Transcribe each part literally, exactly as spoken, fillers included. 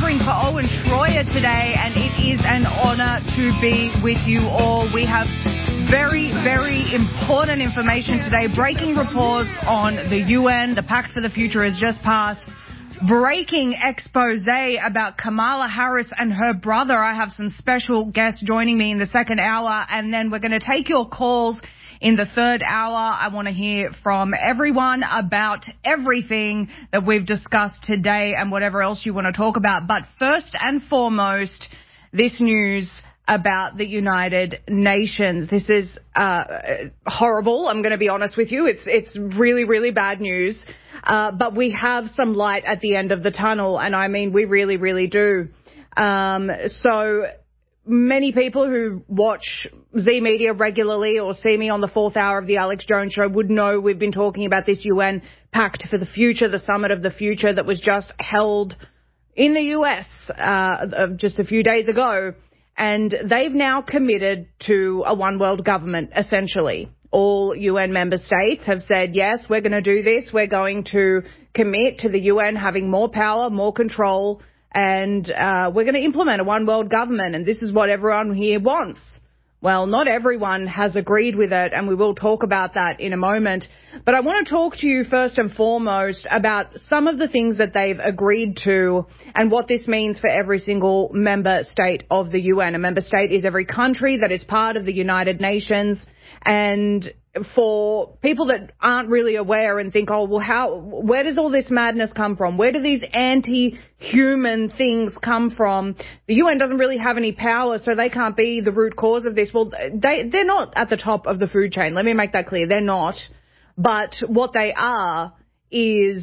covering for Owen Schroyer today, and it is an honor to be with you all. We have very, very important information today. Breaking reports on the U N. The Pact for the Future has just passed. Breaking expose about Kamala Harris and her brother. I have some special guests joining me in the second hour, and then we're going to take your calls in the third hour. I want to hear from everyone about everything that we've discussed today and whatever else you want to talk about. But first and foremost, this news about the United Nations. This is uh, horrible. I'm going to be honest with you. It's it's really, really bad news. Uh, but we have some light at the end of the tunnel, and I mean, we really, really do. Um, so many people who watch Z Media regularly or see me on the fourth hour of the Alex Jones Show would know we've been talking about this U N Pact for the Future, the Summit of the Future that was just held in the U S uh, just a few days ago. And they've now committed to a one world government, essentially. All U N member states have said, yes, we're going to do this. We're going to commit to the U N having more power, more control, and uh, we're going to implement a one world government. And this is what everyone here wants. Well, not everyone has agreed with it, and we will talk about that in a moment. But I want to talk to you first and foremost about some of the things that they've agreed to and what this means for every single member state of the U N. A member state is every country that is part of the United Nations. And for people that aren't really aware and think, oh, well, how, where does all this madness come from? Where do these anti-human things come from? The U N doesn't really have any power, so they can't be the root cause of this. Well, they, they're not at the top of the food chain. Let me make that clear. They're not. But what they are is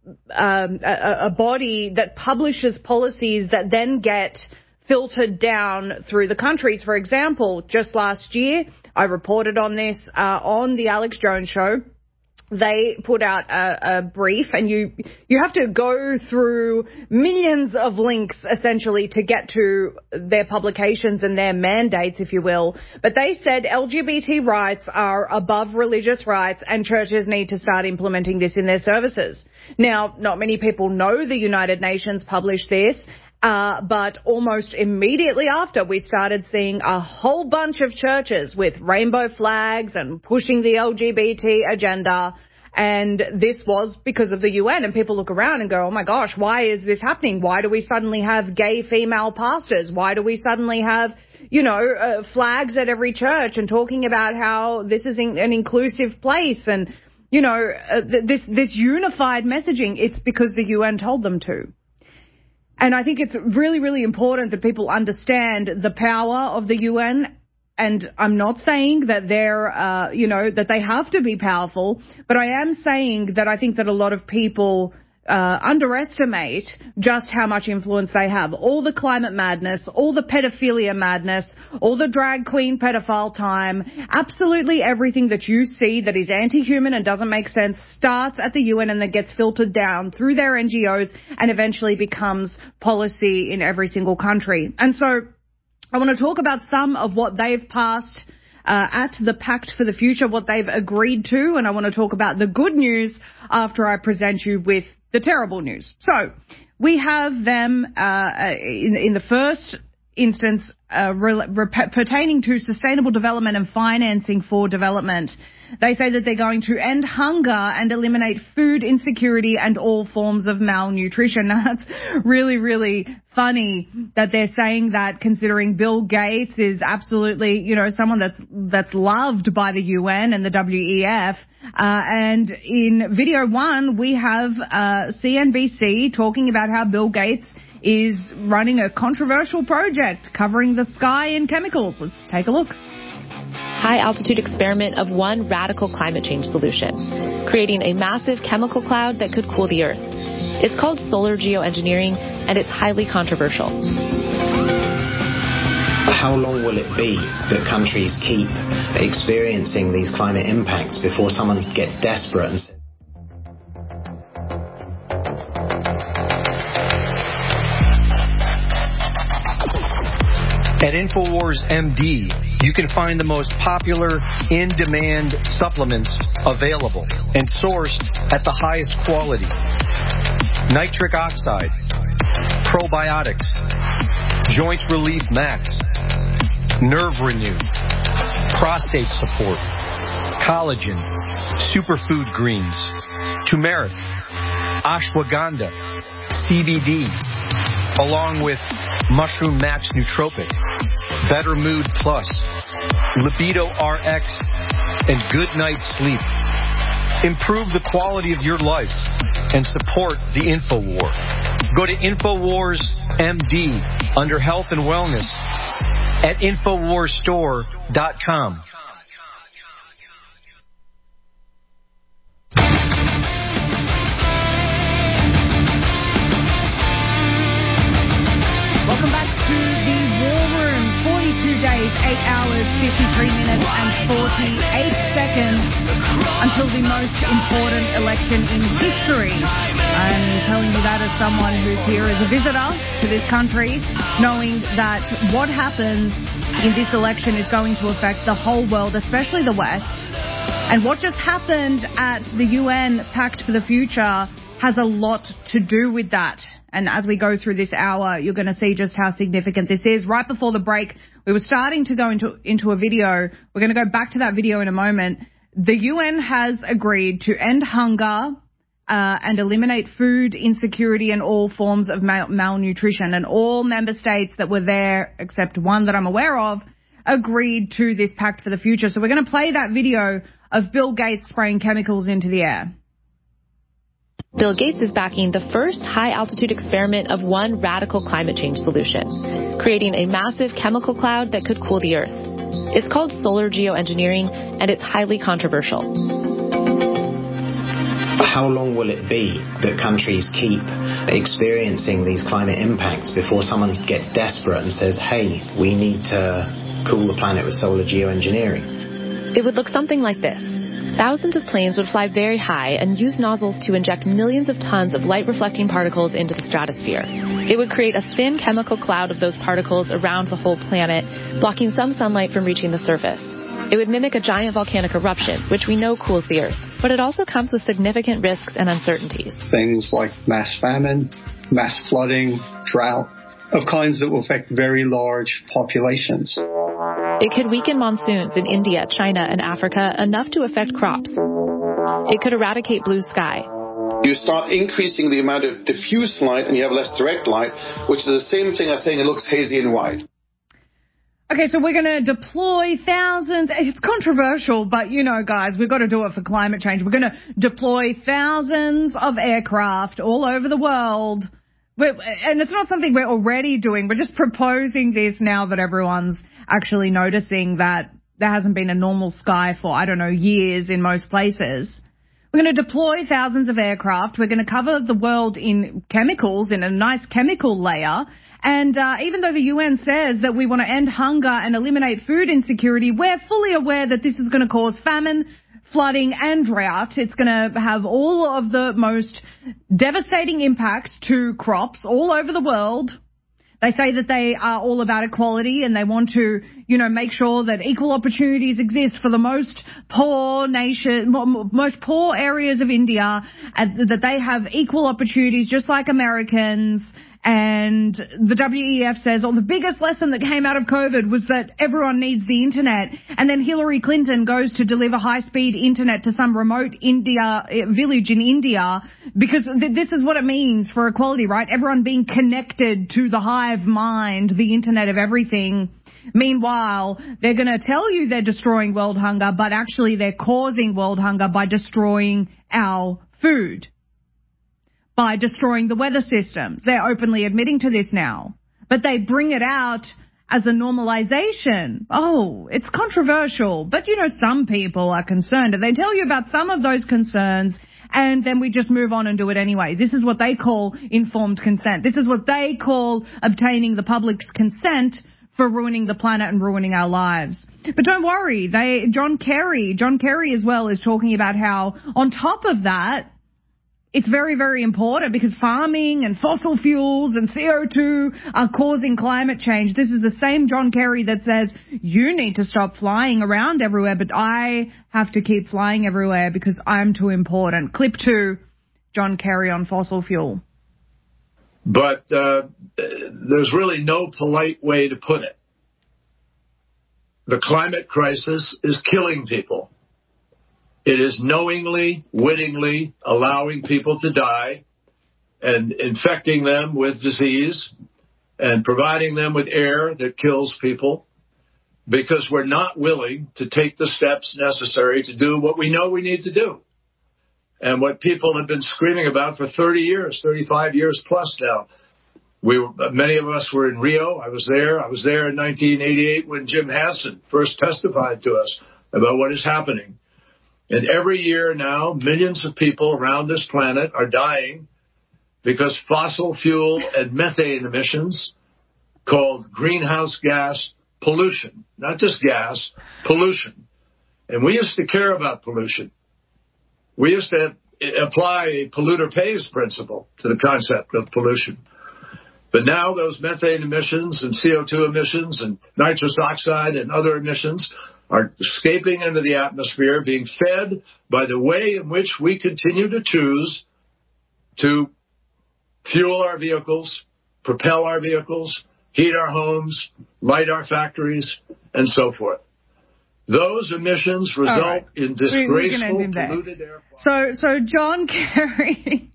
um, a, a body that publishes policies that then get filtered down through the countries. For example, just last year, I reported on this uh, on the Alex Jones Show. They put out a, a brief, and you you have to go through millions of links, essentially, to get to their publications and their mandates, if you will. But they said L G B T rights are above religious rights, and churches need to start implementing this in their services. Now, not many people know the United Nations published this. Uh, but almost immediately after, we started seeing a whole bunch of churches with rainbow flags and pushing the L G B T agenda. And this was because of the U N. And people look around and go, oh, my gosh, why is this happening? Why do we suddenly have gay female pastors? Why do we suddenly have, you know, uh, flags at every church and talking about how this is in, an inclusive place and, you know, uh, th- this, this unified messaging? It's because the U N told them to. And I think it's really, really important that people understand the power of the U N. And I'm not saying that they're, uh, you know, that they have to be powerful, but I am saying that I think that a lot of people uh, underestimate just how much influence they have. All the climate madness, all the pedophilia madness, all the drag queen pedophile time, absolutely everything that you see that is anti-human and doesn't make sense starts at the U N and then gets filtered down through their N G Os and eventually becomes policy in every single country. And so I want to talk about some of what they've passed Uh, at the Pact for the Future, what they've agreed to, and I want to talk about the good news after I present you with the terrible news. So we have them uh, in, in the first instance uh, re- re- pertaining to sustainable development and financing for development. They say that they're going to end hunger and eliminate food insecurity and all forms of malnutrition. Now, that's really, really funny that they're saying that, considering Bill Gates is absolutely, you know, someone that's that's loved by the U N and the W E F. Uh, and in video one, we have uh, C N B C talking about how Bill Gates is running a controversial project covering the sky in chemicals. Let's take a look. High-altitude experiment of one radical climate change solution, creating a massive chemical cloud that could cool the Earth. It's called solar geoengineering, and it's highly controversial. How long will it be that countries keep experiencing these climate impacts before someone gets desperate and says, At InfoWars M D, you can find the most popular, in-demand supplements available and sourced at the highest quality. Nitric oxide, Probiotics, Joint Relief Max, Nerve Renew, Prostate Support, Collagen, Superfood Greens, Turmeric, Ashwagandha, C B D, along with Mushroom Max Nootropic, Better Mood Plus, Libido R X, and Good Night Sleep. Improve the quality of your life and support the InfoWar. Go to InfoWars M D under Health and Wellness at Infowars Store dot com. Welcome back to the War Room. forty-two days, eight hours, fifty-three minutes and forty-eight seconds until the most important election in history. I'm telling you that as someone who's here as a visitor to this country, knowing that what happens in this election is going to affect the whole world, especially the West. And what just happened at the U N Pact for the Future has a lot to do with that. And as we go through this hour, you're going to see just how significant this is. Right before the break, we were starting to go into, into a video. We're going to go back to that video in a moment. The U N has agreed to end hunger uh, and eliminate food insecurity and all forms of mal- malnutrition. And all member states that were there, except one that I'm aware of, agreed to this Pact for the Future. So we're going to play that video of Bill Gates spraying chemicals into the air. Bill Gates is backing the first high-altitude experiment of one radical climate change solution, creating a massive chemical cloud that could cool the Earth. It's called solar geoengineering, and it's highly controversial. How long will it be that countries keep experiencing these climate impacts before someone gets desperate and says, hey, we need to cool the planet with solar geoengineering? It would look something like this. Thousands of planes would fly very high and use nozzles to inject millions of tons of light-reflecting particles into the stratosphere. It would create a thin chemical cloud of those particles around the whole planet, blocking some sunlight from reaching the surface. It would mimic a giant volcanic eruption, which we know cools the Earth, but it also comes with significant risks and uncertainties. Things like mass famine, mass flooding, drought, of kinds that will affect very large populations. It could weaken monsoons in India, China, and Africa enough to affect crops. It could eradicate blue sky. You start increasing the amount of diffuse light and you have less direct light, which is the same thing as saying it looks hazy and white. Okay, so we're going to deploy thousands. It's controversial, but, you know, guys, we've got to do it for climate change. We're going to deploy thousands of aircraft all over the world. We're, and it's not something we're already doing. We're just proposing this now that everyone's actually noticing that there hasn't been a normal sky for, I don't know, years in most places. We're going to deploy thousands of aircraft. We're going to cover the world in chemicals, in a nice chemical layer. And uh, even though the U N says that we want to end hunger and eliminate food insecurity, we're fully aware that this is going to cause famine, flooding, and drought. It's going to have all of the most devastating impacts to crops all over the world. They say that they are all about equality and they want to, you know, make sure that equal opportunities exist for the most poor nation, most poor areas of India, and that they have equal opportunities just like Americans. And the W E F says, oh, the biggest lesson that came out of COVID was that everyone needs the internet. And then Hillary Clinton goes to deliver high-speed internet to some remote India village in India, because th- this is what it means for equality, right? Everyone being connected to the hive mind, the internet of everything. Meanwhile, they're going to tell you they're destroying world hunger, but actually they're causing world hunger by destroying our food, by destroying the weather systems. They're openly admitting to this now, but they bring it out as a normalization. Oh, it's controversial, but you know, some people are concerned, and they tell you about some of those concerns, and then we just move on and do it anyway. This is what they call informed consent. This is what they call obtaining the public's consent for ruining the planet and ruining our lives. But don't worry, they, John Kerry, John Kerry as well is talking about how on top of that, it's very, very important because farming and fossil fuels and C O two are causing climate change. This is the same John Kerry that says you need to stop flying around everywhere, but I have to keep flying everywhere because I'm too important. Clip two, John Kerry on fossil fuel. But uh, there's really no polite way to put it. The climate crisis is killing people. It is knowingly, wittingly allowing people to die and infecting them with disease and providing them with air that kills people because we're not willing to take the steps necessary to do what we know we need to do. And what people have been screaming about for thirty years, thirty-five years plus now. We were, many of us were in Rio. I was there. I was there in nineteen eighty-eight when Jim Hansen first testified to us about what is happening. And every year now, millions of people around this planet are dying because fossil fuel and methane emissions, called greenhouse gas pollution, not just gas, pollution. And we used to care about pollution. We used to apply a polluter pays principle to the concept of pollution. But now those methane emissions and C O two emissions and nitrous oxide and other emissions are escaping into the atmosphere, being fed by the way in which we continue to choose to fuel our vehicles, propel our vehicles, heat our homes, light our factories, and so forth. Those emissions result right. in disgraceful, polluted air quality. So, so John Kerry,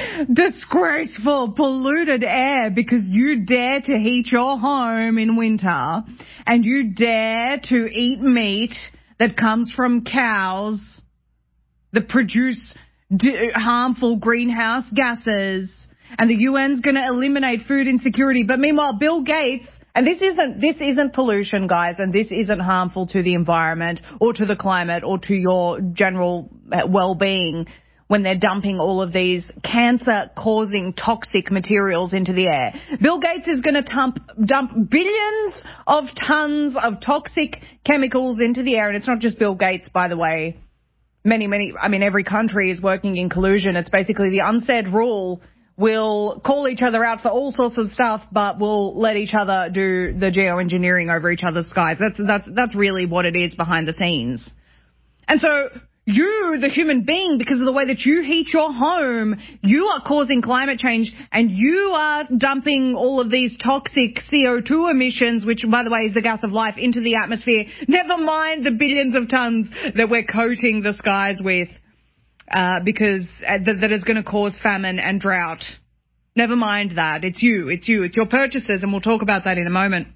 disgraceful, polluted air because you dare to heat your home in winter and you dare to eat meat that comes from cows that produce d- harmful greenhouse gases, and the U N's going to eliminate food insecurity. But meanwhile, Bill Gates, and this isn't this isn't pollution, guys, and this isn't harmful to the environment or to the climate or to your general well-being when they're dumping all of these cancer-causing toxic materials into the air. Bill Gates is going to dump, dump billions of tons of toxic chemicals into the air. And it's not just Bill Gates, by the way. Many, many, I mean, every country is working in collusion. It's basically the unsaid rule. We'll call each other out for all sorts of stuff, but we'll let each other do the geoengineering over each other's skies. That's that's that's really what it is behind the scenes. And so you, the human being, because of the way that you heat your home, you are causing climate change, and you are dumping all of these toxic C O two emissions, which, by the way, is the gas of life, into the atmosphere. Never mind the billions of tons that we're coating the skies with. Uh, because uh, th- that is going to cause famine and drought. Never mind that. It's you. It's you. It's your purchases, and we'll talk about that in a moment.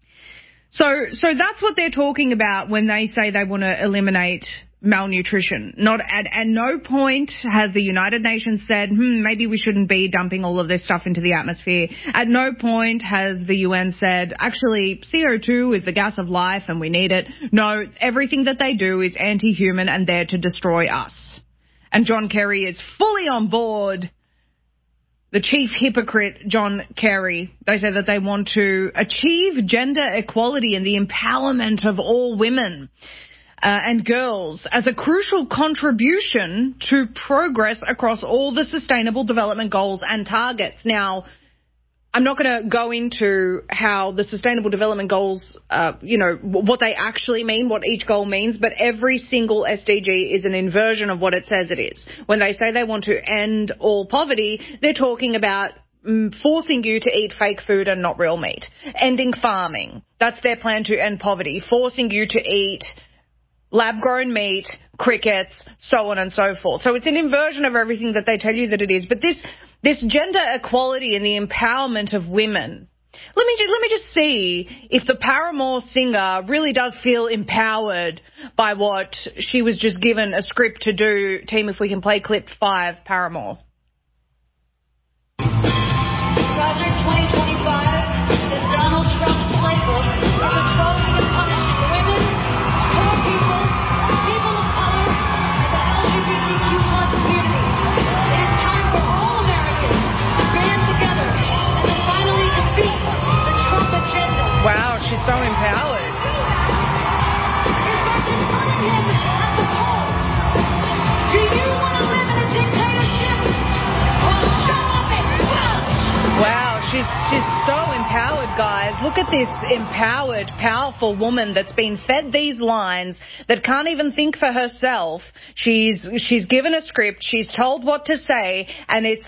So, so that's what they're talking about when they say they want to eliminate malnutrition. Not at, at no point has the United Nations said, hmm, maybe we shouldn't be dumping all of this stuff into the atmosphere. At no point has the U N said, actually, C O two is the gas of life and we need it. No, everything that they do is anti-human and there to destroy us. And John Kerry is fully on board. The chief hypocrite, John Kerry, they say that they want to achieve gender equality and the empowerment of all women uh, and girls as a crucial contribution to progress across all the sustainable development goals and targets. Now, I'm not going to go into how the Sustainable Development Goals, uh, you know, what they actually mean, what each goal means, but every single S D G is an inversion of what it says it is. When they say they want to end all poverty, they're talking about mm, forcing you to eat fake food and not real meat. Ending farming. That's their plan to end poverty. Forcing you to eat lab-grown meat, crickets, so on and so forth. So it's an inversion of everything that they tell you that it is. But this this gender equality and the empowerment of women, let me, let me just see if the Paramore singer really does feel empowered by what she was just given a script to do. Team, if we can play clip five, Paramore. Project twenty twenty-five is Donald Trump's playbook for controlling and punishing women, poor people, people of color, and the L G B T Q plus community. It is time for all Americans to band together and to finally defeat the Trump agenda. Wow, she's so empowered. Do you want to live in a dictatorship? Well, show up and punch! Wow, she's she's so empowered, guys. Look at this empowered, powerful woman that's been fed these lines, that can't even think for herself. She's she's given a script, she's told what to say, and it's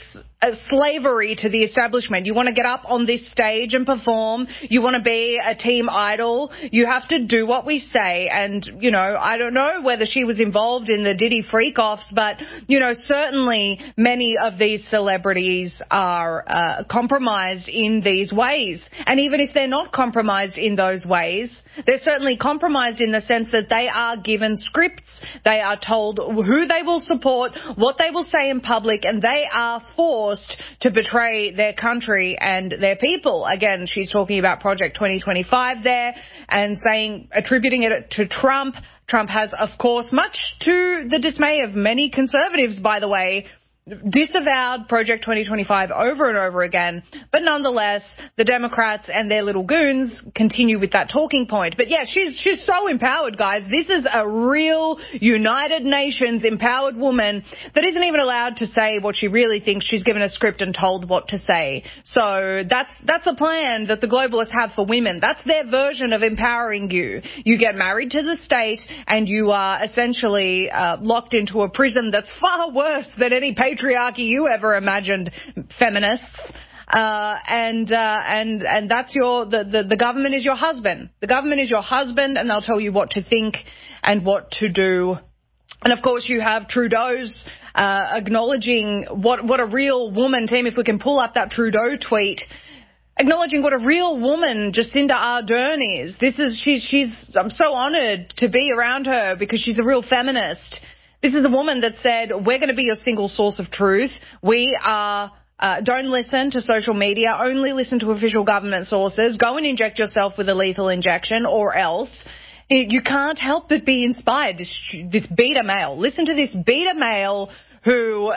Uh, slavery to the establishment. You want to get up on this stage and perform. You want to be a team idol. You have to do what we say. And, you know, I don't know whether she was involved in the Diddy freak-offs, but, you know, certainly many of these celebrities are uh, compromised in these ways. And even if they're not compromised in those ways, they're certainly compromised in the sense that they are given scripts. They are told who they will support, what they will say in public, and they are forced to betray their country and their people. Again, she's talking about Project twenty twenty-five there and saying, attributing it to Trump. Trump has, of course, much to the dismay of many conservatives, by the way, disavowed Project twenty twenty-five over and over again. But nonetheless, the Democrats and their little goons continue with that talking point. But yeah, she's she's so empowered, guys. This is a real United Nations empowered woman that isn't even allowed to say what she really thinks. She's given a script and told what to say. So that's that's a plan that the globalists have for women. That's their version of empowering you. You get married to the state and you are essentially uh, locked into a prison that's far worse than any patriarchy you ever imagined, feminists. Uh, and, uh, and, and that's your, the, the, the government is your husband. The government is your husband, and they'll tell you what to think and what to do. And of course you have Trudeau's, uh, acknowledging what, what a real woman, team, if we can pull up that Trudeau tweet, acknowledging what a real woman Jacinda Ardern is. This is, she's, she's, I'm so honored to be around her because she's a real feminist. This is a woman that said, we're going to be your single source of truth. We are, uh, don't listen to social media. Only listen to official government sources. Go and inject yourself with a lethal injection or else. You can't help but be inspired. This, this beta male. Listen to this beta male who,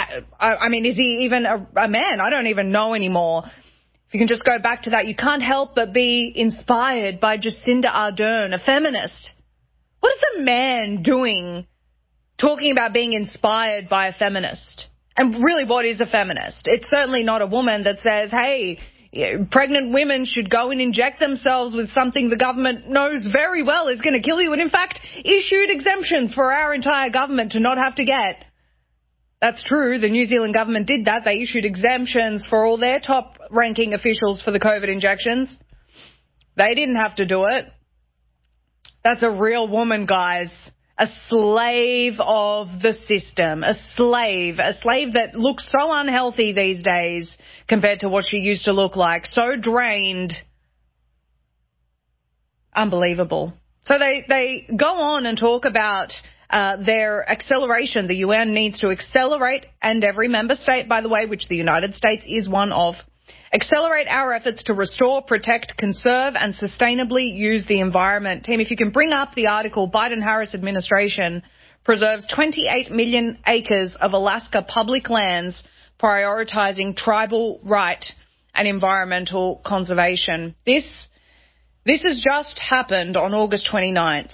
I, I mean, is he even a, a man? I don't even know anymore. If you can just go back to that, you can't help but be inspired by Jacinda Ardern, a feminist. What is a man doing talking about being inspired by a feminist? And really, what is a feminist? It's certainly not a woman that says, hey, pregnant women should go and inject themselves with something the government knows very well is going to kill you, and in fact issued exemptions for our entire government to not have to get. That's true. The New Zealand government did that. They issued exemptions for all their top-ranking officials for the COVID injections. They didn't have to do it. That's a real woman, guys. A slave of the system, a slave, a slave that looks so unhealthy these days compared to what she used to look like, so drained. Unbelievable. So they, they go on and talk about uh, their acceleration. The U N needs to accelerate, and every member state, by the way, which the United States is one of, accelerate our efforts to restore, protect, conserve, and sustainably use the environment. Team, if you can bring up the article, Biden-Harris administration preserves twenty-eight million acres of Alaska public lands, prioritizing tribal right and environmental conservation. This, this has just happened on August twenty-ninth,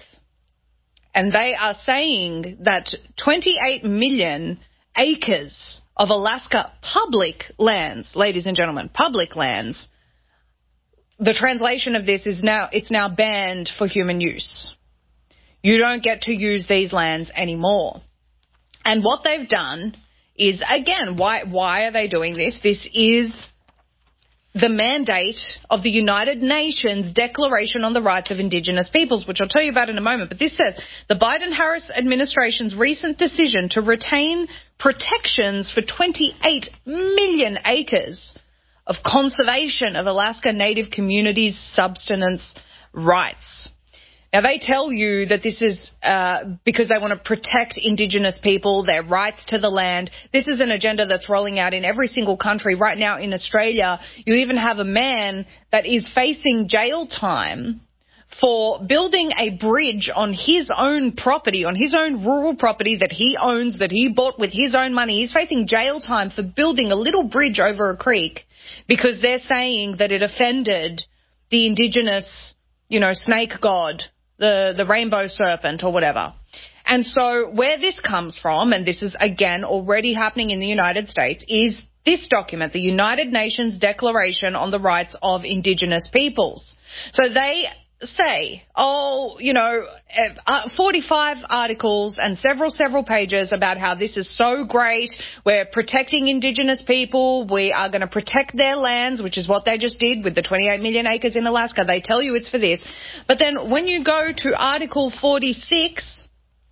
and they are saying that twenty-eight million acres of Alaska public lands, ladies and gentlemen, public lands. The translation of this is now, it's now banned for human use. You don't get to use these lands anymore. And what they've done is, again, why, why are they doing this? This is the mandate of the United Nations Declaration on the Rights of Indigenous Peoples, which I'll tell you about in a moment. But this says, the Biden-Harris administration's recent decision to retain protections for twenty-eight million acres of conservation of Alaska Native communities' subsistence rights. Now, they tell you that this is uh, because they want to protect Indigenous people, their rights to the land. This is an agenda that's rolling out in every single country. Right now in Australia, you even have a man that is facing jail time for building a bridge on his own property, on his own rural property that he owns, that he bought with his own money. He's facing jail time for building a little bridge over a creek because they're saying that it offended the Indigenous, you know, snake god, the, the rainbow serpent or whatever. And so where this comes from, and this is, again, already happening in the United States, is this document, the United Nations Declaration on the Rights of Indigenous Peoples. So they say, oh, you know, uh, forty-five articles and several, several pages about how this is so great. We're protecting Indigenous people. We are going to protect their lands, which is what they just did with the twenty-eight million acres in Alaska. They tell you it's for this. But then when you go to Article forty-six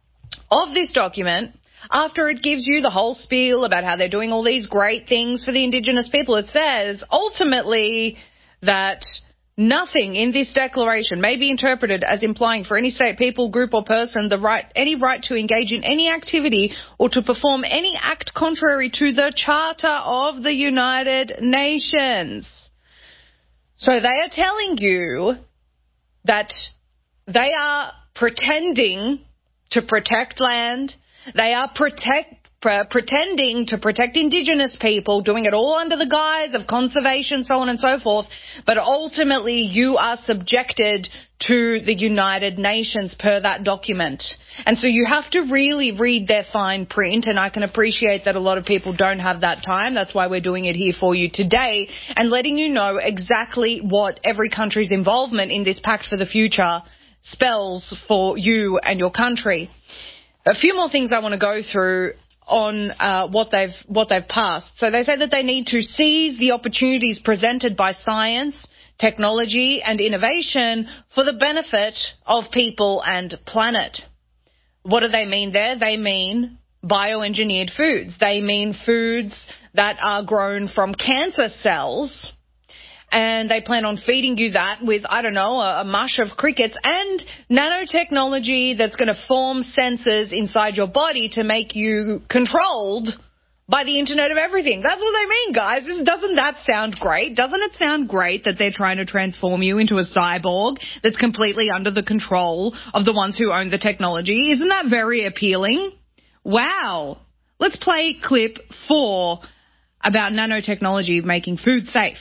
of this document, after it gives you the whole spiel about how they're doing all these great things for the Indigenous people, it says ultimately that nothing in this declaration may be interpreted as implying for any state, people, group or person the right, any right to engage in any activity or to perform any act contrary to the Charter of the United Nations. So they are telling you that they are pretending to protect land. They are protect Pre- pretending to protect Indigenous people, doing it all under the guise of conservation, so on and so forth. But ultimately, you are subjected to the United Nations per that document. And so you have to really read their fine print, and I can appreciate that a lot of people don't have that time. That's why we're doing it here for you today and letting you know exactly what every country's involvement in this Pact for the Future spells for you and your country. A few more things I want to go through on uh, what they've what they've passed. So they say that they need to seize the opportunities presented by science, technology and innovation for the benefit of people and planet. What do they mean there? They mean bioengineered foods. They mean foods that are grown from cancer cells, and they plan on feeding you that with, I don't know, a, a mush of crickets and nanotechnology that's going to form sensors inside your body to make you controlled by the Internet of Everything. That's what they mean, guys. Doesn't that sound great? Doesn't it sound great that they're trying to transform you into a cyborg that's completely under the control of the ones who own the technology? Isn't that very appealing? Wow. Let's play clip four about nanotechnology making food safe.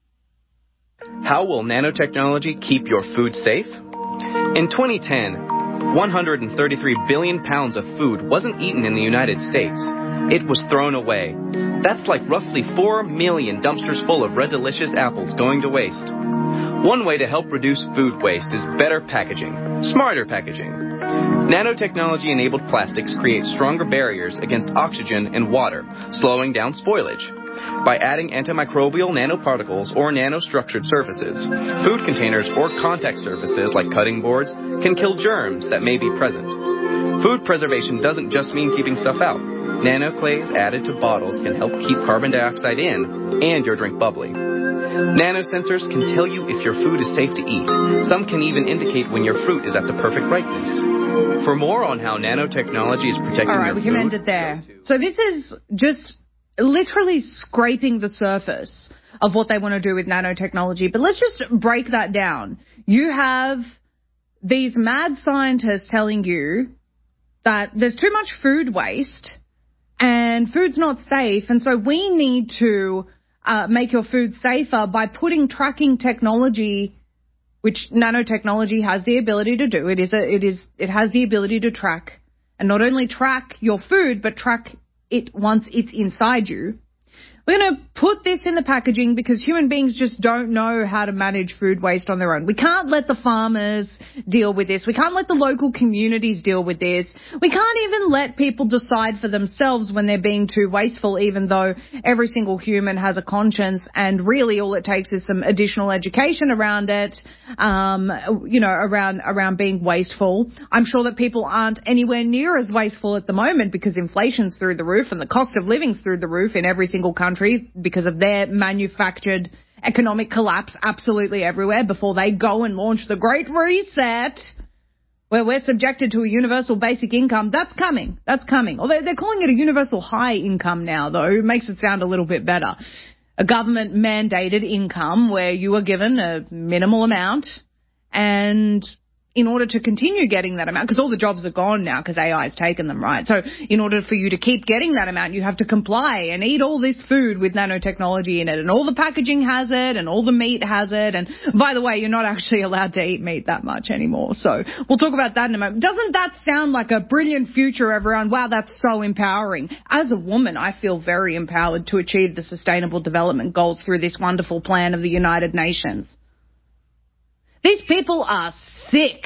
How will nanotechnology keep your food safe? In twenty ten, one hundred thirty-three billion pounds of food wasn't eaten in the United States. It was thrown away. That's like roughly four million dumpsters full of Red Delicious apples going to waste. One way to help reduce food waste is better packaging, smarter packaging. Nanotechnology-enabled plastics create stronger barriers against oxygen and water, slowing down spoilage. By adding antimicrobial nanoparticles or nanostructured surfaces, food containers or contact surfaces like cutting boards can kill germs that may be present. Food preservation doesn't just mean keeping stuff out. Nanoclays added to bottles can help keep carbon dioxide in and your drink bubbly. Nanosensors can tell you if your food is safe to eat. Some can even indicate when your fruit is at the perfect ripeness. For more on how nanotechnology is protecting All right, your we food... can end it there. So this is just literally scraping the surface of what they want to do with nanotechnology. But let's just break that down. You have these mad scientists telling you that there's too much food waste and food's not safe, and so we need to uh, make your food safer by putting tracking technology, which nanotechnology has the ability to do. It is a, it is it has the ability to track, and not only track your food, but track it once it's inside you. We're going to put this in the packaging because human beings just don't know how to manage food waste on their own. We can't let the farmers deal with this. We can't let the local communities deal with this. We can't even let people decide for themselves when they're being too wasteful, even though every single human has a conscience, and really all it takes is some additional education around it, um, you know, around, around being wasteful. I'm sure that people aren't anywhere near as wasteful at the moment because inflation's through the roof and the cost of living's through the roof in every single country, because of their manufactured economic collapse absolutely everywhere before they go and launch the Great Reset, where we're subjected to a universal basic income. That's coming. That's coming. Although they're calling it a universal high income now, though. It makes it sound a little bit better. A government-mandated income where you are given a minimal amount, and in order to continue getting that amount, because all the jobs are gone now because A I has taken them, right? So in order for you to keep getting that amount, you have to comply and eat all this food with nanotechnology in it, and all the packaging has it, and all the meat has it. And by the way, you're not actually allowed to eat meat that much anymore. So we'll talk about that in a moment. Doesn't that sound like a brilliant future, everyone? Wow, that's so empowering. As a woman, I feel very empowered to achieve the Sustainable Development Goals through this wonderful plan of the United Nations. These people are sick.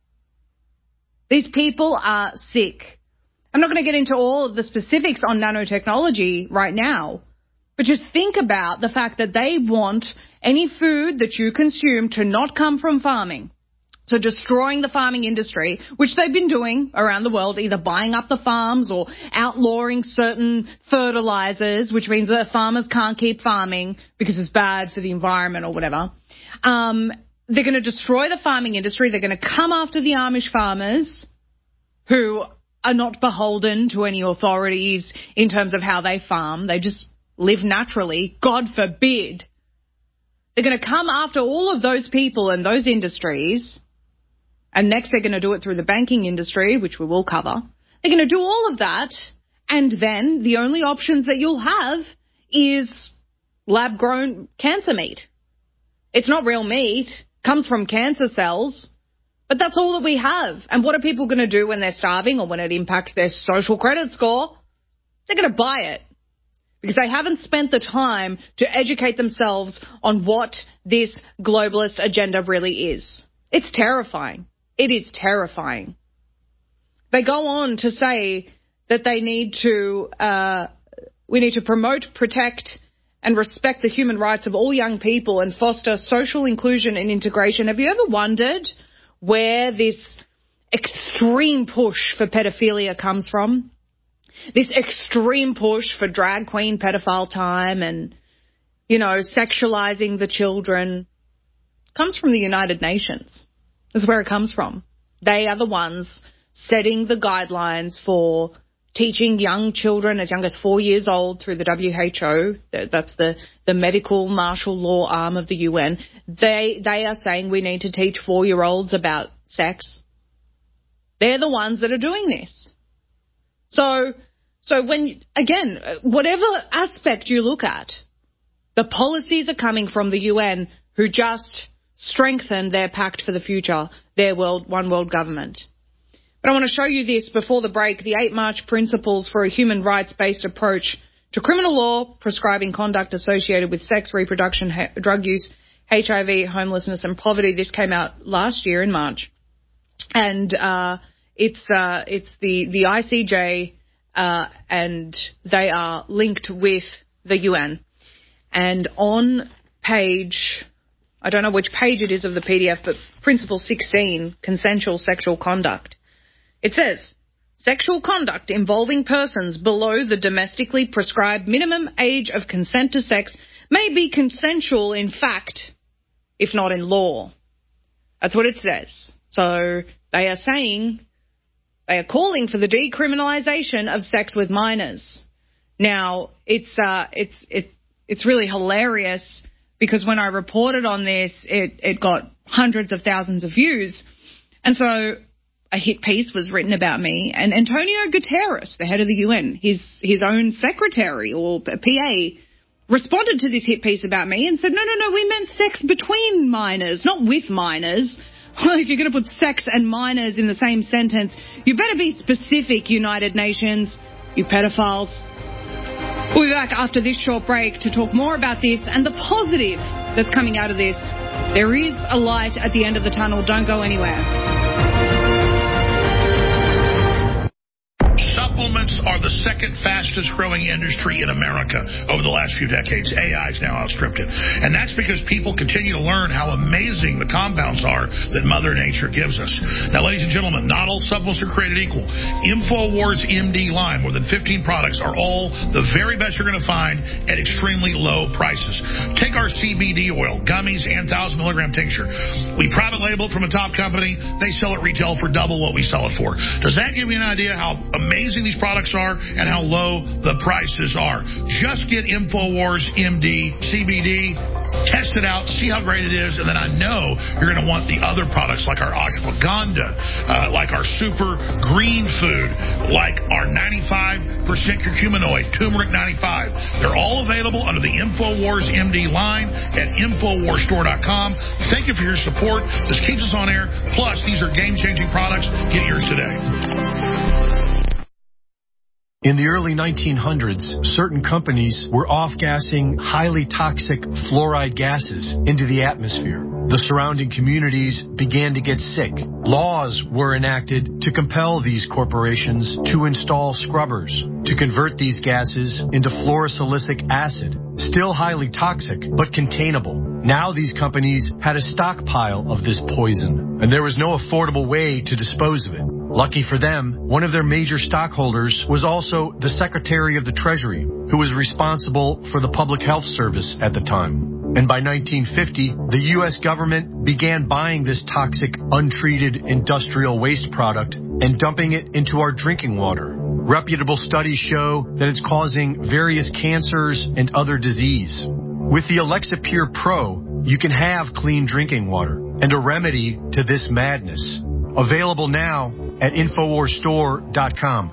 These people are sick. I'm not going to get into all of the specifics on nanotechnology right now, but just think about the fact that they want any food that you consume to not come from farming. So destroying the farming industry, which they've been doing around the world, either buying up the farms or outlawing certain fertilizers, which means that farmers can't keep farming because it's bad for the environment or whatever. Um, they're going to destroy the farming industry. They're going to come after the Amish farmers who are not beholden to any authorities in terms of how they farm. They just live naturally. God forbid. They're going to come after all of those people and those industries. And next they're going to do it through the banking industry, which we will cover. They're going to do all of that. And then the only options that you'll have is lab-grown cancer meat. It's not real meat. Comes from cancer cells. But that's all that we have. And what are people going to do when they're starving or when it impacts their social credit score? They're going to buy it. Because they haven't spent the time to educate themselves on what this globalist agenda really is. It's terrifying. It is terrifying. They go on to say that they need to, uh, we need to promote, protect, and respect the human rights of all young people and foster social inclusion and integration. Have you ever wondered where this extreme push for pedophilia comes from? This extreme push for drag queen pedophile time and, you know, sexualizing the children comes from the United Nations. That's where it comes from. They are the ones setting the guidelines for teaching young children as young as four years old through the W H O. That's the, the medical martial law arm of the U N. They, they are saying we need to teach four-year-olds about sex. They're the ones that are doing this. So, so when, again, whatever aspect you look at, the policies are coming from the U N, who just strengthen their pact for the future, their world, one world government. But I want to show you this before the break, the eight March Principles for a Human Rights-Based Approach to Criminal Law, Prescribing Conduct Associated with Sex, Reproduction, Drug Use, H I V, Homelessness and Poverty. This came out last year in March. And uh, it's uh, it's the, the I C J, uh, and they are linked with the U N. And on page, I don't know which page it is of the P D F, but Principle sixteen, Consensual Sexual Conduct. It says, sexual conduct involving persons below the domestically prescribed minimum age of consent to sex may be consensual in fact, if not in law. That's what it says. So they are saying, they are calling for the decriminalization of sex with minors. Now, it's uh, it's it it's really hilarious because when I reported on this, it, it got hundreds of thousands of views. And so a hit piece was written about me, and Antonio Guterres, the head of the U N, his his own secretary or P A, responded to this hit piece about me and said, no, no, no, we meant sex between minors, not with minors. If you're going to put sex and minors in the same sentence, you better be specific, United Nations, you pedophiles. We'll be back after this short break to talk more about this and the positive that's coming out of this. There is a light at the end of the tunnel. Don't go anywhere. Supplements are the second fastest growing industry in America over the last few decades. A I has now outstripped it. And that's because people continue to learn how amazing the compounds are that Mother Nature gives us. Now, ladies and gentlemen, not all supplements are created equal. InfoWars M D line, more than fifteen products, are all the very best you're going to find at extremely low prices. Take our C B D oil, gummies, and one thousand milligram tincture. We private label it from a top company. They sell it retail for double what we sell it for. Does that give you an idea how amazing these products are and how low the prices are? Just get InfoWars M D C B D, test it out, see how great it is, and then I know you're going to want the other products like our ashwagandha, uh, like our super green food, like our ninety-five percent curcuminoid, turmeric ninety-five. They're all available under the InfoWars M D line at infowars store dot com. Thank you for your support. This keeps us on air. Plus, these are game-changing products. Get yours today. In the early nineteen hundreds, certain companies were off-gassing highly toxic fluoride gases into the atmosphere. The surrounding communities began to get sick. Laws were enacted to compel these corporations to install scrubbers to convert these gases into fluorosilicic acid, still highly toxic, but containable. Now these companies had a stockpile of this poison, and there was no affordable way to dispose of it. Lucky for them, one of their major stockholders was also the Secretary of the Treasury, who was responsible for the Public Health Service at the time. And by nineteen fifty, the U S government began buying this toxic, untreated industrial waste product and dumping it into our drinking water. Reputable studies show that it's causing various cancers and other disease. With the Alexa Pure Pro, you can have clean drinking water and a remedy to this madness. Available now at Infowars Store dot com.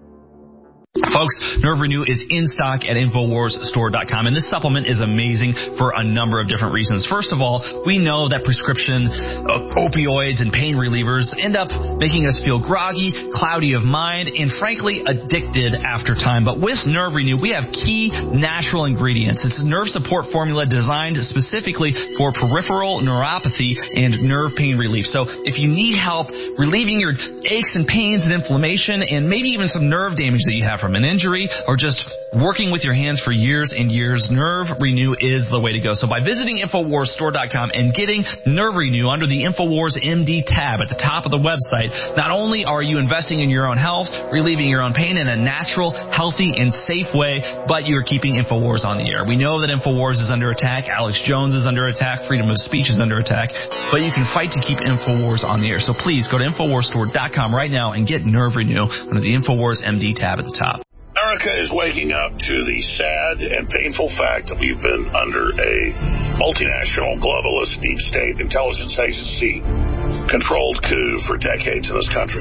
Folks, Nerve Renew is in stock at Infowars Store dot com, and this supplement is amazing for a number of different reasons. First of all, we know that prescription uh, opioids and pain relievers end up making us feel groggy, cloudy of mind, and frankly addicted after time. But with Nerve Renew, we have key natural ingredients. It's a nerve support formula designed specifically for peripheral neuropathy and nerve pain relief. So if you need help relieving your aches and pains and inflammation and maybe even some nerve damage that you have from an injury or just working with your hands for years and years, Nerve Renew is the way to go. So by visiting Infowars Store dot com and getting Nerve Renew under the Infowars M D tab at the top of the website, not only are you investing in your own health, relieving your own pain in a natural, healthy, and safe way, but you're keeping Infowars on the air. We know that Infowars is under attack. Alex Jones is under attack. Freedom of speech is under attack. But you can fight to keep Infowars on the air. So please go to Infowars Store dot com right now and get Nerve Renew under the Infowars M D tab at the top. America is waking up to the sad and painful fact that we've been under a multinational, globalist, deep state intelligence agency controlled coup for decades in this country.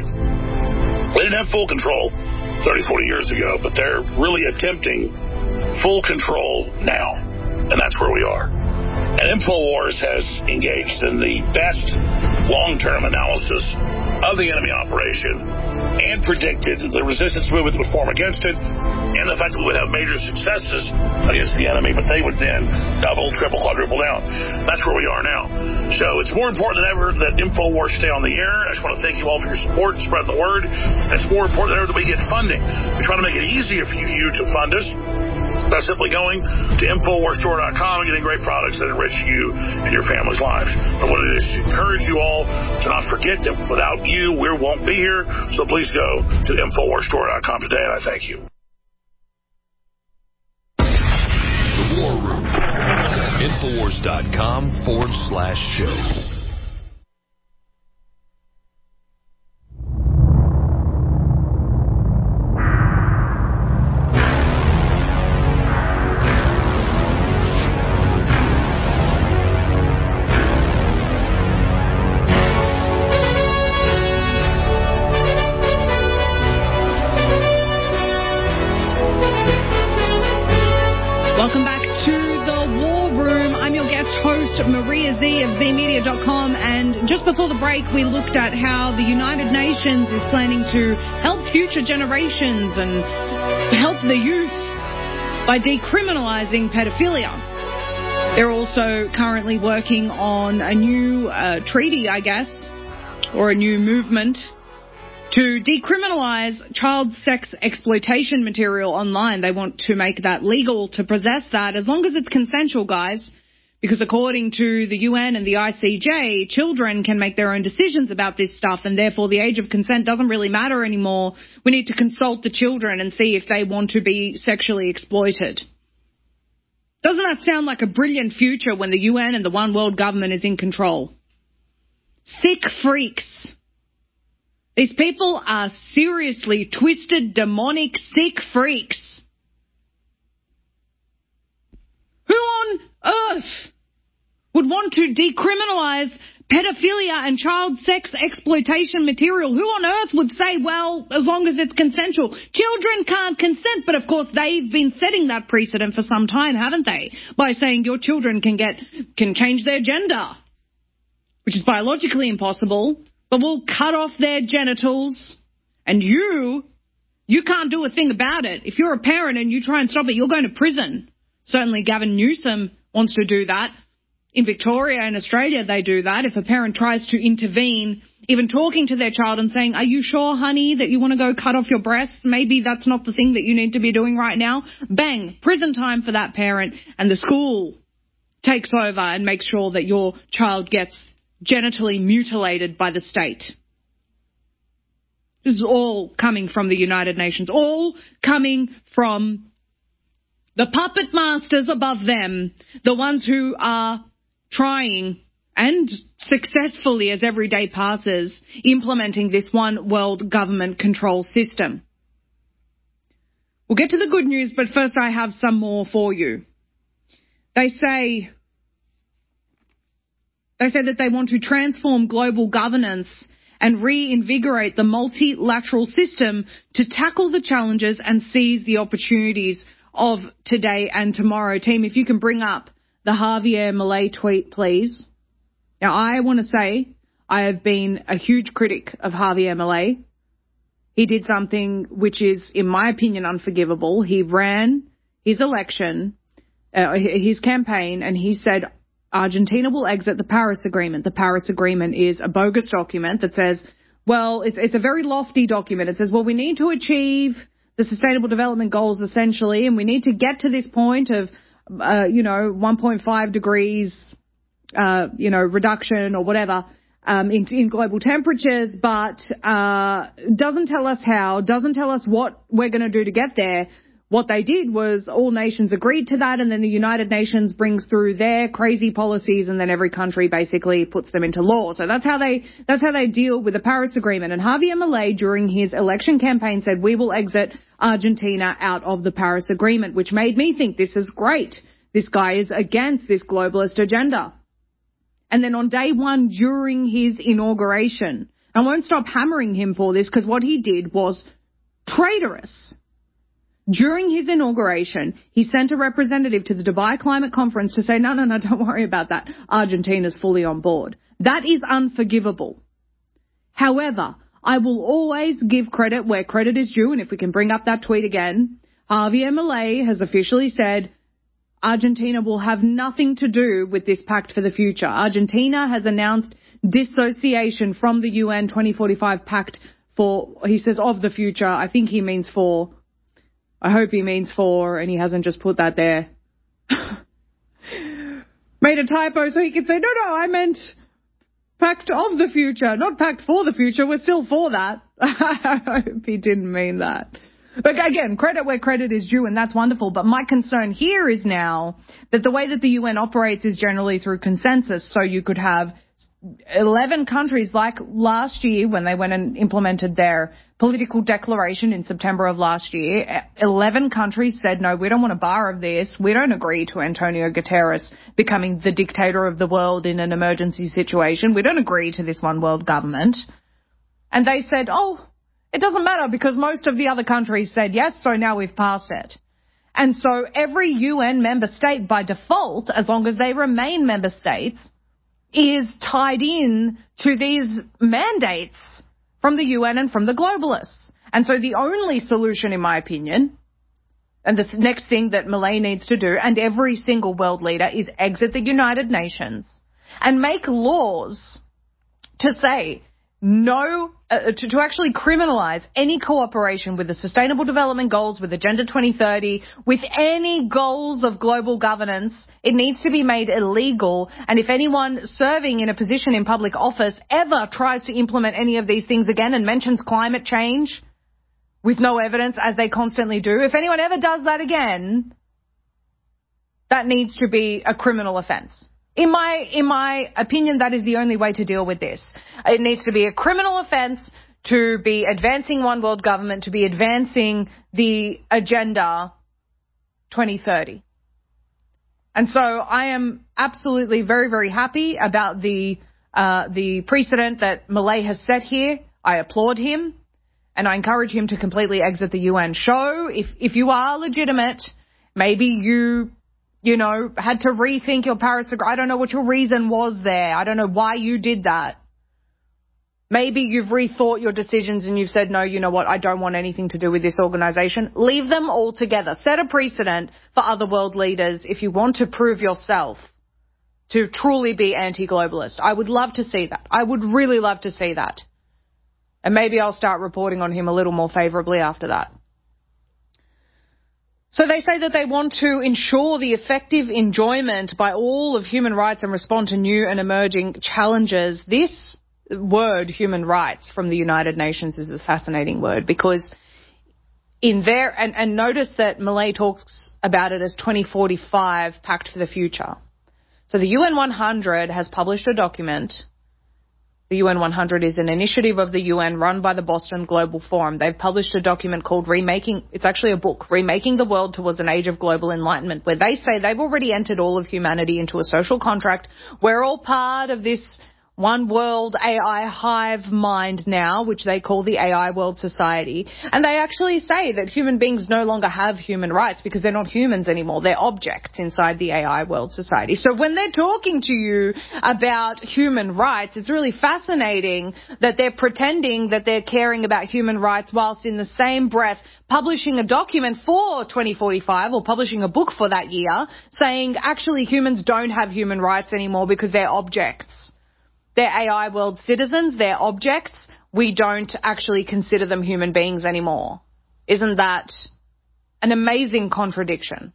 They didn't have full control thirty, forty years ago, but they're really attempting full control now, and that's where we are. And InfoWars has engaged in the best long-term analysis of the enemy operation and predicted the resistance movement would form against it and the fact that we would have major successes against the enemy, but they would then double, triple, quadruple down. That's where we are now. So it's more important than ever that InfoWars stay on the air. I just want to thank you all for your support and spreading the word. It's more important than ever that we get funding. We try to make it easier for you to fund us by simply going to Infowars Store dot com and getting great products that enrich you and your family's lives. I want to just encourage you all to not forget that without you, we won't be here. So please go to Infowars Store dot com today, and I thank you. The War Room. Infowars dot com forward slash show. Welcome back to the War Room. I'm your guest host, Maria Z of Z Media dot com. And just before the break, we looked at how the United Nations is planning to help future generations and help the youth by decriminalizing pedophilia. They're also currently working on a new uh, treaty, I guess, or a new movement to decriminalize child sex exploitation material online. They want to make that legal to possess that as long as it's consensual, guys, because according to the U N and the I C J, children can make their own decisions about this stuff, and therefore the age of consent doesn't really matter anymore. We need to consult the children and see if they want to be sexually exploited. Doesn't that sound like a brilliant future when the U N and the one world government is in control? Sick freaks. These people are seriously twisted, demonic, sick freaks. Who on earth would want to decriminalize pedophilia and child sex exploitation material? Who on earth would say, well, as long as it's consensual? Children can't consent, but of course they've been setting that precedent for some time, haven't they? By saying your children can get can change their gender, which is biologically impossible. But we'll cut off their genitals, and you, you can't do a thing about it. If you're a parent and you try and stop it, you're going to prison. Certainly Gavin Newsom wants to do that. In Victoria and Australia, they do that. If a parent tries to intervene, even talking to their child and saying, are you sure, honey, that you want to go cut off your breasts? Maybe that's not the thing that you need to be doing right now. Bang, prison time for that parent, and the school takes over and makes sure that your child gets genitally mutilated by the state. This is all coming from the United Nations, all coming from the puppet masters above them, the ones who are trying, and successfully as every day passes, implementing this one world government control system. We'll get to the good news, but first I have some more for you. They say, they say that they want to transform global governance and reinvigorate the multilateral system to tackle the challenges and seize the opportunities of today and tomorrow. Team, if you can bring up the Javier Milei tweet, please. Now, I want to say I have been a huge critic of Javier Milei. He did something which is, in my opinion, unforgivable. He ran his election, uh, his campaign, and he said Argentina will exit the Paris Agreement. The Paris Agreement is a bogus document that says, well, it's, it's a very lofty document. It says, well, we need to achieve the Sustainable Development Goals, essentially, and we need to get to this point of Uh, you know, one point five degrees, uh, you know, reduction or whatever um, in, in global temperatures, but uh, doesn't tell us how, doesn't tell us what we're going to do to get there. What they did was all nations agreed to that, and then the United Nations brings through their crazy policies, and then every country basically puts them into law. So that's how they that's how they deal with the Paris Agreement. And Javier Milei, during his election campaign, said, we will exit Argentina out of the Paris Agreement, which made me think this is great. This guy is against this globalist agenda. And then on day one during his inauguration, I won't stop hammering him for this because what he did was traitorous. During his inauguration, he sent a representative to the Dubai Climate Conference to say, no, no, no, don't worry about that. Argentina's fully on board. That is unforgivable. However, I will always give credit where credit is due, and if we can bring up that tweet again, Javier Milei has officially said Argentina will have nothing to do with this pact for the future. Argentina has announced dissociation from the U N twenty forty-five pact for, he says, of the future. I think he means for. I hope he means for, and he hasn't just put that there. Made a typo so he could say, no, no, I meant pact of the future, not pact for the future. We're still for that. I hope he didn't mean that. But again, credit where credit is due, and that's wonderful. But my concern here is now that the way that the U N operates is generally through consensus. So you could have eleven countries, like last year when they went and implemented their political declaration in September of last year, eleven countries said, no, we don't want a bar of this. We don't agree to Antonio Guterres becoming the dictator of the world in an emergency situation. We don't agree to this one world government. And they said, oh, it doesn't matter because most of the other countries said yes, so now we've passed it. And so every U N member state by default, as long as they remain member states, is tied in to these mandates from the U N and from the globalists. And so the only solution, in my opinion, and the next thing that Milei needs to do, and every single world leader, is exit the United Nations and make laws to say no, uh, to, to actually criminalize any cooperation with the Sustainable Development Goals, with Agenda twenty thirty, with any goals of global governance. It needs to be made illegal. And if anyone serving in a position in public office ever tries to implement any of these things again and mentions climate change with no evidence, as they constantly do, if anyone ever does that again, that needs to be a criminal offense. In my in my opinion, that is the only way to deal with this. It needs to be a criminal offense to be advancing one world government, to be advancing the Agenda twenty thirty. And so I am absolutely very, very happy about the uh, the precedent that Milei has set here. I applaud him, and I encourage him to completely exit the U N. Show, if, if you are legitimate, maybe you... you know, had to rethink your Paris Agreement. I don't know what your reason was there. I don't know why you did that. Maybe you've rethought your decisions and you've said, no, you know what, I don't want anything to do with this organization. Leave them all together. Set a precedent for other world leaders if you want to prove yourself to truly be anti-globalist. I would love to see that. I would really love to see that. And maybe I'll start reporting on him a little more favorably after that. So they say that they want to ensure the effective enjoyment by all of human rights and respond to new and emerging challenges. This word, human rights, from the United Nations is a fascinating word because in there, and, and notice that Milei talks about it as twenty forty-five Pact for the Future. So the U N one hundred has published a document. The U N one hundred is an initiative of the U N run by the Boston Global Forum. They've published a document called Remaking, it's actually a book, Remaking the World Towards an Age of Global Enlightenment, where they say they've already entered all of humanity into a social contract. We're all part of this one world A I hive mind now, which they call the A I World Society. And they actually say that human beings no longer have human rights because they're not humans anymore. They're objects inside the A I World Society. So when they're talking to you about human rights, it's really fascinating that they're pretending that they're caring about human rights whilst in the same breath publishing a document for twenty forty-five or publishing a book for that year saying actually humans don't have human rights anymore because they're objects. They're A I world citizens, they're objects. We don't actually consider them human beings anymore. Isn't that an amazing contradiction?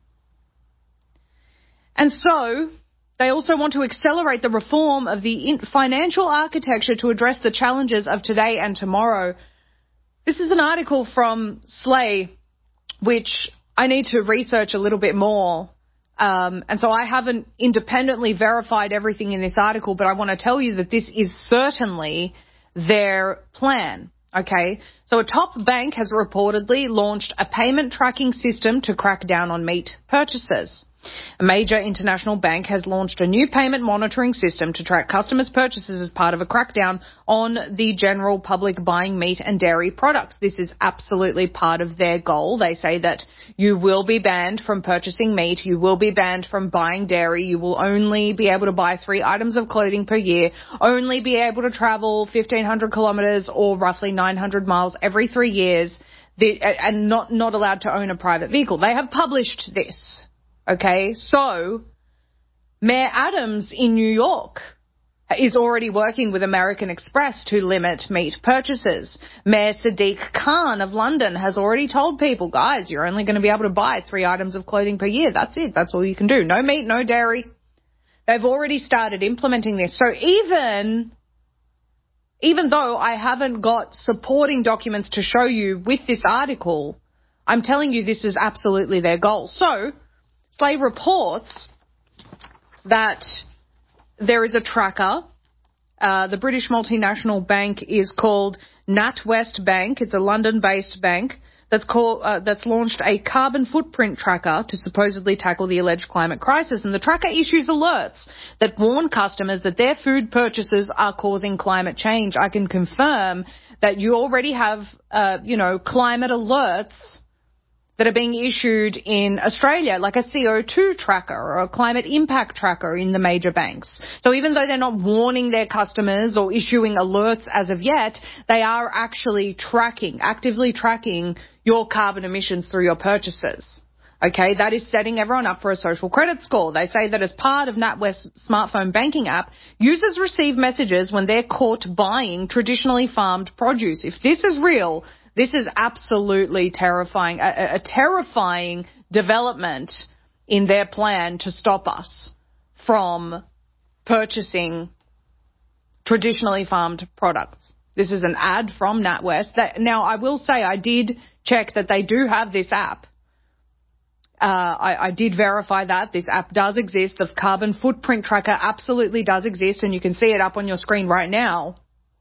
And so they also want to accelerate the reform of the financial architecture to address the challenges of today and tomorrow. This is an article from Slay, which I need to research a little bit more. Um, and so I haven't independently verified everything in this article, but I want to tell you that this is certainly their plan. Okay, so a top bank has reportedly launched a payment tracking system to crack down on meat purchases. A major international bank has launched a new payment monitoring system to track customers' purchases as part of a crackdown on the general public buying meat and dairy products. This is absolutely part of their goal. They say that you will be banned from purchasing meat, you will be banned from buying dairy, you will only be able to buy three items of clothing per year, only be able to travel fifteen hundred kilometres or roughly nine hundred miles every three years, and not, not allowed to own a private vehicle. They have published this. Okay, so Mayor Adams in New York is already working with American Express to limit meat purchases. Mayor Sadiq Khan of London has already told people, guys, you're only going to be able to buy three items of clothing per year. That's it. That's all you can do. No meat, no dairy. They've already started implementing this. So even, even though I haven't got supporting documents to show you with this article, I'm telling you this is absolutely their goal. So Slay reports that there is a tracker. Uh, the British multinational bank is called NatWest Bank. It's a London-based bank that's called uh, that's launched a carbon footprint tracker to supposedly tackle the alleged climate crisis. And the tracker issues alerts that warn customers that their food purchases are causing climate change. I can confirm that you already have, uh, you know, climate alerts that are being issued in Australia, like a C O two tracker or a climate impact tracker in the major banks. So even though they're not warning their customers or issuing alerts as of yet, they are actually tracking, actively tracking your carbon emissions through your purchases. Okay, that is setting everyone up for a social credit score. They say that as part of NatWest's smartphone banking app, users receive messages when they're caught buying traditionally farmed produce. If this is real, this is absolutely terrifying, a, a terrifying development in their plan to stop us from purchasing traditionally farmed products. This is an ad from NatWest. That, now, I will say I did check that they do have this app. Uh, I, I did verify that. This app does exist. The carbon footprint tracker absolutely does exist, and you can see it up on your screen right now.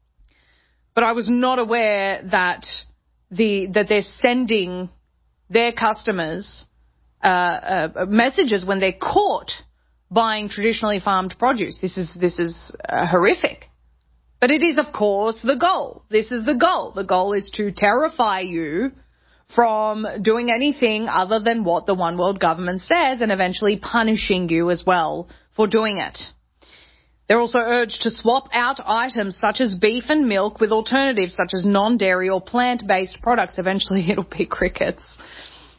But I was not aware that the that they're sending their customers uh, uh, messages when they're caught buying traditionally farmed produce. This is this is uh, horrific. But it is, of course, the goal. This is the goal. The goal is to terrify you from doing anything other than what the one world government says and eventually punishing you as well for doing it. They're also urged to swap out items such as beef and milk with alternatives such as non-dairy or plant-based products. Eventually it'll be crickets.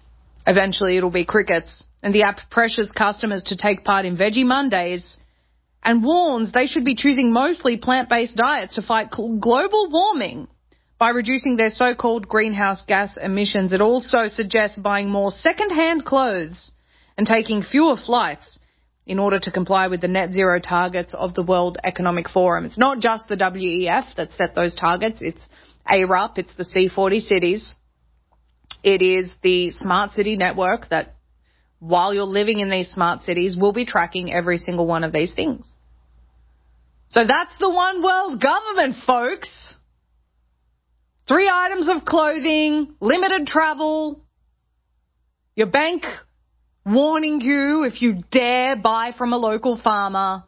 Eventually it'll be crickets. And the app pressures customers to take part in Veggie Mondays and warns they should be choosing mostly plant-based diets to fight global warming by reducing their so-called greenhouse gas emissions. It also suggests buying more second-hand clothes and taking fewer flights in order to comply with the net zero targets of the World Economic Forum. It's not just the W E F that set those targets. It's A R U P, it's the C forty cities. It is the Smart City Network that, while you're living in these smart cities, will be tracking every single one of these things. So that's the one world government, folks. Three items of clothing, limited travel, your bank warning you if you dare buy from a local farmer,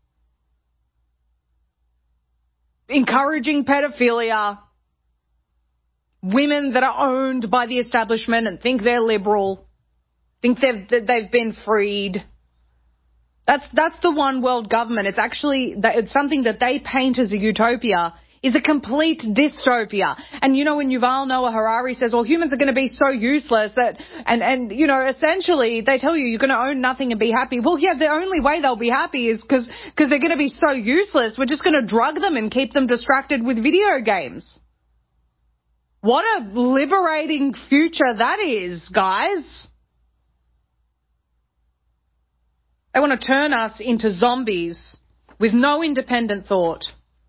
encouraging pedophilia, women that are owned by the establishment and think they're liberal, think they've they've been freed. That's that's the one world government. It's actually it's something that they paint as a utopia is a complete dystopia. And, you know, when Yuval Noah Harari says, well, humans are going to be so useless that, and, and you know, essentially they tell you you're going to own nothing and be happy. Well, yeah, the only way they'll be happy is because because they're going to be so useless. We're just going to drug them and keep them distracted with video games. What a liberating future that is, guys. They want to turn us into zombies with no independent thought.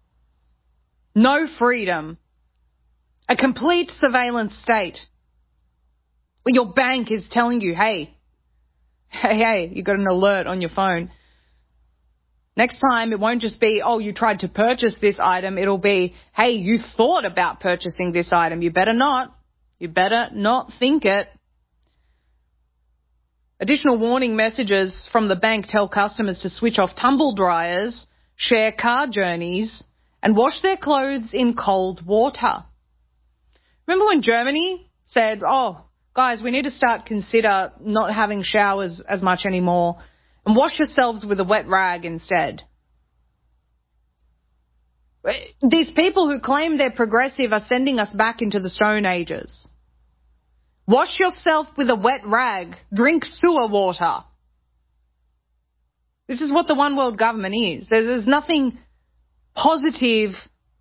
No freedom. A complete surveillance state. Where your bank is telling you, hey, hey, hey, you got an alert on your phone. Next time, it won't just be, oh, you tried to purchase this item. It'll be, hey, you thought about purchasing this item. You better not. You better not think it. Additional warning messages from the bank tell customers to switch off tumble dryers, share car journeys, and wash their clothes in cold water. Remember when Germany said, oh, guys, we need to start consider not having showers as much anymore and wash yourselves with a wet rag instead? These people who claim they're progressive are sending us back into the Stone Ages. Wash yourself with a wet rag. Drink sewer water. This is what the one world government is. There's, there's nothing positive.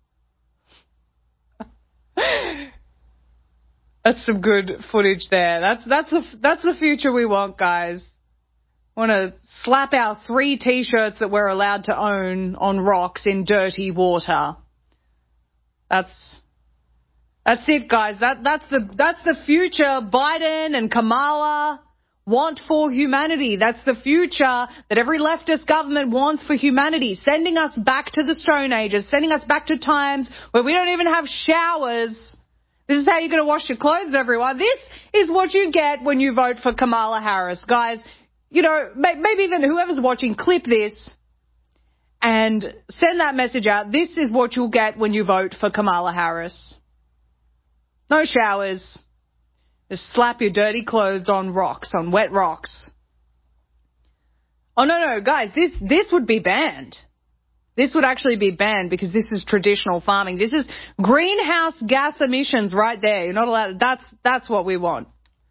That's some good footage there. That's that's the that's the future we want, guys. Want to slap our three T-shirts that we're allowed to own on rocks in dirty water. That's that's it, guys. That that's the that's the future Biden and Kamala want for humanity. That's the future that every leftist government wants for humanity, sending us back to the Stone Ages, sending us back to times where we don't even have showers. This is how you're going to wash your clothes, everyone. This is what you get when you vote for Kamala Harris. Guys, you know, maybe even whoever's watching, clip this and send that message out. This is what you'll get when you vote for Kamala Harris. No showers. Just slap your dirty clothes on rocks, on wet rocks. Oh, no, no, guys, this this would be banned. This would actually be banned because this is traditional farming. This is greenhouse gas emissions right there. You're not allowed. That's, that's what we want.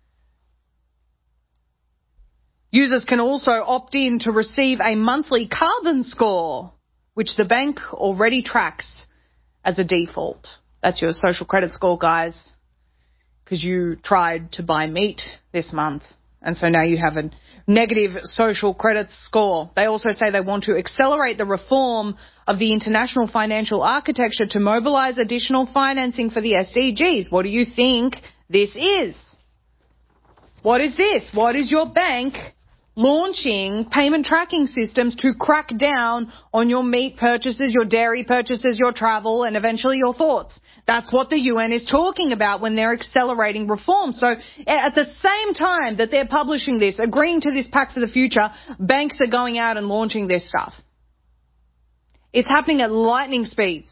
Users can also opt in to receive a monthly carbon score, which the bank already tracks as a default. That's your social credit score, guys, because you tried to buy meat this month, and so now you have a negative social credit score. They also say they want to accelerate the reform of the international financial architecture to mobilize additional financing for the S D Gs. What do you think this is? What is this? What is your bank launching payment tracking systems to crack down on your meat purchases, your dairy purchases, your travel, and eventually your thoughts? That's what the U N is talking about when they're accelerating reform. So at the same time that they're publishing this, agreeing to this Pact for the Future, banks are going out and launching this stuff. It's happening at lightning speeds.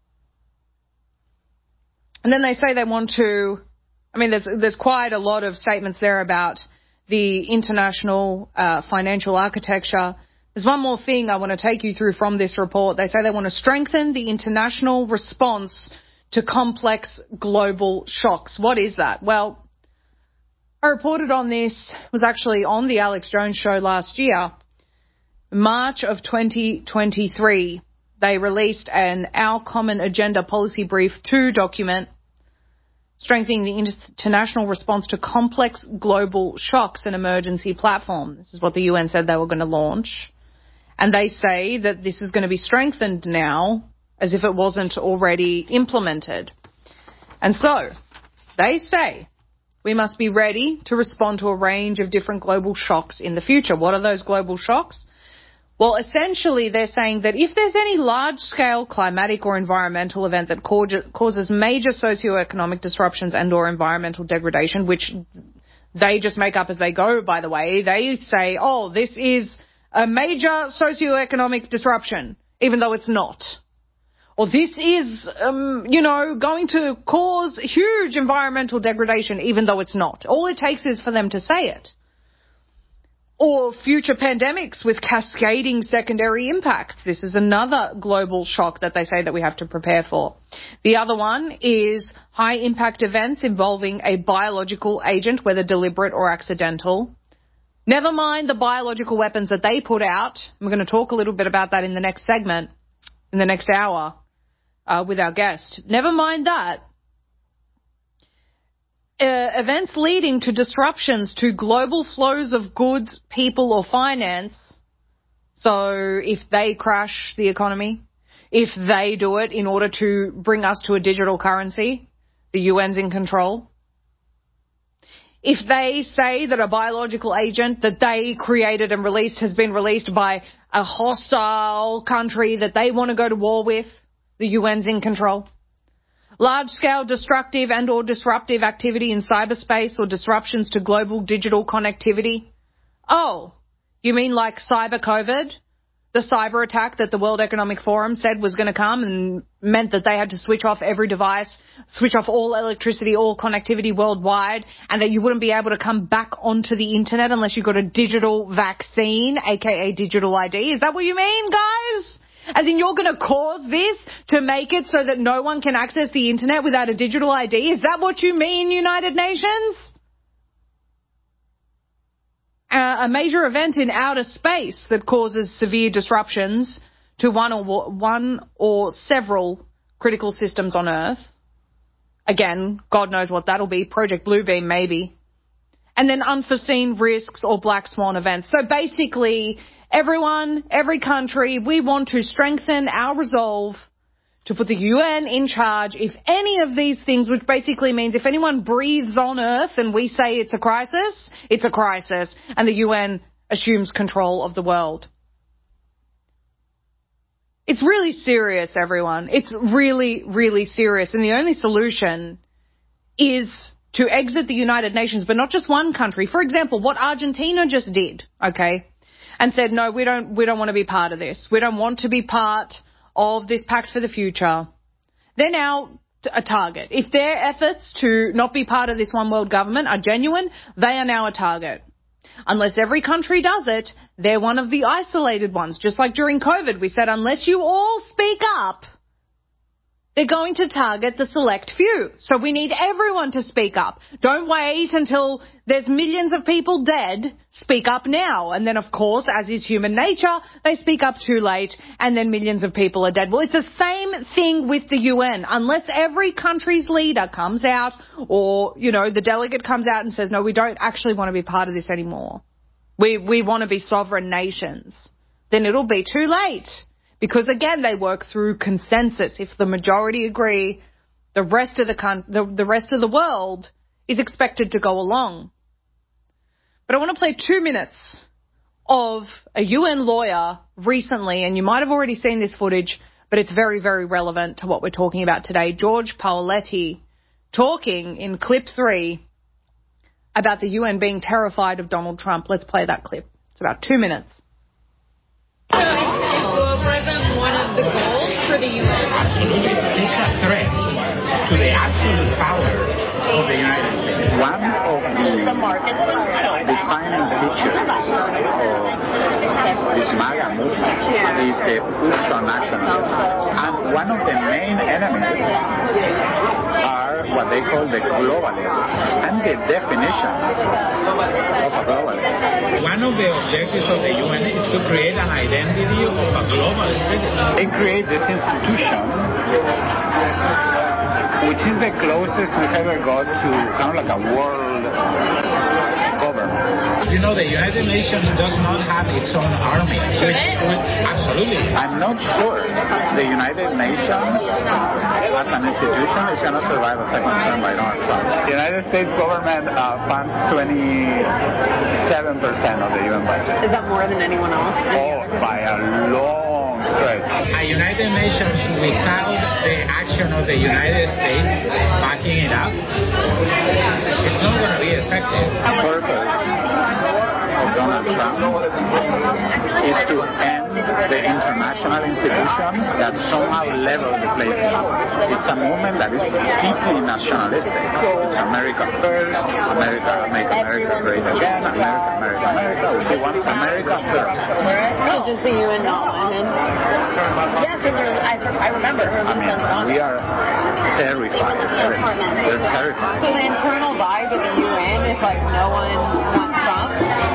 And then they say they want to, I mean, there's, there's quite a lot of statements there about the international uh, financial architecture. There's one more thing I want to take you through from this report. They say they want to strengthen the international response to complex global shocks. What is that? Well, I reported on this, was actually on the Alex Jones show last year. March of twenty twenty-three, they released an Our Common Agenda Policy Brief two document strengthening the international response to complex global shocks and emergency platform. This is what the U N said they were going to launch. And they say that this is going to be strengthened now as if it wasn't already implemented. And so they say we must be ready to respond to a range of different global shocks in the future. What are those global shocks? Well, essentially, they're saying that if there's any large-scale climatic or environmental event that causes major socioeconomic disruptions and or environmental degradation, which they just make up as they go, by the way, they say, oh, this is a major socioeconomic disruption, even though it's not. Or this is, um, you know, going to cause huge environmental degradation, even though it's not. All it takes is for them to say it. Or future pandemics with cascading secondary impacts. This is another global shock that they say that we have to prepare for. The other one is high-impact events involving a biological agent, whether deliberate or accidental. Never mind the biological weapons that they put out. We're going to talk a little bit about that in the next segment, in the next hour, uh, with our guest. Never mind that. Uh, events leading to disruptions to global flows of goods, people, or finance. So if they crash the economy, if they do it in order to bring us to a digital currency, the U N's in control. If they say that a biological agent that they created and released has been released by a hostile country that they want to go to war with, the U N's in control. Large-scale destructive and or disruptive activity in cyberspace or disruptions to global digital connectivity. Oh, you mean like cyber COVID? The cyber attack that the World Economic Forum said was going to come and meant that they had to switch off every device, switch off all electricity, all connectivity worldwide, and that you wouldn't be able to come back onto the internet unless you got a digital vaccine, aka digital I D. Is that what you mean, guys? As in you're going to cause this to make it so that no one can access the internet without a digital I D? Is that what you mean, United Nations? Uh, a major event in outer space that causes severe disruptions to one or one or several critical systems on Earth. Again, God knows what that'll be. Project Bluebeam, maybe. And then unforeseen risks or black swan events. So basically, everyone, every country, we want to strengthen our resolve to put the U N in charge if any of these things, which basically means if anyone breathes on Earth and we say it's a crisis, it's a crisis, and the U N assumes control of the world. It's really serious, everyone. It's really, really serious. And the only solution is to exit the United Nations, but not just one country. For example, what Argentina just did, okay, and said, no, we don't, we don't want to be part of this. We don't want to be part of this pact for the future. They're now a target. If their efforts to not be part of this one world government are genuine, they are now a target. Unless every country does it, they're one of the isolated ones. Just like during COVID, we said, unless you all speak up, they're going to target the select few. So we need everyone to speak up. Don't wait until there's millions of people dead. Speak up now. And then, of course, as is human nature, they speak up too late and then millions of people are dead. Well, it's the same thing with the U N. Unless every country's leader comes out or, you know, the delegate comes out and says, no, we don't actually want to be part of this anymore. We, we want to be sovereign nations. Then it'll be too late. Because, again, they work through consensus. If the majority agree, the rest of the, con- the the rest of the world is expected to go along. But I want to play two minutes of a U N lawyer recently, and you might have already seen this footage, but it's very, very relevant to what we're talking about today. George Paoletti talking in clip three about the U N being terrified of Donald Trump. Let's play that clip. It's about two minutes. President, one of the goals for the U N? Absolutely. It's a threat to the absolute power of the United States. One of the defining features of this MAGA movement is the push on nationalism. And one of the main enemies are what they call the globalists. And the definition of globalism. One one of the objectives of the U N is to create an identity of a global citizen. They create this institution, which is the closest we've ever got to kind of like a world government. You know, the United Nations does not have its own army. Should which, it? Which, absolutely. I'm not sure the United Nations as an institution is going to survive a second term by Donald Trump. The United States government uh, funds twenty-seven percent of the U N budget. Is that more than anyone else? Oh, by a long stretch. A United Nations without the action of the United States backing it up, it's not going to be effective. The purpose of Donald Trump is to end the international institutions that somehow level the playing field. It's a movement that is deeply nationalistic. It's America first, America, make America great again, America, America, America. He wants America first. It's just the U N not want him. Yes, I, I remember her. I mean, we are terrified. They're, they're terrified. So the internal vibe of the U N is like no one wants Trump?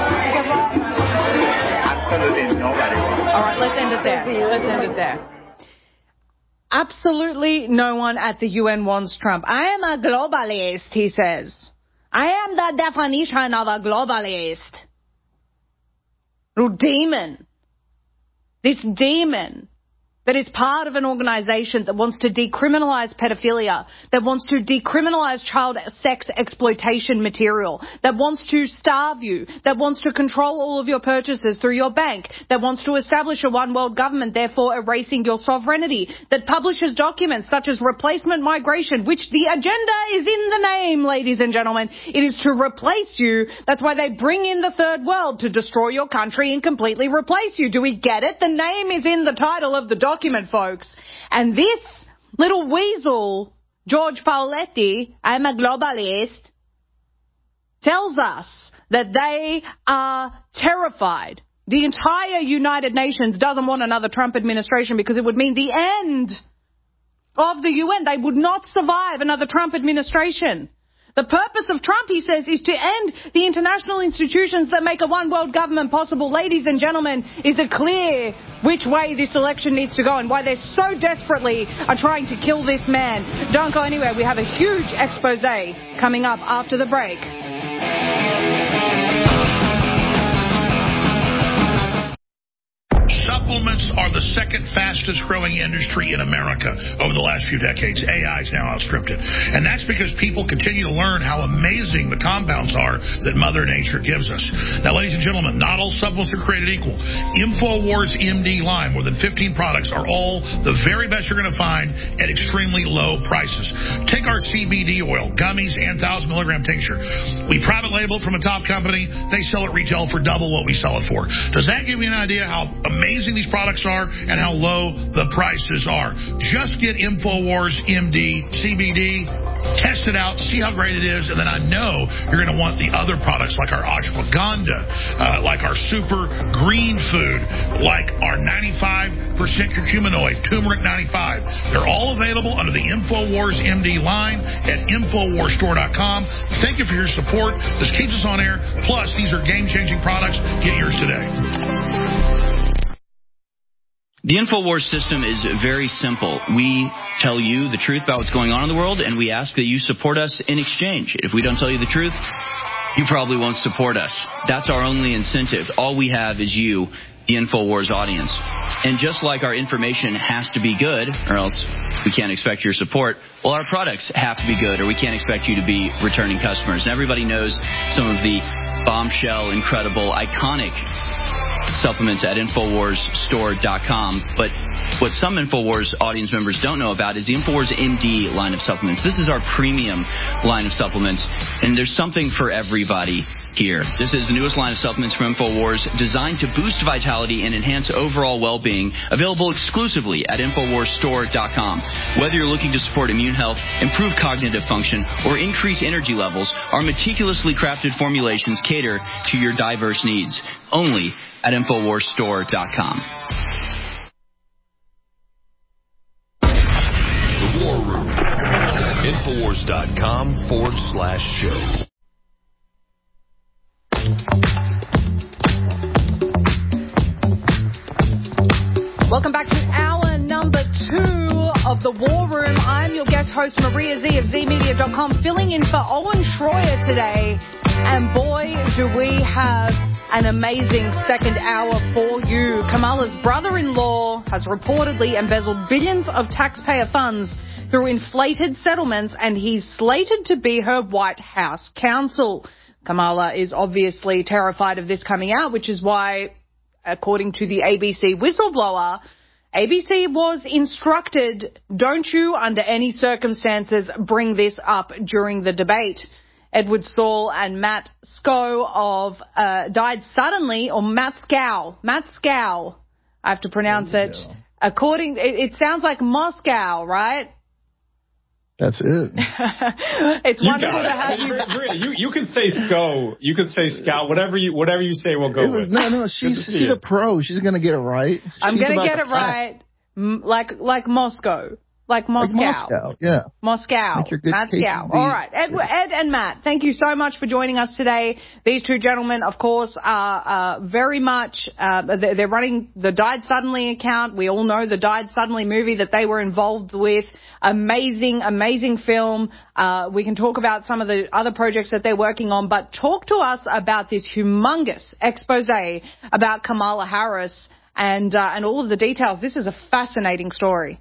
Absolutely nobody wants. All right, let's end it there. Let's end it there. Absolutely no one at the U N wants Trump. I am a globalist, he says. I am the definition of a globalist. Little demon. This demon that is part of an organization that wants to decriminalize pedophilia, that wants to decriminalize child sex exploitation material, that wants to starve you, that wants to control all of your purchases through your bank, that wants to establish a one world government, therefore erasing your sovereignty, that publishes documents such as replacement migration, which the agenda is in the name, ladies and gentlemen. It is to replace you. That's why they bring in the third world, to destroy your country and completely replace you. Do we get it? The name is in the title of the document. Document, folks. And this little weasel, George Paoletti, I'm a globalist, tells us that they are terrified. The entire United Nations doesn't want another Trump administration because it would mean the end of the U N. They would not survive another Trump administration. The purpose of Trump, he says, is to end the international institutions that make a one-world government possible. Ladies and gentlemen, is it clear which way this election needs to go and why they so desperately are trying to kill this man? Don't go anywhere. We have a huge expose coming up after the break. Supplements are the second fastest growing industry in America over the last few decades. A I has now outstripped it. And that's because people continue to learn how amazing the compounds are that Mother Nature gives us. Now, ladies and gentlemen, not all supplements are created equal. InfoWars M D line, more than fifteen products, are all the very best you're going to find at extremely low prices. Take our C B D oil, gummies, and one thousand milligram tincture. We private label it from a top company. They sell it retail for double what we sell it for. Does that give you an idea how amazing these products are and how low the prices are? Just get InfoWars M D C B D, test it out, see how great it is, and then I know you're going to want the other products like our ashwagandha, uh, like our super green food, like our ninety-five percent curcuminoid, turmeric ninety-five. They're all available under the InfoWars M D line at Infowars Store dot com. Thank you for your support. This keeps us on air. Plus, these are game-changing products. Get yours today. The InfoWars system is very simple. We tell you the truth about what's going on in the world, and we ask that you support us in exchange. If we don't tell you the truth, you probably won't support us. That's our only incentive. All we have is you, the InfoWars audience. And just like our information has to be good, or else we can't expect your support, well, our products have to be good, or we can't expect you to be returning customers. And everybody knows some of the bombshell, incredible, iconic supplements at Infowars Store dot com. But what some InfoWars audience members don't know about is the InfoWars M D line of supplements. This is our premium line of supplements, and there's something for everybody here. This is the newest line of supplements from InfoWars, designed to boost vitality and enhance overall well-being, available exclusively at Infowars Store dot com. Whether you're looking to support immune health, improve cognitive function, or increase energy levels, our meticulously crafted formulations cater to your diverse needs. Only at Infowars Store dot com. The War Room. Infowars dot com forward slash show. Welcome back to hour number two of the War Room. I'm your guest host, Maria Z of Z Media dot com, filling in for Owen Schroyer today. And boy, do we have an amazing second hour for you. Kamala's brother-in-law has reportedly embezzled billions of taxpayer funds through inflated settlements, and he's slated to be her White House counsel. Kamala is obviously terrified of this coming out, which is why, according to the A B C whistleblower, A B C was instructed, don't you, under any circumstances, bring this up during the debate. Edward Saul and Matt Scow of uh, died suddenly, or Matt Scow, Matt Scow, I have to pronounce it. According, it, it sounds like Moscow, right? That's it. It's you wonderful to have you. Maria, you you can say Sco, you can say Scout, whatever you whatever you say, we'll go it was, with. No, no, she's she's a pro. She's gonna get it right. She's I'm gonna get it facts. right, M- like like Moscow, like Moscow, like Moscow, yeah, Moscow, Moscow. All right, Ed, Ed and Matt, thank you so much for joining us today. These two gentlemen, of course, are uh, very much. Uh, they're, they're running the Died Suddenly account. We all know the Died Suddenly movie that they were involved with. Amazing, amazing film. Uh, we can talk about some of the other projects that they're working on, but talk to us about this humongous expose about Kamala Harris and uh, and all of the details. This is a fascinating story.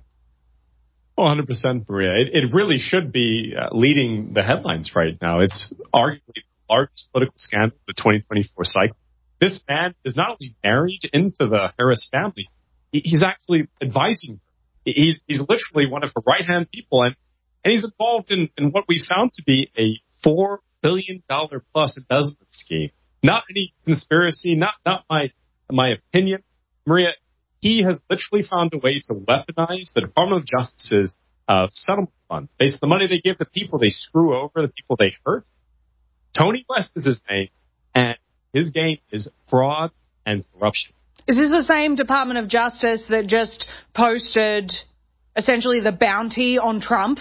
one hundred percent, Maria. It, it really should be uh, leading the headlines right now. It's arguably the largest political scandal of the twenty twenty-four cycle. This man is not only married into the Harris family, he, he's actually advising her. He's he's literally one of her right-hand people, and, and he's involved in, in what we found to be a four billion dollars plus embezzlement scheme. Not any conspiracy, not not my my opinion. Maria, he has literally found a way to weaponize the Department of Justice's uh, settlement funds. Based on the money they give the people they screw over, the people they hurt. Tony West is his name, and his game is fraud and corruption. Is this the same Department of Justice that just posted essentially the bounty on Trump?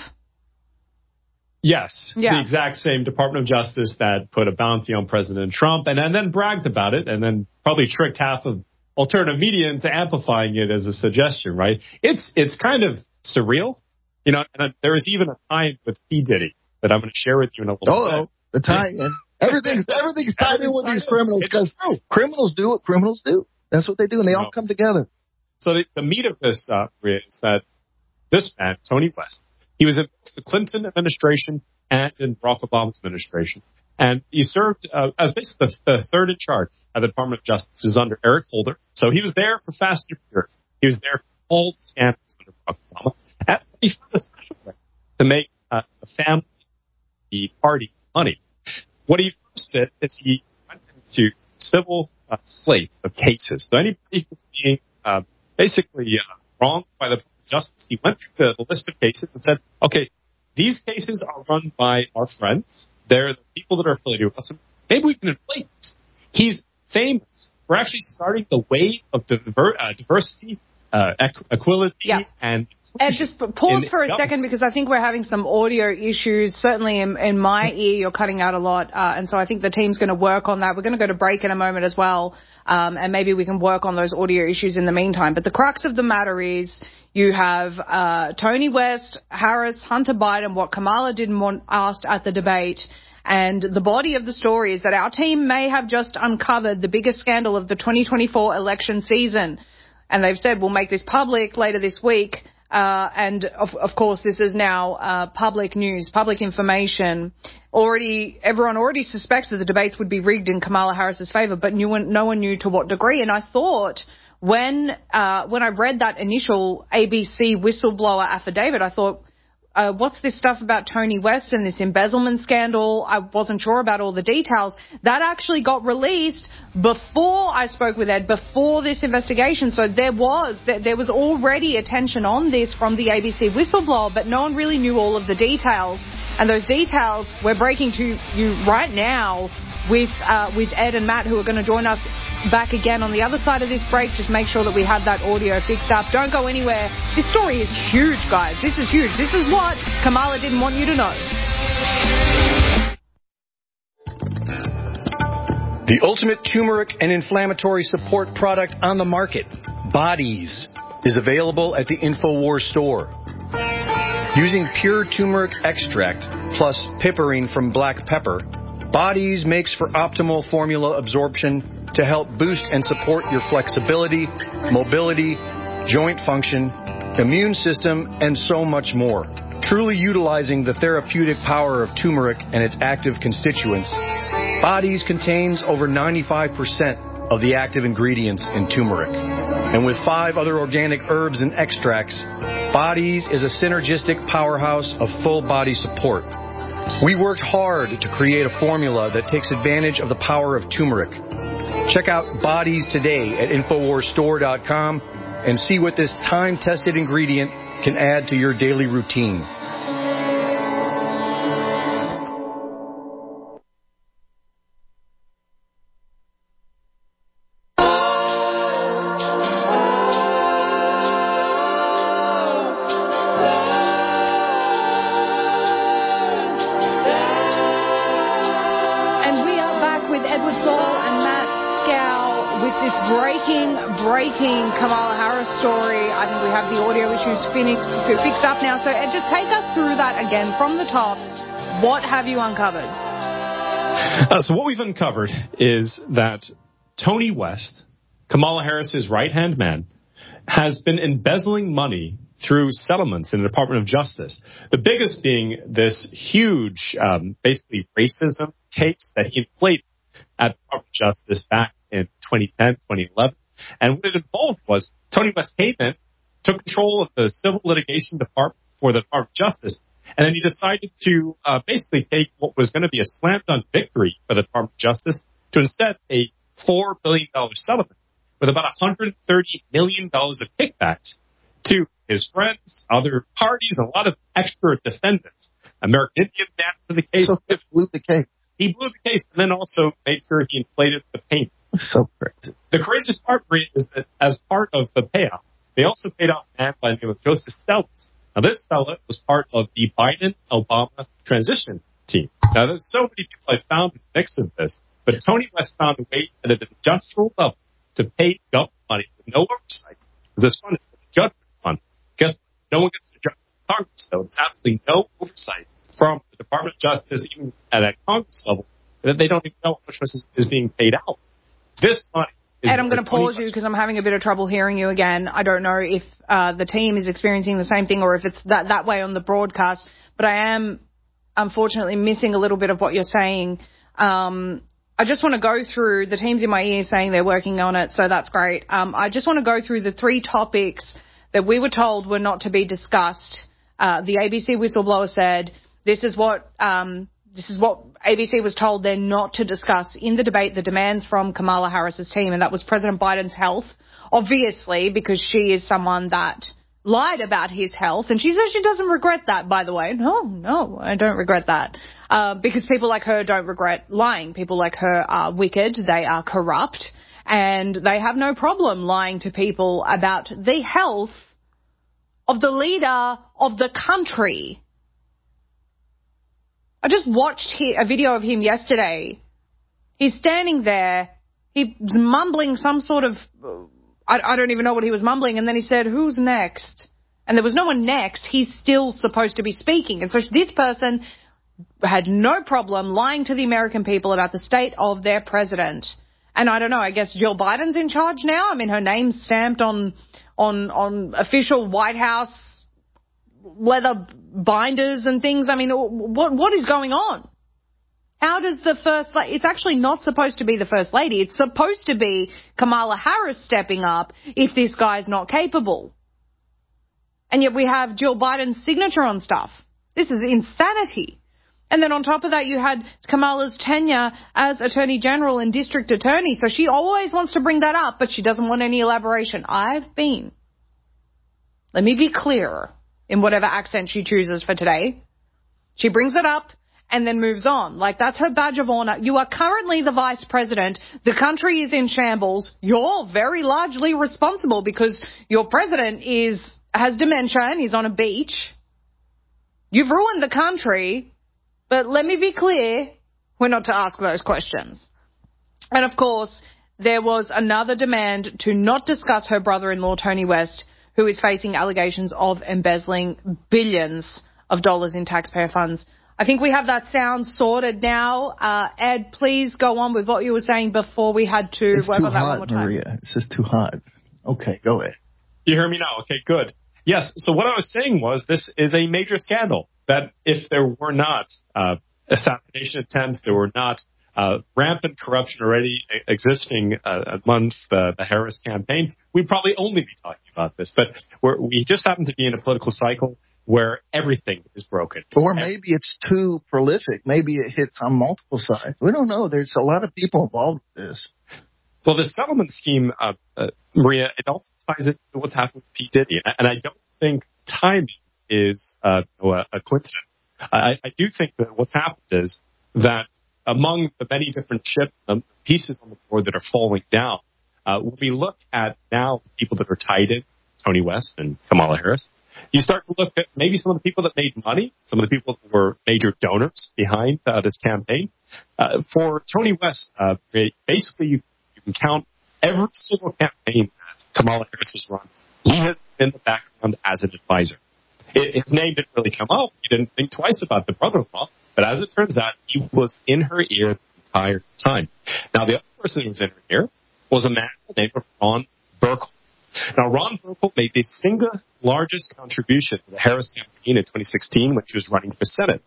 Yes, yeah. The exact same Department of Justice that put a bounty on President Trump and, and then bragged about it and then probably tricked half of alternative media into amplifying it as a suggestion, right? It's it's kind of surreal. You know, and there is even a tie with P. Diddy that I'm going to share with you in a little oh, bit. The tie-in. Everything's, everything's tied in with these criminals because criminals do what criminals do. That's what they do, and they all come together. So the, the meat of this uh, is that this man, Tony West, he was in the Clinton administration and in Barack Obama's administration. And he served uh, as basically the, the third in charge at the Department of Justice. He was under Eric Holder. So he was there for Fast and Furious. He was there for all the scandals under Barack Obama. And he found a special way to make uh, the family, the party, money. What he first did is he went into civil uh, slates of cases. So anybody who was being uh, basically uh, wronged by the Department of Justice, he went through the, the list of cases and said, okay, these cases are run by our friends. They're the people that are affiliated with us. Maybe we can inflate this. He's famous. We're actually starting the wave of diver, uh, diversity, uh, equ- equality, yeah. and Ed, just pause in, for a yeah. second because I think we're having some audio issues. Certainly in, in my ear, you're cutting out a lot. Uh, and so I think the team's going to work on that. We're going to go to break in a moment as well. Um, and maybe we can work on those audio issues in the meantime. But the crux of the matter is you have uh, Tony West, Harris, Hunter Biden, what Kamala didn't want asked at the debate. And the body of the story is that our team may have just uncovered the biggest scandal of the twenty twenty-four election season. And they've said we'll make this public later this week. Uh, and of, of course, this is now uh, public news, public information. Already, everyone already suspects that the debates would be rigged in Kamala Harris's favor, but no one, no one knew to what degree. And I thought when uh, when I read that initial A B C whistleblower affidavit, I thought, uh, what's this stuff about Tony West and this embezzlement scandal? I wasn't sure about all the details. That actually got released before I spoke with Ed, before this investigation. So there was there was already attention on this from the A B C whistleblower, but no one really knew all of the details. And those details we're breaking to you right now with uh, with Ed and Matt, who are going to join us back again on the other side of this break. Just make sure that we have that audio fixed up. Don't go anywhere. This story is huge, guys. This is huge. This is what Kamala didn't want you to know. The ultimate turmeric and inflammatory support product on the market, Bodies. is available at the InfoWars store. Using pure turmeric extract plus piperine from black pepper, Bodies makes for optimal formula absorption to help boost and support your flexibility, mobility, joint function, immune system, and so much more. Truly utilizing the therapeutic power of turmeric and its active constituents, Bodies contains over ninety-five percent of the active ingredients in turmeric. And with five other organic herbs and extracts, Bodies is a synergistic powerhouse of full body support. We worked hard to create a formula that takes advantage of the power of turmeric. Check out Bodies today at Infowars Store dot com and see what this time-tested ingredient can add to your daily routine. Breaking Kamala Harris story. I think we have the audio issues fixed up now. So Ed, just take us through that again from the top. What have you uncovered? Uh, so what we've uncovered is that Tony West, Kamala Harris's right-hand man, has been embezzling money through settlements in the Department of Justice. The biggest being this huge, um, basically racism case that he inflated at the Department of Justice back in twenty ten, twenty eleven. And what it involved was Tony West came in, took control of the civil litigation department for the Department of Justice, and then he decided to uh, basically take what was going to be a slam dunk victory for the Department of Justice to instead a four billion dollars settlement with about one hundred thirty million dollars of kickbacks to his friends, other parties, and a lot of extra defendants. American Indian down to the case. So he blew the case. He blew the case and then also made sure he inflated the payment. So crazy. The craziest part, Maria, is that as part of the payoff, they also paid off a man by the name of Joseph Stellas. Now, this fella was part of the Biden-Obama transition team. Now, there's so many people I found in the mix of this, but Tony West found a way at an industrial level to pay government money with no oversight. This fund is the judgment fund. Guess no one gets to judge Congress, though. There's absolutely no oversight from the Department of Justice, even at that Congress level, that they don't even know how much is, is being paid out. This money is... Ed, I'm going to pause you because I'm having a bit of trouble hearing you again. I don't know if uh, the team is experiencing the same thing or if it's that, that way on the broadcast, but I am unfortunately missing a little bit of what you're saying. Um, I just want to go through, the team's in my ear saying they're working on it, so that's great. Um, I just want to go through the three topics that we were told were not to be discussed. Uh, the A B C whistleblower said this is what... Um, This is what A B C was told they're not to discuss in the debate, the demands from Kamala Harris's team, and that was President Biden's health, obviously, because she is someone that lied about his health, and she says she doesn't regret that, by the way. No, no, I don't regret that, uh, because people like her don't regret lying. People like her are wicked, they are corrupt, and they have no problem lying to people about the health of the leader of the country. I just watched a video of him yesterday. He's standing there. He's mumbling some sort of, I, I don't even know what he was mumbling. And then he said, who's next? And there was no one next. He's still supposed to be speaking. And so this person had no problem lying to the American people about the state of their president. And I don't know, I guess Jill Biden's in charge now. I mean, her name's stamped on, on, on official White House leather binders and things. I mean, what what is going on? How does the first lady, it's actually not supposed to be the first lady. It's supposed to be Kamala Harris stepping up if this guy's not capable. And yet we have Jill Biden's signature on stuff. This is insanity. And then on top of that, you had Kamala's tenure as Attorney General and District Attorney. So she always wants to bring that up, but she doesn't want any elaboration. I've been. Let me be clearer. In whatever accent she chooses for today. She brings it up and then moves on. Like, that's her badge of honor. You are currently the vice president. The country is in shambles. You're very largely responsible because your president is has dementia and he's on a beach. You've ruined the country. But let me be clear, we're not to ask those questions. And, of course, there was another demand to not discuss her brother-in-law, Tony West, who is facing allegations of embezzling billions of dollars in taxpayer funds. I think we have that sound sorted now. Uh, Ed, please go on with what you were saying before we had to it's work too on that hot, one more time. Maria. It's just too hot. Okay, go ahead. You hear me now? Okay, good. Yes, so what I was saying was this is a major scandal, that if there were not uh, assassination attempts, there were not uh, rampant corruption already existing uh, amongst the, the Harris campaign, we'd probably only be talking about this. But we're, we just happen to be in a political cycle where everything is broken. Or maybe it's too prolific. Maybe it hits on multiple sides. We don't know. There's a lot of people involved with this. Well, the settlement scheme, uh, uh, Maria, it also ties into what's happened with P. Diddy. And I don't think timing is uh, a, a coincidence. I, I do think that what's happened is that among the many different chips, um, pieces on the board that are falling down, uh, when we look at now people that are tied in, Tony West and Kamala Harris, you start to look at maybe some of the people that made money, some of the people that were major donors behind uh, this campaign. Uh, for Tony West, uh, basically you, you can count every single campaign that Kamala Harris has run. He has been in the background as an advisor. It, his name didn't really come up. He didn't think twice about the brother-in-law. But as it turns out, he was in her ear the entire time. Now, the other person who was in her ear was a man named Ron Burkle. Now, Ron Burkle made the single largest contribution to the Harris campaign in twenty sixteen when she was running for Senate.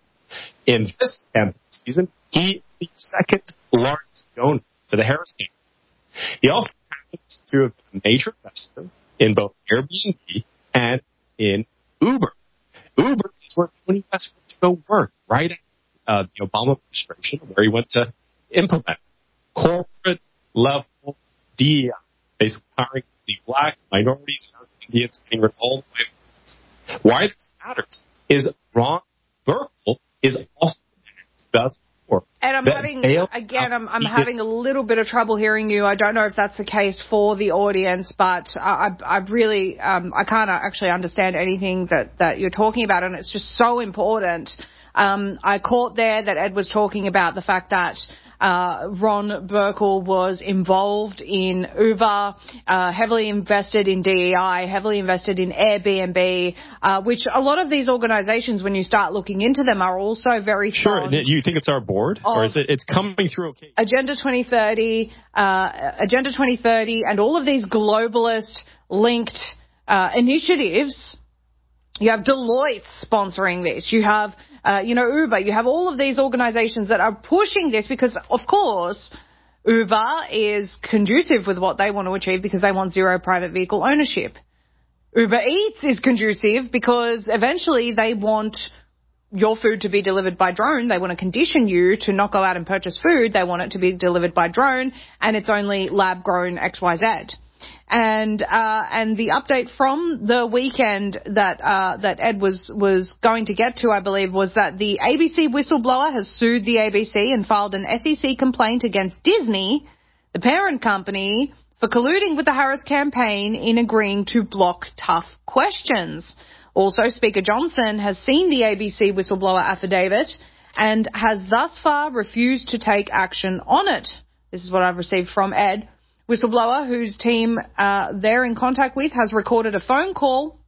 In this campaign season, he is the second largest donor to the Harris campaign. He also happens to have been a major investor in both Airbnb and in Uber. Uber is where Tony West went to go work, right after uh, the Obama administration, where he went to implement corporate level D E I, basically hiring the blacks, minorities, Indians, getting rid of all the white. Why this matters is Ron Burkle is also the man who And I'm having, again, I'm, I'm having a little bit of trouble hearing you. I don't know if that's the case for the audience, but I, I, I really, um, I can't actually understand anything that, that you're talking about, and it's just so important. Um, I caught there that Ed was talking about the fact that uh, Ron Burkle was involved in Uber, uh, heavily invested in D E I, heavily invested in Airbnb, uh, which a lot of these organizations, when you start looking into them, are also very Sure. fond. You think it's our board? Or is it it's coming through okay? Agenda twenty thirty, uh, Agenda twenty thirty, and all of these globalist linked uh, initiatives. You have Deloitte sponsoring this. You have, uh, you know, Uber. You have all of these organizations that are pushing this because, of course, Uber is conducive with what they want to achieve because they want zero private vehicle ownership. Uber Eats is conducive because eventually they want your food to be delivered by drone. They want to condition you to not go out and purchase food. They want it to be delivered by drone, and it's only lab-grown X Y Z. And uh, and the update from the weekend that uh, that Ed was was going to get to, I believe, was that the A B C whistleblower has sued the A B C and filed an S E C complaint against Disney, the parent company, for colluding with the Harris campaign in agreeing to block tough questions. Also, Speaker Johnson has seen the A B C whistleblower affidavit and has thus far refused to take action on it. This is what I've received from Ed. Whistleblower, whose team uh, they're in contact with, has recorded a phone call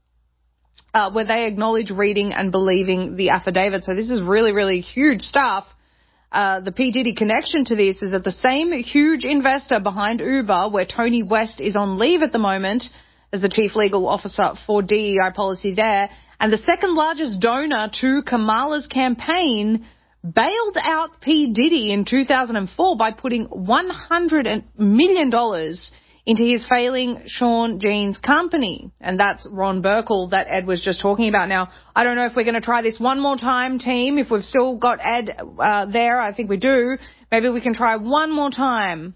uh, where they acknowledge reading and believing the affidavit. So this is really, really huge stuff. Uh, the P. Diddy connection to this is that the same huge investor behind Uber, where Tony West is on leave at the moment as the chief legal officer for D E I policy there, and the second largest donor to Kamala's campaign, bailed out P. Diddy in two thousand four by putting one hundred million dollars into his failing Sean Jean's company. And that's Ron Burkle that Ed was just talking about. Now, I don't know if we're going to try this one more time, team. If we've still got Ed uh, there, I think we do. Maybe we can try one more time.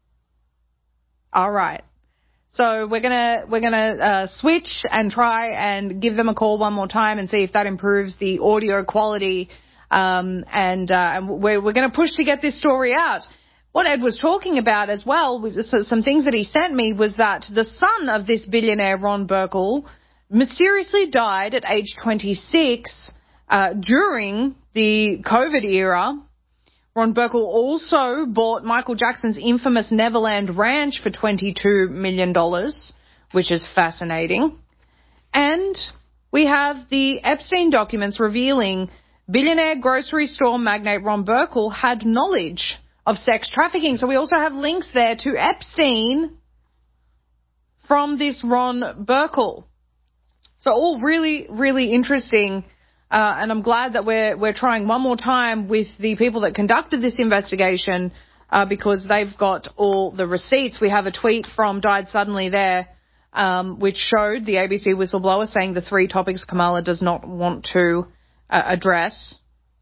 All right. So we're gonna we're gonna uh, switch and try and give them a call one more time and see if that improves the audio quality. Um, and, uh, and we're, we're going to push to get this story out. What Ed was talking about as well, so some things that he sent me, was that the son of this billionaire, Ron Burkle, mysteriously died at age twenty-six uh, during the COVID era. Ron Burkle also bought Michael Jackson's infamous Neverland Ranch for twenty-two million dollars, which is fascinating. And we have the Epstein documents revealing billionaire grocery store magnate Ron Burkle had knowledge of sex trafficking. So we also have links there to Epstein from this Ron Burkle. So all really, really interesting. Uh, and I'm glad that we're we're trying one more time with the people that conducted this investigation uh, because they've got all the receipts. We have a tweet from Died Suddenly there, um, which showed the A B C whistleblower saying the three topics Kamala does not want to uh, address.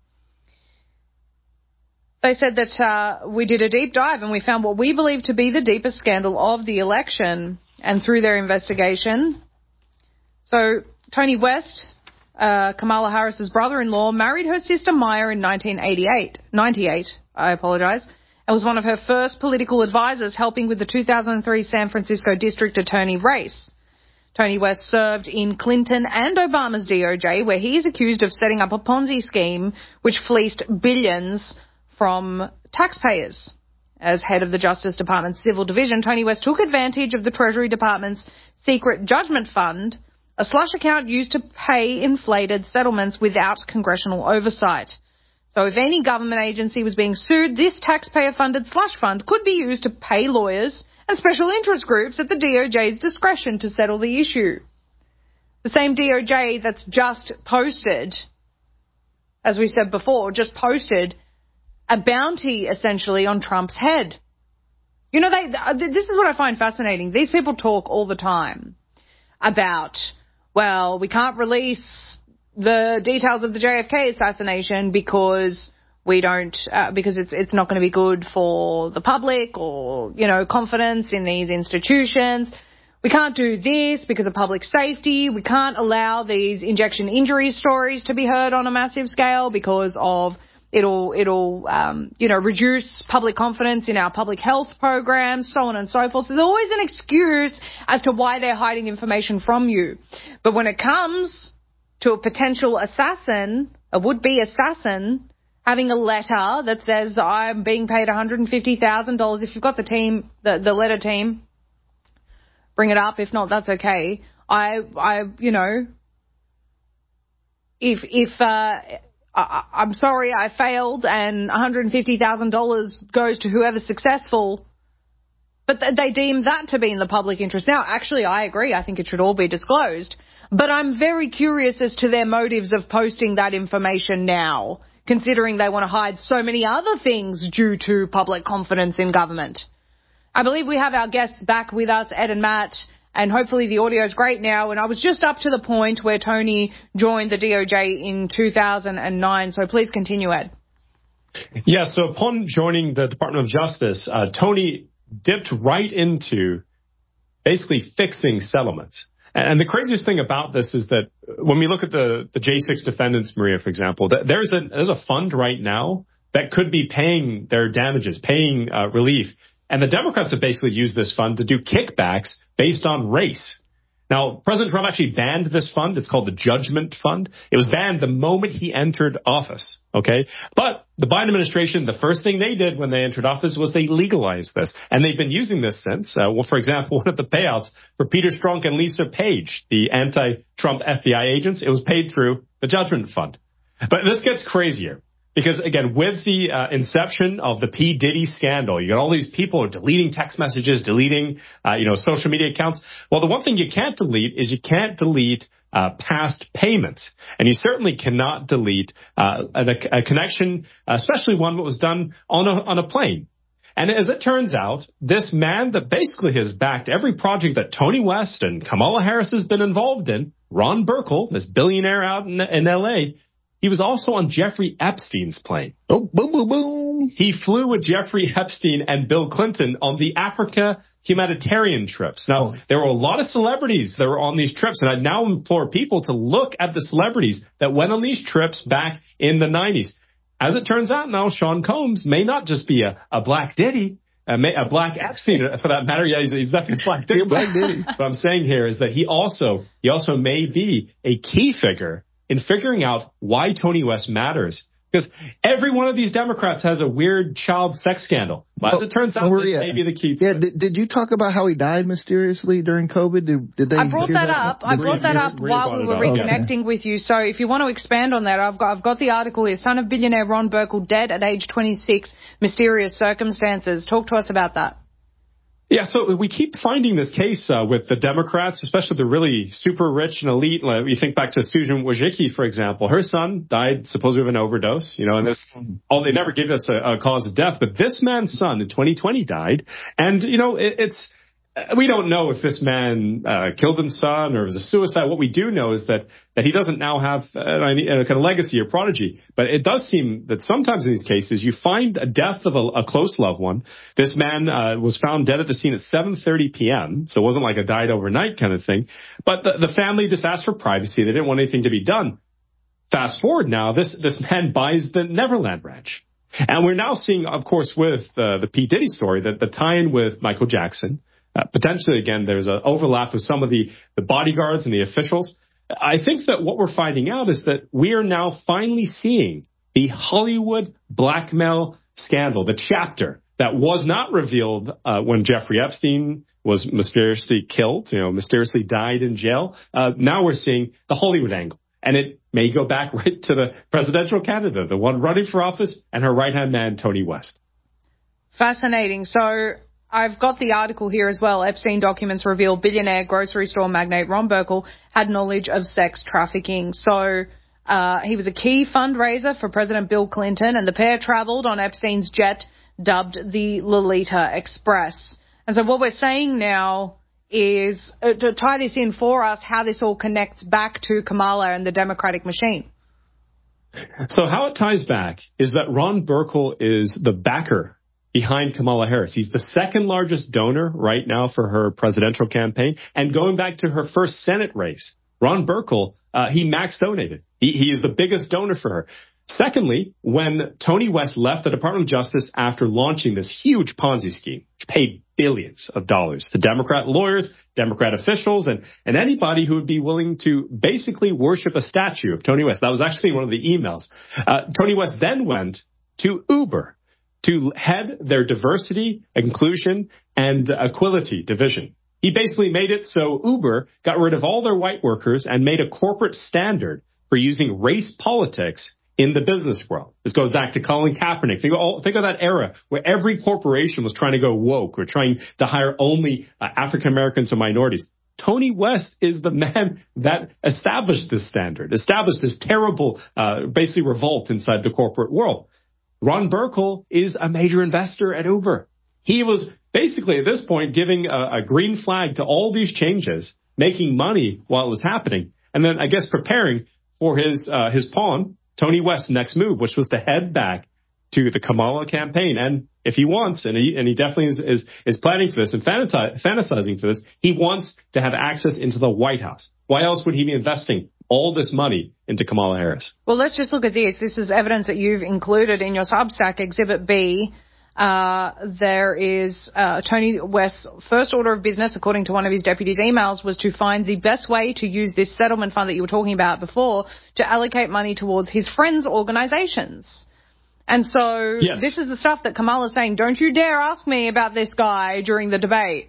They said that uh, we did a deep dive and we found what we believe to be the deepest scandal of the election. And through their investigation, so Tony West, uh, Kamala Harris's brother-in-law, married her sister Maya in nineteen eighty-eight, ninety-eight, I apologize, and was one of her first political advisors helping with the two thousand three San Francisco district attorney race. Tony West served in Clinton and Obama's D O J, where he is accused of setting up a Ponzi scheme which fleeced billions from taxpayers. As head of the Justice Department's Civil Division, Tony West took advantage of the Treasury Department's secret judgment fund, a slush account used to pay inflated settlements without congressional oversight. So if any government agency was being sued, this taxpayer-funded slush fund could be used to pay lawyers and special interest groups at the D O J's discretion to settle the issue. The same D O J that's just posted, as we said before, just posted a bounty, essentially, on Trump's head. You know, they. This is what I find fascinating. These people talk all the time about, well, we can't release the details of the J F K assassination because we don't, uh, because it's it's not going to be good for the public or, you know, confidence in these institutions. We can't do this because of public safety. We can't allow these injection injury stories to be heard on a massive scale because of It'll, it'll, um, you know, reduce public confidence in our public health programs, so on and so forth. So there's always an excuse as to why they're hiding information from you. But when it comes to a potential assassin, a would-be assassin, having a letter that says I'm being paid one hundred fifty thousand dollars, if you've got the team, the, the letter team, bring it up. If not, that's okay. I, I, you know, if, if, uh, I, I'm sorry, I failed, and one hundred fifty thousand dollars goes to whoever's successful. But th- they deem that to be in the public interest. Now, actually, I agree. I think it should all be disclosed. But I'm very curious as to their motives of posting that information now, considering they want to hide so many other things due to public confidence in government. I believe we have our guests back with us, Ed and Matt. And hopefully the audio is great now. And I was just up to the point where Tony joined the D O J in two thousand nine. So please continue, Ed. Yeah, so upon joining the Department of Justice, uh, Tony dipped right into basically fixing settlements. And the craziest thing about this is that when we look at the, the J six defendants, Maria, for example, that there's a, there's a fund right now that could be paying their damages, paying uh, relief. And the Democrats have basically used this fund to do kickbacks based on race. Now, President Trump actually banned this fund. It's called the Judgment Fund. It was banned the moment he entered office, okay? But the Biden administration, the first thing they did when they entered office was they legalized this. And they've been using this since. Uh, well, for example, one of the payouts for Peter Strzok and Lisa Page, the anti-Trump F B I agents, it was paid through the Judgment Fund. But this gets crazier. Because, again, with the uh, inception of the P. Diddy scandal, you got all these people deleting text messages, deleting, uh, you know, social media accounts. Well, the one thing you can't delete is you can't delete uh, past payments. And you certainly cannot delete uh, a, a connection, especially one that was done on a, on a plane. And as it turns out, this man that basically has backed every project that Tony West and Kamala Harris has been involved in, Ron Burkle, this billionaire out in, in L A, he was also on Jeffrey Epstein's plane. Oh, boom, boom, boom. He flew with Jeffrey Epstein and Bill Clinton on the Africa humanitarian trips. Now, there were a lot of celebrities that were on these trips, and I now implore people to look at the celebrities that went on these trips back in the nineties. As it turns out now, Sean Combs may not just be a, a black Diddy, a, a black Epstein, for that matter. Yeah, he's, he's definitely black Diddy. black Diddy. What I'm saying here is that he also he also may be a key figure in figuring out why Tony West matters Because every one of these Democrats has a weird child sex scandal. But as it turns out, this may be the key. Yeah, did, did you talk about how he died mysteriously during COVID? Did, did they I brought that, that up. I brought that up while we were reconnecting okay. with you. So if you want to expand on that, I've got I've got the article here. Son of billionaire Ron Burkle dead at age twenty-six, mysterious circumstances. Talk to us about that. Yeah, so we keep finding this case uh, with the Democrats, especially the really super rich and elite. Like, you think back to Susan Wojcicki, for example. Her son died supposedly of an overdose, you know, and this, oh, they never gave us a, a cause of death. But this man's son in twenty twenty died. And, you know, it, it's, we don't know if this man uh, killed his son or it was a suicide. What we do know is that that he doesn't now have a, a kind of legacy or prodigy. But it does seem that sometimes in these cases you find a death of a, a close loved one. This man uh, was found dead at the scene at seven thirty p.m., so it wasn't like a died overnight kind of thing. But the, the family just asked for privacy. They didn't want anything to be done. Fast forward now, this, this man buys the Neverland Ranch. And we're now seeing, of course, with uh, the P. Diddy story, that the tie-in with Michael Jackson. Uh, potentially, again, there's an overlap with some of the, the bodyguards and the officials. I think that what we're finding out is that we are now finally seeing the Hollywood blackmail scandal, the chapter that was not revealed uh, when Jeffrey Epstein was mysteriously killed, you know, mysteriously died in jail. Uh, now we're seeing the Hollywood angle. And it may go back right to the presidential candidate, the one running for office, and her right-hand man, Tony West. Fascinating. So I've got the article here as well. Epstein documents reveal billionaire grocery store magnate Ron Burkle had knowledge of sex trafficking. So uh, he was a key fundraiser for President Bill Clinton, and the pair traveled on Epstein's jet dubbed the Lolita Express. And so what we're saying now is, uh, to tie this in for us, how this all connects back to Kamala and the Democratic machine. So how it ties back is that Ron Burkle is the backer behind Kamala Harris. He's the second largest donor right now for her presidential campaign. And going back to her first Senate race, Ron Burkle, uh, he max donated. He, he is the biggest donor for her. Secondly, when Tony West left the Department of Justice after launching this huge Ponzi scheme, which paid billions of dollars to Democrat lawyers, Democrat officials, and, and anybody who would be willing to basically worship a statue of Tony West. That was actually one of the emails. Uh, Tony West then went to Uber to head their diversity, inclusion, and equality division. He basically made it so Uber got rid of all their white workers and made a corporate standard for using race politics in the business world. This goes back to Colin Kaepernick. Think of, think of that era where every corporation was trying to go woke or trying to hire only uh, African Americans and minorities. Tony West is the man that established this standard, established this terrible, uh, basically revolt inside the corporate world. Ron Burkle is a major investor at Uber. He was basically at this point giving a, a green flag to all these changes, making money while it was happening, and then I guess preparing for his uh, his pawn, Tony West's next move, which was to head back to the Kamala campaign. And if he wants, and he and he definitely is is, is planning for this and fantasi- fantasizing for this, he wants to have access into the White House. Why else would he be investing all this money into Kamala Harris? Well, let's just look at this. This is evidence that you've included in your Substack, Exhibit B. Uh, there is uh, Tony West's first order of business, according to one of his deputies' emails, was to find the best way to use this settlement fund that you were talking about before to allocate money towards his friends' organizations. And so yes. This is the stuff that Kamala's saying, don't you dare ask me about this guy during the debate.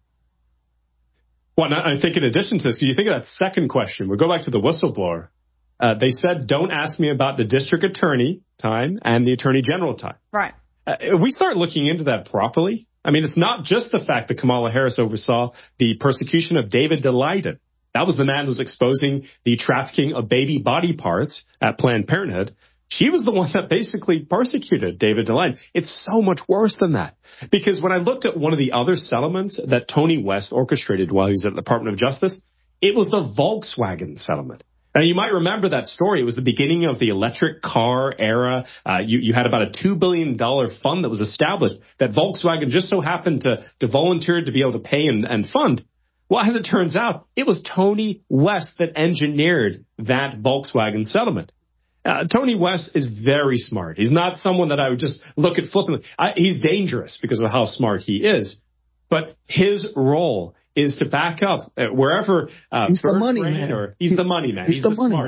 Well, I think in addition to this, you think of that second question. We'll go back to the whistleblower. Uh, they said, don't ask me about the district attorney time and the attorney general time. Right. Uh, if we start looking into that properly, I mean, it's not just the fact that Kamala Harris oversaw the persecution of David Daleiden. That was the man who was exposing the trafficking of baby body parts at Planned Parenthood. She was the one that basically persecuted David Daleiden. It's so much worse than that. Because when I looked at one of the other settlements that Tony West orchestrated while he was at the Department of Justice, it was the Volkswagen settlement. Now, you might remember that story. It was the beginning of the electric car era. Uh, you, you had about a two billion dollars fund that was established that Volkswagen just so happened to, to volunteer to be able to pay and, and fund. Well, as it turns out, it was Tony West that engineered that Volkswagen settlement. Uh, Tony West is very smart. He's not someone that I would just look at flippantly. I, he's dangerous because of how smart he is. But his role is to back up uh, wherever uh, he's the money man. Or, he's he, the money man. He's, he's the, the money smarts. man.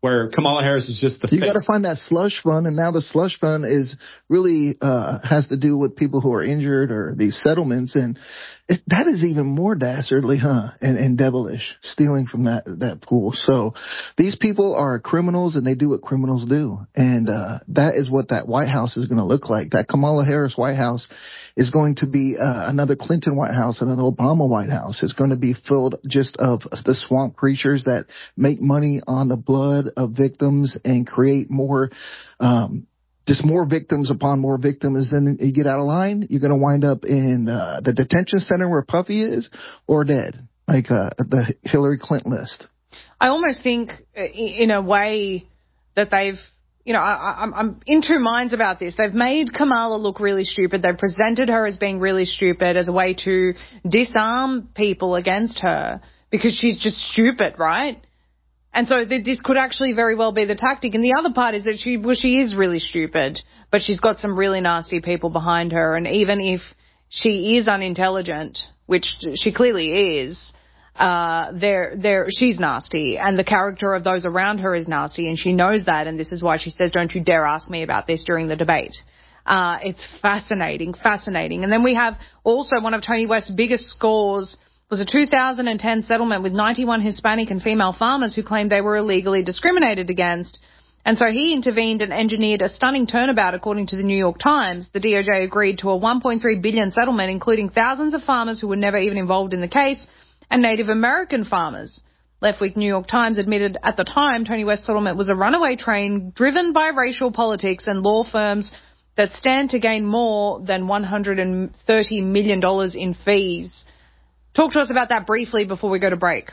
where Kamala Harris is just the You face. got to find that slush fund, and now the slush fund is really uh has to do with people who are injured or these settlements, and it, that is even more dastardly, huh? And, and devilish, stealing from that that pool. So these people are criminals, and they do what criminals do, and uh that is what that White House is going to look like. That Kamala Harris White House is going to be uh, another Clinton White House, another Obama White House. It's going to be filled just of the swamp creatures that make money on the blood of victims and create more, um, just more victims upon more victims. Then you get out of line, you're going to wind up in uh, the detention center where Puffy is, or dead, like uh, the Hillary Clinton list. I almost think, in a way, that they've, you know, I, I'm, I'm in two minds about this. They've made Kamala look really stupid. They've presented her as being really stupid as a way to disarm people against her because she's just stupid, right? And so th- this could actually very well be the tactic. And the other part is that she, well, she is really stupid, but she's got some really nasty people behind her. And even if she is unintelligent, which she clearly is, uh, they're, they're, she's nasty, and the character of those around her is nasty, and she knows that, and this is why she says, don't you dare ask me about this during the debate. Uh, it's fascinating, fascinating. And then we have also one of Tony West's biggest scores was a two thousand ten settlement with ninety-one Hispanic and female farmers who claimed they were illegally discriminated against. And so he intervened and engineered a stunning turnabout, according to the New York Times. The D O J agreed to a one point three billion dollars settlement, including thousands of farmers who were never even involved in the case, and Native American farmers. Left-Week New York Times admitted at the time Tony West's settlement was a runaway train driven by racial politics and law firms that stand to gain more than one hundred thirty million dollars in fees. Talk to us about that briefly before we go to break.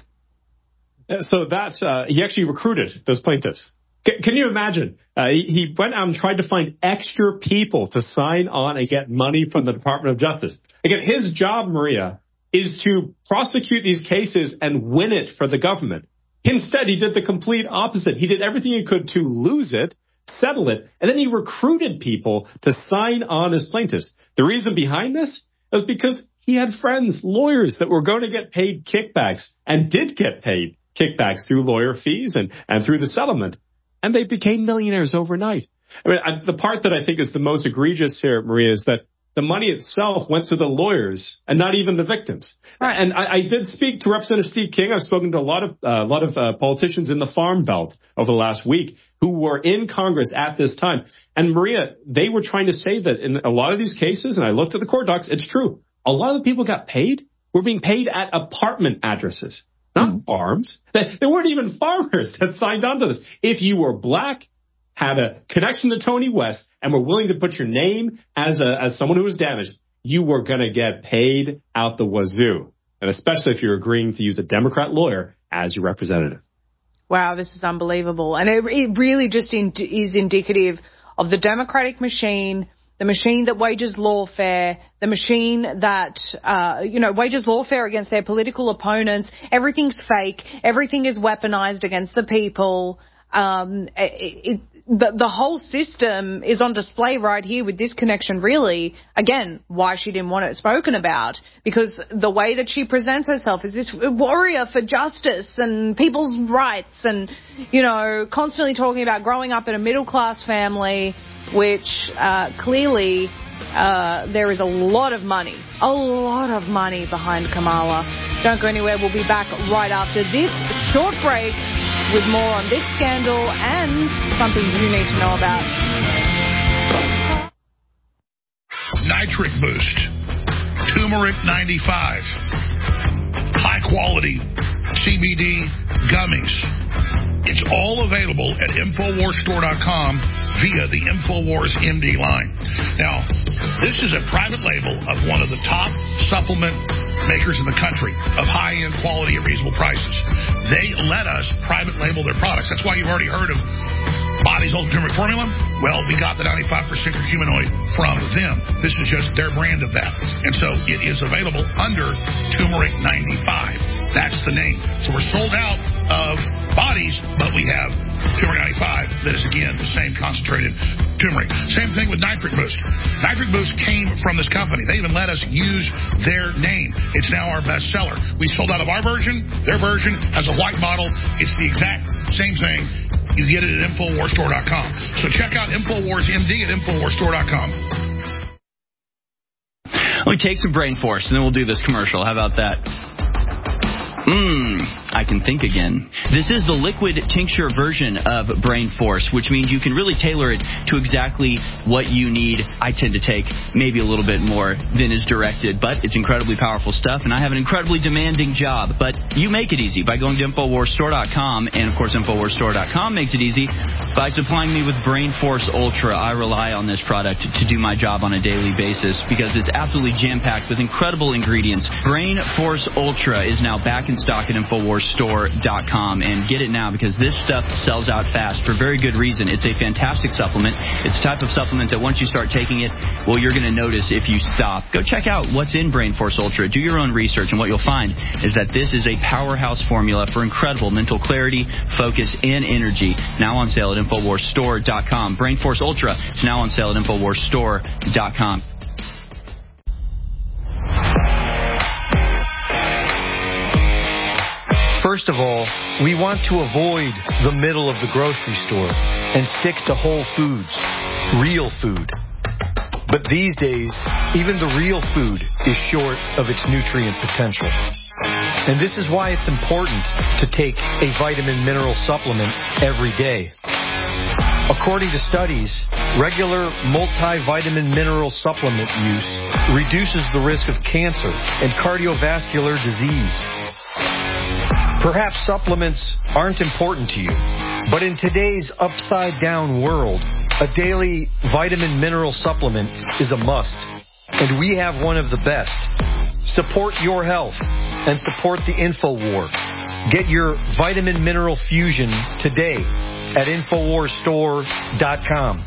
So that uh, he actually recruited those plaintiffs. C- can you imagine? Uh, he, he went out and tried to find extra people to sign on and get money from the Department of Justice. Again, his job, Maria, is to prosecute these cases and win it for the government. Instead, he did the complete opposite. He did everything he could to lose it, settle it, and then he recruited people to sign on as plaintiffs. The reason behind this is because he had friends, lawyers, that were going to get paid kickbacks and did get paid kickbacks through lawyer fees and, and through the settlement. And they became millionaires overnight. I mean, I, the part that I think is the most egregious here, Maria, is that the money itself went to the lawyers and not even the victims. Right. And I, I did speak to Representative Steve King. I've spoken to a lot of uh, a lot of uh, politicians in the Farm Belt over the last week who were in Congress at this time. And Maria, they were trying to say that in a lot of these cases, and I looked at the court docs, it's true. A lot of the people got paid were being paid at apartment addresses, not mm-hmm. farms. They, they weren't even farmers that signed on to this. If you were black, had a connection to Tony West, and were willing to put your name as a as someone who was damaged, you were going to get paid out the wazoo. And especially if you're agreeing to use a Democrat lawyer as your representative. Wow, this is unbelievable. And it, it really just in, is indicative of the Democratic machine, the machine that wages lawfare, the machine that, uh, you know, wages lawfare against their political opponents. Everything's fake. Everything is weaponized against the people. Um, it, it, the, the whole system is on display right here with this connection, really. Again, why she didn't want it spoken about, because the way that she presents herself is this warrior for justice and people's rights and, you know, constantly talking about growing up in a middle-class family, which uh, clearly uh, there is a lot of money, a lot of money behind Kamala. Don't go anywhere. We'll be back right after this short break with more on this scandal and something you need to know about. Nitric Boost, Turmeric ninety-five, high quality C B D gummies. It's all available at Infowars Store dot com via the Infowars M D line. Now, this is a private label of one of the top supplement makers in the country of high-end quality at reasonable prices. They let us private label their products. That's why you've already heard of Body's Ultimate Turmeric Formula. Well, we got the ninety-five percent curcuminoid from them. This is just their brand of that. And so it is available under Turmeric ninety-five. That's the name. So we're sold out of Bodies, but we have Turmeric ninety-five that is, again, the same concentrated turmeric. Same thing with Nitric Boost. Nitric Boost came from this company. They even let us use their name. It's now our best seller. We sold out of our version. Their version has a white bottle. It's the exact same thing. You get it at Infowars Store dot com. So check out Infowars M D at Infowars Store dot com. Let me take some brain force, and then we'll do this commercial. How about that? Mmm, I can think again. This is the liquid tincture version of Brain Force, which means you can really tailor it to exactly what you need. I tend to take maybe a little bit more than is directed, but it's incredibly powerful stuff, and I have an incredibly demanding job. But you make it easy by going to Infowars Store dot com, and of course Infowars Store dot com makes it easy by supplying me with Brain Force Ultra. I rely on this product to do my job on a daily basis because it's absolutely jam-packed with incredible ingredients. Brain Force Ultra is now back in stock at Infowars Store dot com, and get it now because this stuff sells out fast for very good reason. It's a fantastic supplement. It's the type of supplement that once you start taking it, well, you're going to notice if you stop. Go check out what's in Brain Force Ultra. Do your own research, and what you'll find is that this is a powerhouse formula for incredible mental clarity, focus, and energy. Now on sale at Infowars Store dot com. Brain Force Ultra is now on sale at Infowars Store dot com. First of all, we want to avoid the middle of the grocery store and stick to whole foods, real food. But these days, even the real food is short of its nutrient potential. And this is why it's important to take a vitamin mineral supplement every day. According to studies, regular multivitamin mineral supplement use reduces the risk of cancer and cardiovascular disease. Perhaps supplements aren't important to you, but in today's upside-down world, a daily vitamin mineral supplement is a must, and we have one of the best. Support your health and support the InfoWar. Get your vitamin mineral fusion today at Infowars Store dot com.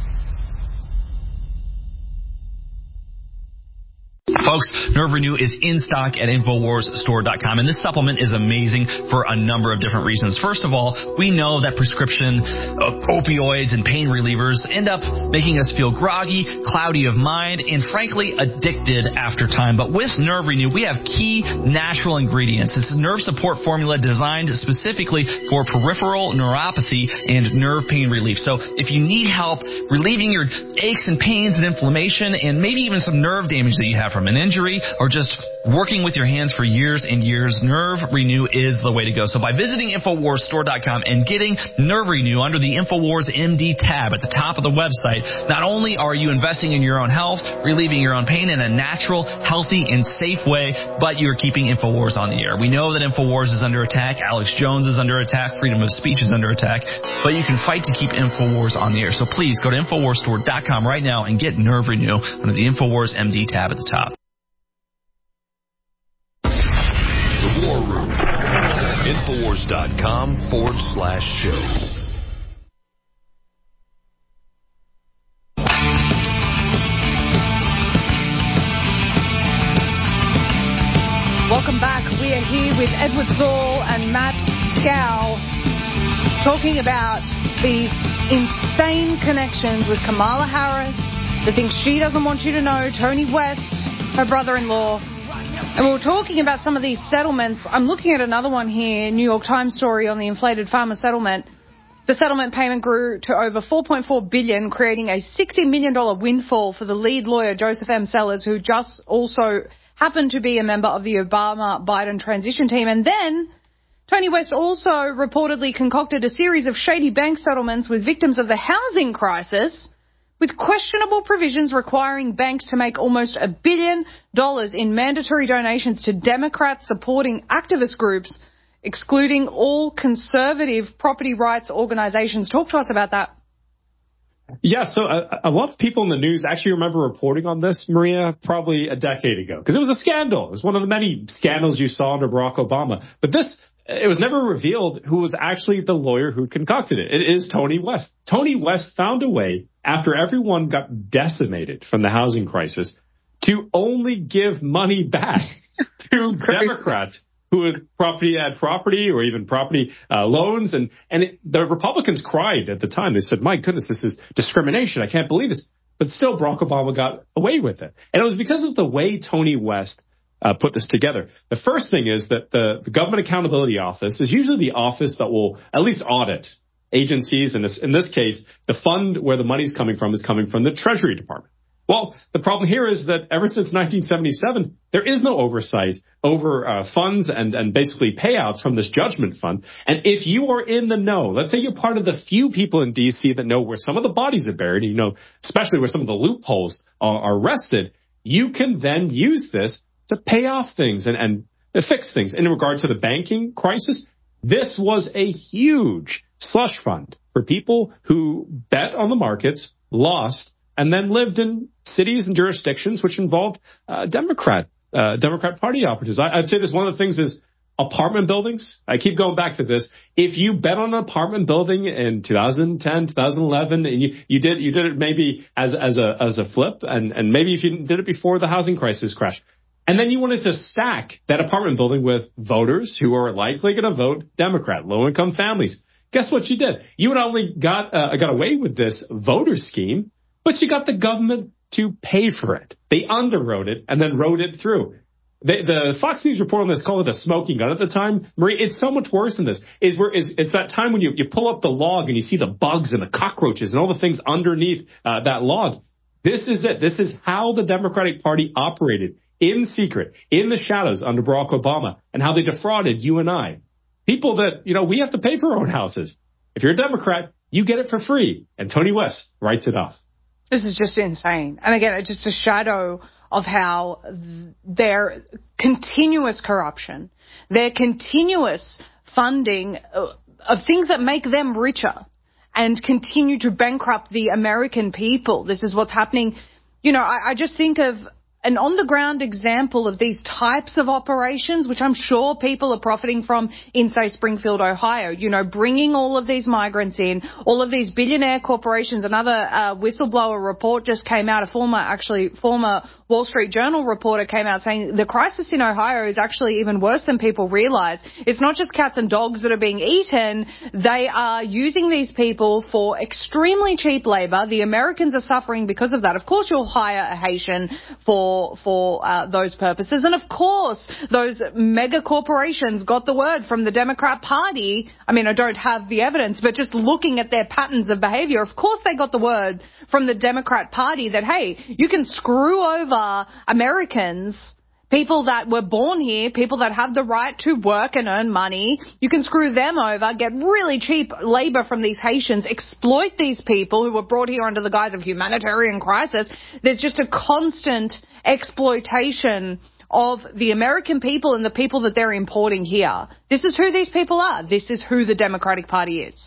Folks, Nerve Renew is in stock at Infowars Store dot com, and this supplement is amazing for a number of different reasons. First of all, we know that prescription uh, opioids and pain relievers end up making us feel groggy, cloudy of mind, and frankly addicted after time. But with Nerve Renew, we have key natural ingredients. It's a nerve support formula designed specifically for peripheral neuropathy and nerve pain relief. So if you need help relieving your aches and pains and inflammation and maybe even some nerve damage that you have from an injury or just working with your hands for years and years, Nerve Renew is the way to go. So by visiting Infowars Store dot com and getting Nerve Renew under the Infowars M D tab at the top of the website, not only are you investing in your own health, relieving your own pain in a natural, healthy, and safe way, but you're keeping Infowars on the air. We know that Infowars is under attack. Alex Jones is under attack. Freedom of speech is under attack. But you can fight to keep Infowars on the air. So please go to Infowars Store dot com right now and get Nerve Renew under the Infowars M D tab at the top. War Room. Infowars dot com forward slash show. Welcome back. We are here with Edward Zoll and Matt Gow talking about these insane connections with Kamala Harris, the things she doesn't want you to know, Tony West, her brother-in-law. And we were talking about some of these settlements. I'm looking at another one here, New York Times story on the inflated farmer settlement. The settlement payment grew to over four point four billion dollars, creating a sixty million dollars windfall for the lead lawyer, Joseph M. Sellers, who just also happened to be a member of the Obama-Biden transition team. And then Tony West also reportedly concocted a series of shady bank settlements with victims of the housing crisis, with questionable provisions requiring banks to make almost a billion dollars in mandatory donations to Democrats supporting activist groups, excluding all conservative property rights organizations. Talk to us about that. Yeah, so a, a lot of people in the news actually remember reporting on this, Maria, probably a decade ago, because it was a scandal. It was one of the many scandals you saw under Barack Obama. But this, it was never revealed who was actually the lawyer who concocted it. It is Tony West. Tony West found a way, after everyone got decimated from the housing crisis, to only give money back to Democrats who had property had property or even property uh, loans. And, and it, the Republicans cried at the time. They said, my goodness, this is discrimination. I can't believe this. But still, Barack Obama got away with it. And it was because of the way Tony West uh, put this together. The first thing is that the, the Government Accountability Office is usually the office that will at least audit agencies. And in this case, the fund where the money's coming from is coming from the Treasury Department. Well, the problem here is that ever since nineteen seventy-seven, there is no oversight over uh, funds and, and basically payouts from this judgment fund. And if you are in the know, let's say you're part of the few people in D C that know where some of the bodies are buried, you know, especially where some of the loopholes are, are rested, you can then use this to pay off things and, and fix things. In regard to the banking crisis, this was a huge slush fund for people who bet on the markets, lost, and then lived in cities and jurisdictions which involved uh, Democrat uh, Democrat Party operatives. I, I'd say this, one of the things is apartment buildings. I keep going back to this. If you bet on an apartment building in two thousand ten, two thousand eleven, and you, you did you did it maybe as as a as a flip, and, and maybe if you did it before the housing crisis crash, and then you wanted to stack that apartment building with voters who are likely going to vote Democrat, low-income families, guess what you did? You not only got uh, got away with this voter scheme, but you got the government to pay for it. They underwrote it and then wrote it through. The, the Fox News report on this called it a smoking gun at the time. Marie, it's so much worse than this. Is where is it's that time when you, you pull up the log and you see the bugs and the cockroaches and all the things underneath uh, that log. This is it. This is how the Democratic Party operated in secret, in the shadows under Barack Obama, and how they defrauded you and I. People that, you know, we have to pay for our own houses. If you're a Democrat, you get it for free. And Tony West writes it off. This is just insane. And again, it's just a shadow of how their continuous corruption, their continuous funding of things that make them richer and continue to bankrupt the American people. This is what's happening. You know, I, I just think of an on-the-ground example of these types of operations, which I'm sure people are profiting from in, say, Springfield, Ohio, you know, bringing all of these migrants in, all of these billionaire corporations. Another uh, whistleblower report just came out, a former, actually, former Wall Street Journal reporter came out saying the crisis in Ohio is actually even worse than people realize. It's not just cats and dogs that are being eaten. They are using these people for extremely cheap labor. The Americans are suffering because of that. Of course, you'll hire a Haitian for for uh, those purposes. And of course, those mega corporations got the word from the Democrat Party. I mean, I don't have the evidence, but just looking at their patterns of behavior, of course they got the word from the Democrat Party that, hey, you can screw over Americans, people that were born here, people that have the right to work and earn money. You can screw them over, get really cheap labor from these Haitians, exploit these people who were brought here under the guise of humanitarian crisis. There's just a constant exploitation of the American people and the people that they're importing here. This is who these people are. This is who the Democratic Party is.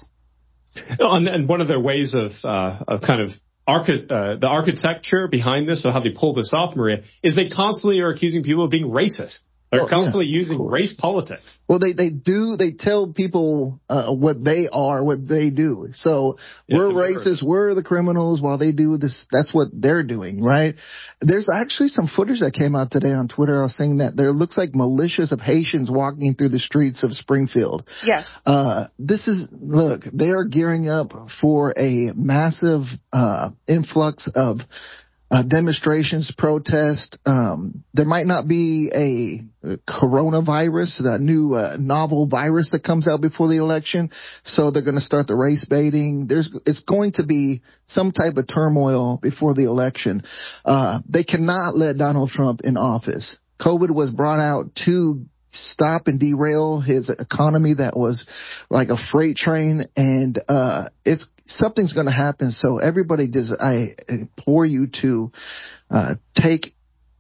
And, and one of their ways of, uh, of kind of Archi- uh, the architecture behind this, or how they pull this off, Maria, is they constantly are accusing people of being racist. They're well, constantly yeah, using race politics. Well, they, they do, they tell people uh, what they are, what they do. So yeah, we're racist, we're the criminals while they do this. That's what they're doing, right? There's actually some footage that came out today on Twitter. I was saying that there looks like militias of Haitians walking through the streets of Springfield. Yes. Uh, this is, look, they are gearing up for a massive uh, influx of Uh, demonstrations, protests. Um, there might not be a, a coronavirus, a new uh, novel virus that comes out before the election. So they're going to start the race baiting. There's, it's going to be some type of turmoil before the election. Uh, they cannot let Donald Trump in office. COVID was brought out to stop and derail his economy that was like a freight train, and uh, it's something's going to happen. So everybody does. I implore you to uh, take.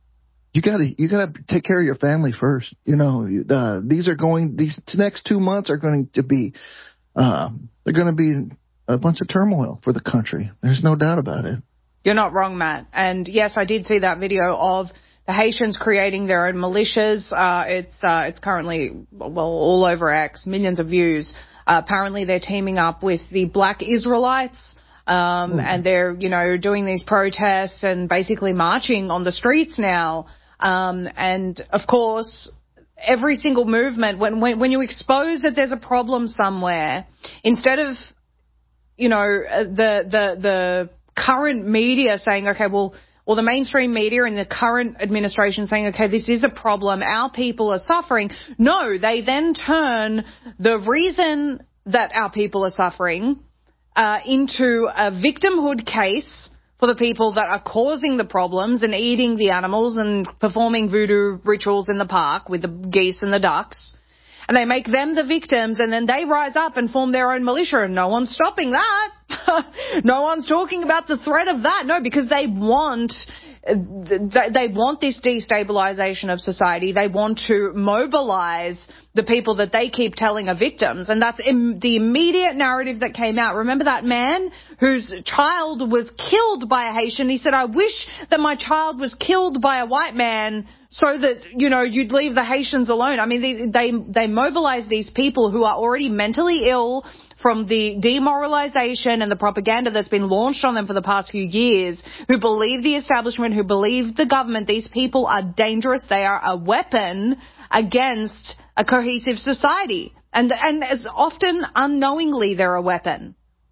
You got to you got to take care of your family first. You know, uh, these are going. These next two months are going to be. Um, they're going to be a bunch of turmoil for the country. There's no doubt about it. You're not wrong, Matt. And yes, I did see that video of the Haitians creating their own militias. Uh, it's uh, it's currently well all over X, millions of views. Uh, apparently, they're teaming up with the Black Israelites, um, mm. and they're, you know, doing these protests and basically marching on the streets now. Um, and, of course, every single movement, when, when, when you expose that there's a problem somewhere, instead of, you know, the, the, the current media saying, okay, well, or the mainstream media and the current administration saying, okay, this is a problem, our people are suffering. No, they then turn the reason that our people are suffering uh, into a victimhood case for the people that are causing the problems and eating the animals and performing voodoo rituals in the park with the geese and the ducks. And they make them the victims, and then they rise up and form their own militia, and no one's stopping that. No one's talking about the threat of that. No, because they want they want this destabilization of society. They want to mobilize the people that they keep telling are victims. And that's im- the immediate narrative that came out. Remember that man whose child was killed by a Haitian? He said, I wish that my child was killed by a white man so that, you know, you'd leave the Haitians alone. I mean, they, they, they mobilize these people who are already mentally ill from the demoralization and the propaganda that's been launched on them for the past few years, who believe the establishment, who believe the government. These people are dangerous. They are a weapon against a cohesive society. And, and as often unknowingly, they're a weapon.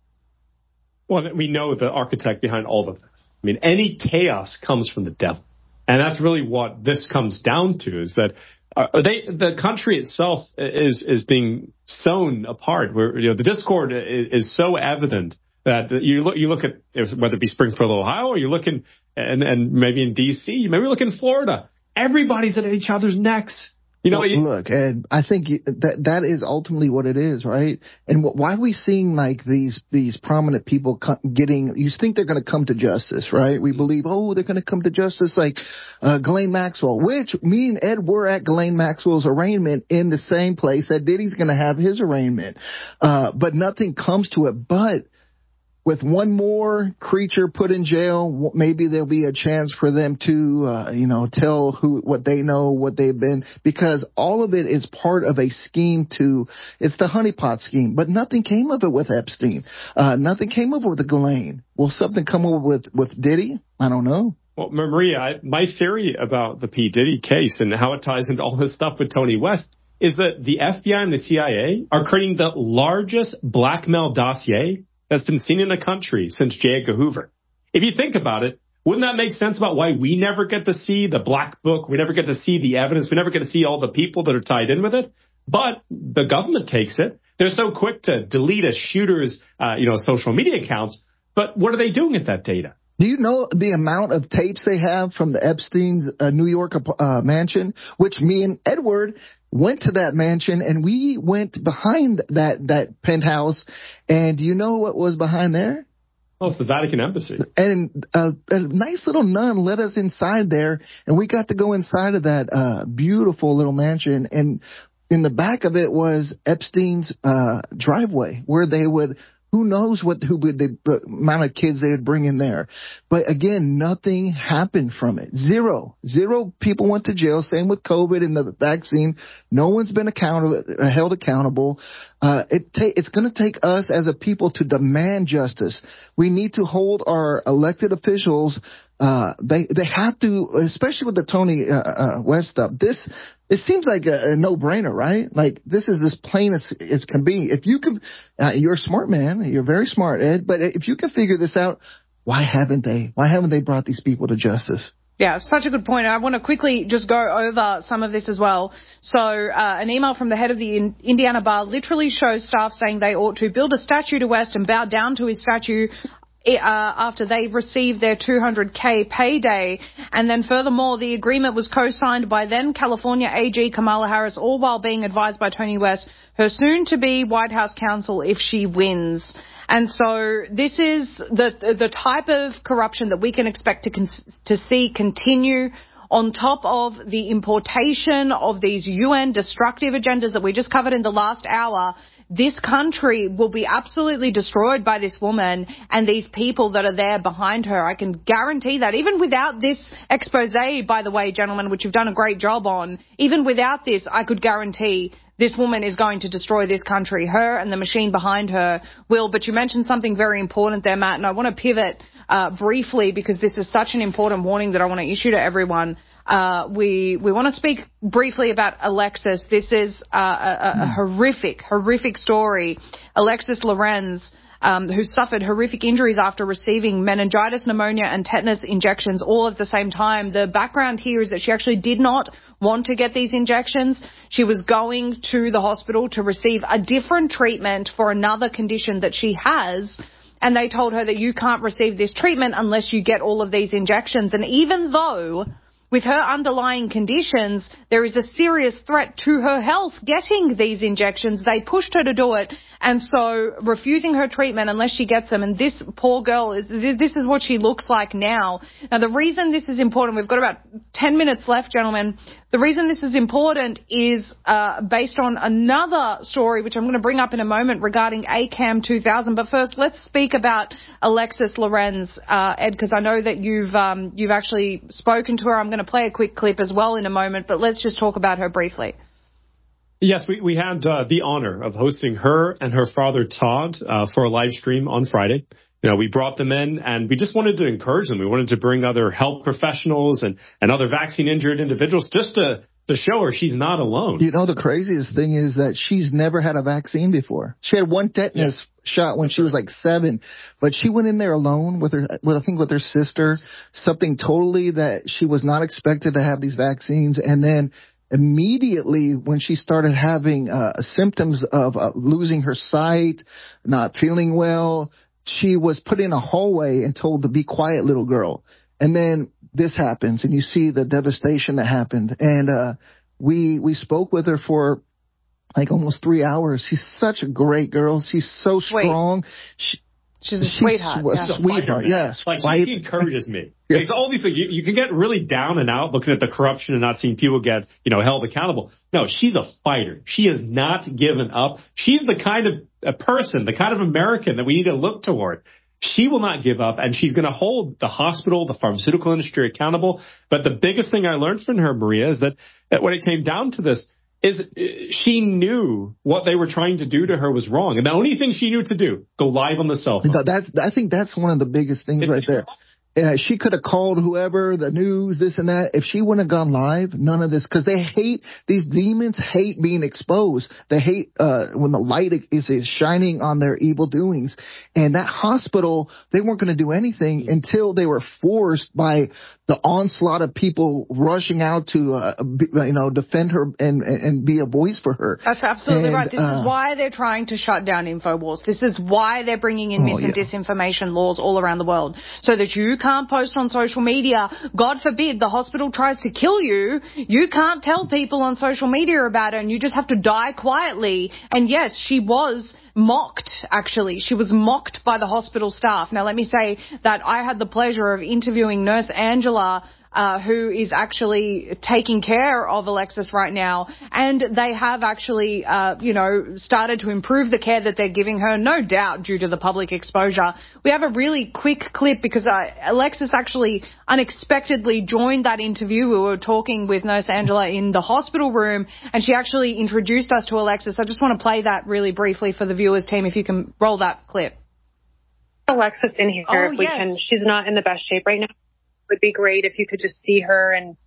Well, we know the architect behind all of this. I mean, any chaos comes from the devil. And that's really what this comes down to, is that uh, they, the country itself is is being sewn apart. Where, you know, the discord is, is so evident that you look you look at whether it be Springfield, Ohio, or you're looking and and maybe in D C, maybe look in Florida. Everybody's at each other's necks. You know, well, you, look, Ed, I think you, that that is ultimately what it is, right? And wh- why are we seeing like these these prominent people co- getting? You think they're going to come to justice, right? We believe, oh, they're going to come to justice, like uh, Ghislaine Maxwell. Which me and Ed were at Ghislaine Maxwell's arraignment in the same place that Diddy's going to have his arraignment, uh, but nothing comes to it. But with one more creature put in jail, maybe there'll be a chance for them to, uh, you know, tell who, what they know, what they've been, because all of it is part of a scheme to, it's the honeypot scheme, but nothing came of it with Epstein. Uh, nothing came of it with Ghislaine. Will something come over with, with Diddy? I don't know. Well, Maria, I, my theory about the P. Diddy case and how it ties into all this stuff with Tony West is that the F B I and the C I A are creating the largest blackmail dossier that's been seen in the country since J. Edgar Hoover. If you think about it, wouldn't that make sense about why we never get to see the black book? We never get to see the evidence. We never get to see all the people that are tied in with it. But the government takes it. They're so quick to delete a shooter's, uh, you know, social media accounts. But what are they doing with that data? Do you know the amount of tapes they have from the Epstein's uh, New York uh, mansion, which me and Edward went to that mansion, and we went behind that, that penthouse, and you know what was behind there? Oh, it's the Vatican Embassy. And uh, a nice little nun led us inside there, and we got to go inside of that uh, beautiful little mansion, and in the back of it was Epstein's uh, driveway, where they would... Who knows what who would the, the amount of kids they would bring in there. But again, nothing happened from it. Zero. Zero people went to jail. Same with COVID and the vaccine. No one's been accountable, held accountable. Uh, it ta- it's going to take us as a people to demand justice. We need to hold our elected officials. Uh, they they have to, especially with the Tony uh, uh, West stuff. This it seems like a, a no-brainer, right? Like this is as plain as it can be. If you can, uh, you're a smart man. You're very smart, Ed. But if you can figure this out, why haven't they? Why haven't they brought these people to justice? Yeah, such a good point. I want to quickly just go over some of this as well. So uh, an email from the head of the in- Indiana Bar literally shows staff saying they ought to build a statue to West and bow down to his statue Uh, after they received their two hundred K payday. And then furthermore, the agreement was co-signed by then California A G Kamala Harris, all while being advised by Tony West, her soon-to-be White House counsel, if she wins. And so this is the the type of corruption that we can expect to con- to see continue, on top of the importation of these U N destructive agendas that we just covered in the last hour. This country will be absolutely destroyed by this woman and these people that are there behind her. I can guarantee that. Even without this expose, by the way, gentlemen, which you've done a great job on, even without this, I could guarantee this woman is going to destroy this country. Her and the machine behind her will. But you mentioned something very important there, Matt, and I want to pivot uh, briefly because this is such an important warning that I want to issue to everyone. Uh, we we want to speak briefly about Alexis. This is uh, a, a horrific, horrific story. Alexis Lorenz um, who suffered horrific injuries after receiving meningitis, pneumonia and tetanus injections all at the same time. The background here is that she actually did not want to get these injections. She was going to the hospital to receive a different treatment for another condition that she has, and they told her that you can't receive this treatment unless you get all of these injections. And even though with her underlying conditions, there is a serious threat to her health getting these injections, they pushed her to do it, and so refusing her treatment unless she gets them. And this poor girl, is this is what she looks like now. Now, the reason this is important, we've got about ten minutes left, gentlemen. The reason this is important is uh, based on another story, which I'm going to bring up in a moment, regarding ACAM two thousand. But first, let's speak about Alexis Lorenz, uh, Ed, because I know that you've um, you've actually spoken to her. I'm going to play a quick clip as well in a moment, but let's just talk about her briefly. Yes, we, we had uh, the honor of hosting her and her father, Todd, uh, for a live stream on Friday. You know, we brought them in and we just wanted to encourage them. We wanted to bring other health professionals and, and other vaccine injured individuals just to, to show her she's not alone. You know, the craziest thing is that she's never had a vaccine before. She had one tetanus yeah. shot when she was like seven, but she went in there alone with her, with, I think with her sister, something totally that she was not expected to have these vaccines. And then immediately when she started having uh, symptoms of uh, losing her sight, not feeling well, she was put in a hallway and told to be quiet, little girl. And then this happens, and you see the devastation that happened. And uh, we we spoke with her for like almost three hours. She's such a great girl. She's so Sweet. strong. She, She's a sweetheart. She's yeah. a sweetheart, yes. Like, she encourages me. Yeah. It's all these things. You, you can get really down and out looking at the corruption and not seeing people get, you know, held accountable. No, she's a fighter. She has not given up. She's the kind of a person, the kind of American that we need to look toward. She will not give up, and she's going to hold the hospital, the pharmaceutical industry accountable. But the biggest thing I learned from her, Maria, is that, that when it came down to this, is she knew what they were trying to do to her was wrong. And the only thing she knew to do, go live on the cell phone. That's, I think that's one of the biggest things right there. Uh, she could have called whoever, the news, this and that. If she wouldn't have gone live, none of this, because they hate, these demons hate being exposed. They hate uh when the light is, is shining on their evil doings. And that hospital, they weren't going to do anything until they were forced by the onslaught of people rushing out to, uh, be, you know, defend her and, and be a voice for her. That's absolutely and, right. This uh, is why they're trying to shut down InfoWars. This is why they're bringing in oh, mis and yeah. disinformation laws all around the world, so that you can't post on social media. God forbid the hospital tries to kill you. You can't tell people on social media about it, and you just have to die quietly. And yes, she was mocked, actually. She was mocked by the hospital staff. Now, let me say that I had the pleasure of interviewing Nurse Angela, uh, who is actually taking care of Alexis right now. And they have actually, uh, you know, started to improve the care that they're giving her, no doubt due to the public exposure. We have a really quick clip because uh, Alexis actually unexpectedly joined that interview. We were talking with Nurse Angela in the hospital room, and she actually introduced us to Alexis. I just want to play that really briefly for the viewers team, if you can roll that clip. Alexis in here, oh, if we yes. can. She's not in the best shape right now. It would be great if you could just see her. And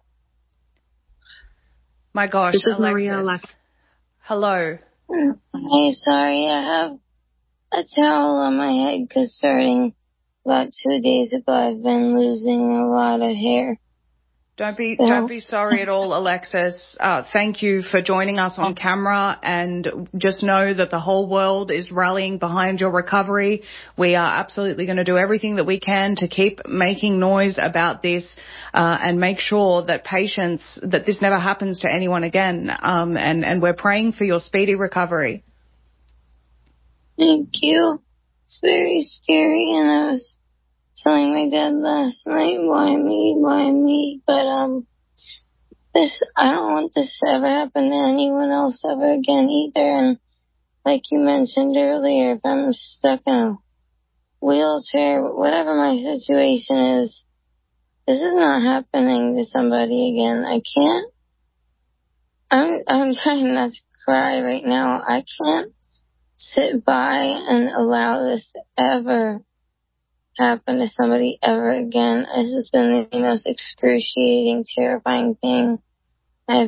my gosh, this is Alexis. Maria Alexis. Hello. Hey, sorry, I have a towel on my head because starting about two days ago, I've been losing a lot of hair. Don't be so. don't be sorry at all, Alexis. Uh, thank you for joining us on camera, and just know that the whole world is rallying behind your recovery. We are absolutely going to do everything that we can to keep making noise about this uh, and make sure that patients, that this never happens to anyone again. Um, and, and we're praying for your speedy recovery. Thank you. It's very scary, and I was telling my dad last night, why me, why me, but um, this, I don't want this to ever happen to anyone else ever again either. And like you mentioned earlier, if I'm stuck in a wheelchair, whatever my situation is, this is not happening to somebody again. I can't, I'm, I'm trying not to cry right now. I can't sit by and allow this to ever happen to somebody ever again. This has been the most excruciating, terrifying thing I've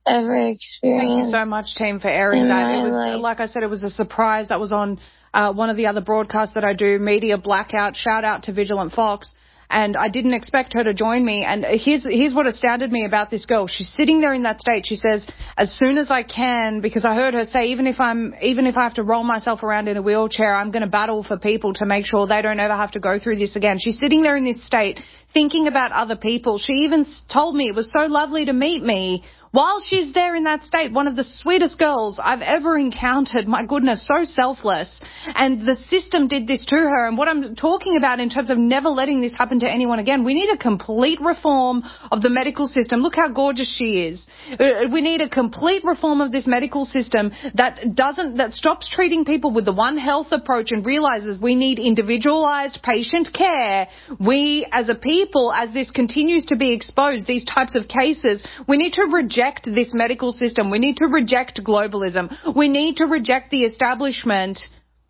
ever experienced. Thank you so much, team, for airing in that. my It was, life. like I said, it was a surprise. That was on uh, one of the other broadcasts that I do, Media Blackout. Shout out to Vigilant Fox. And I didn't expect her to join me. And here's here's what astounded me about this girl. She's sitting there in that state. She says, as soon as I can, because I heard her say, even if I'm even if I have to roll myself around in a wheelchair, I'm going to battle for people to make sure they don't ever have to go through this again. She's sitting there in this state thinking about other people. She even told me it was so lovely to meet me while she's there in that state. One of the sweetest girls I've ever encountered. My goodness, so selfless. And the system did this to her. And what I'm talking about in terms of never letting this happen to anyone again, we need a complete reform of the medical system. Look how gorgeous she is. We need a complete reform of this medical system that doesn't, that stops treating people with the One Health approach and realizes we need individualized patient care. We, as a people, as this continues to be exposed, these types of cases, we need to reject this medical system. We need to reject globalism. We need to reject the establishment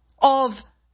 of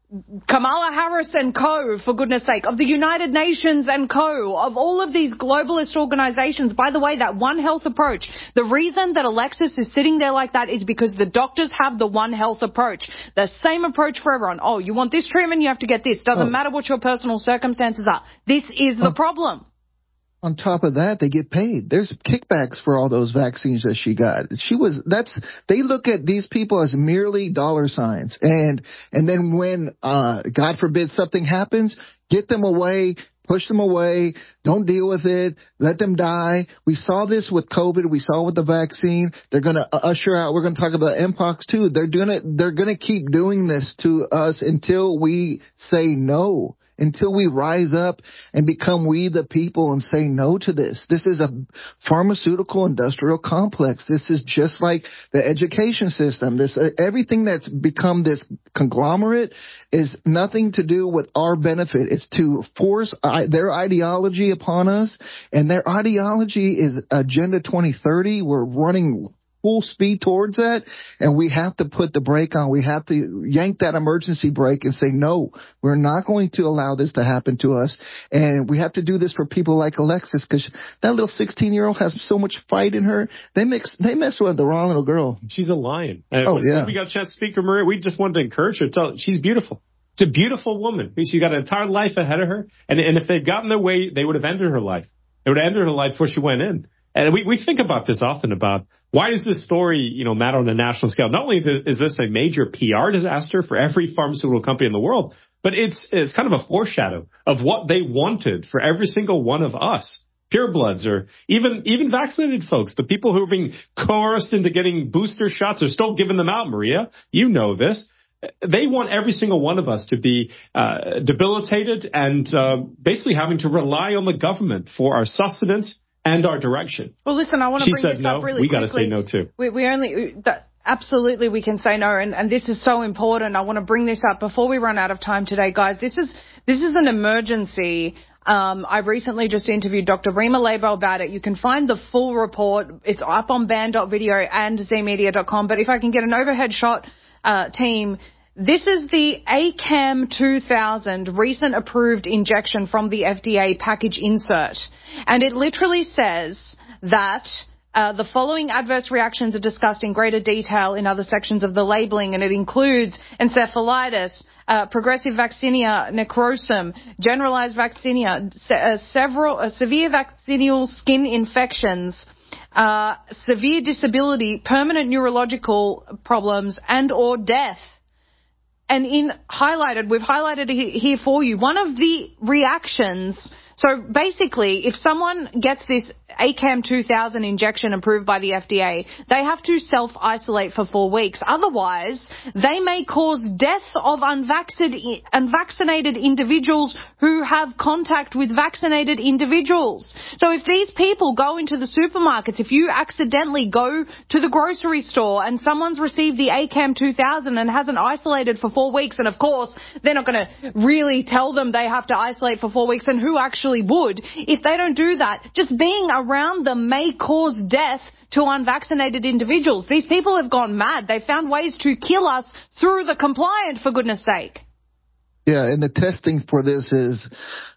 Kamala Harris and co, for goodness sake, of the United Nations and co, of all of these globalist organizations. By the way, that One Health approach, the reason that Alexis is sitting there like that is because the doctors have the One Health approach. The same approach for everyone. Oh, you want this treatment, you have to get this. Doesn't oh. matter what your personal circumstances are. This is the oh. problem. On top of that, they get paid. There's kickbacks for all those vaccines that she got. She was, that's, they look at these people as merely dollar signs. And, and then when, uh, God forbid something happens, get them away, push them away, don't deal with it, let them die. We saw this with COVID. We saw with the vaccine. They're going to usher out, we're going to talk about Mpox too. They're doing it, they're going to keep doing this to us until we say no. Until we rise up and become we the people and say no to this. This is a pharmaceutical industrial complex. This is just like the education system. This uh, everything that's become this conglomerate is nothing to do with our benefit. It's to force I, their ideology upon us, and their ideology is Agenda twenty thirty. We're running full speed towards that, and we have to put the brake on. We have to yank that emergency brake and say, no, we're not going to allow this to happen to us. And we have to do this for people like Alexis, because that little sixteen-year-old has so much fight in her. They mix, they mess with the wrong little girl. She's a lion. And oh, yeah. We got a chance to speak to Maria. We just wanted to encourage her. Tell her she's beautiful. She's a beautiful woman. She's got an entire life ahead of her. And, and if they'd gotten their way, they would have ended her life. They would have ended her life before she went in. And we, we think about this often about why does this story, you know, matter on a national scale? Not only is this a major P R disaster for every pharmaceutical company in the world, but it's it's kind of a foreshadow of what they wanted for every single one of us, purebloods, or even even vaccinated folks. The people who are being coerced into getting booster shots are still giving them out, Maria. You know this. They want every single one of us to be uh, debilitated and uh, basically having to rely on the government for our sustenance and our direction. Well, listen, I want to she bring said this no. up really we quickly. We got to say no, too. We, we only, that, absolutely, we can say no, and, and this is so important. I want to bring this up before we run out of time today, guys. This is this is an emergency. Um, I recently just interviewed Doctor Rima Labo about it. You can find the full report. It's up on band dot video and z media dot com. But if I can get an overhead shot, uh, team, this is the ACAM two thousand recent approved injection from the F D A package insert. And it literally says that uh, the following adverse reactions are discussed in greater detail in other sections of the labeling, and it includes encephalitis, uh, progressive vaccinia necrosum, generalized vaccinia, se- uh, several uh, severe vaccinal skin infections, uh, severe disability, permanent neurological problems, and or death. And in highlighted, we've highlighted here for you, one of the reactions. So basically, if someone gets this ACAM two thousand injection approved by the F D A, they have to self-isolate for four weeks. Otherwise, they may cause death of unvaccinated, unvaccinated individuals who have contact with vaccinated individuals. So if these people go into the supermarkets, if you accidentally go to the grocery store and someone's received the ACAM two thousand and hasn't isolated for four weeks, and of course, they're not going to really tell them they have to isolate for four weeks, and who actually would, if they don't do that, just being around them may cause death to unvaccinated individuals. These people have gone mad. They found ways to kill us through the compliant, for goodness sake. Yeah, and the testing for this is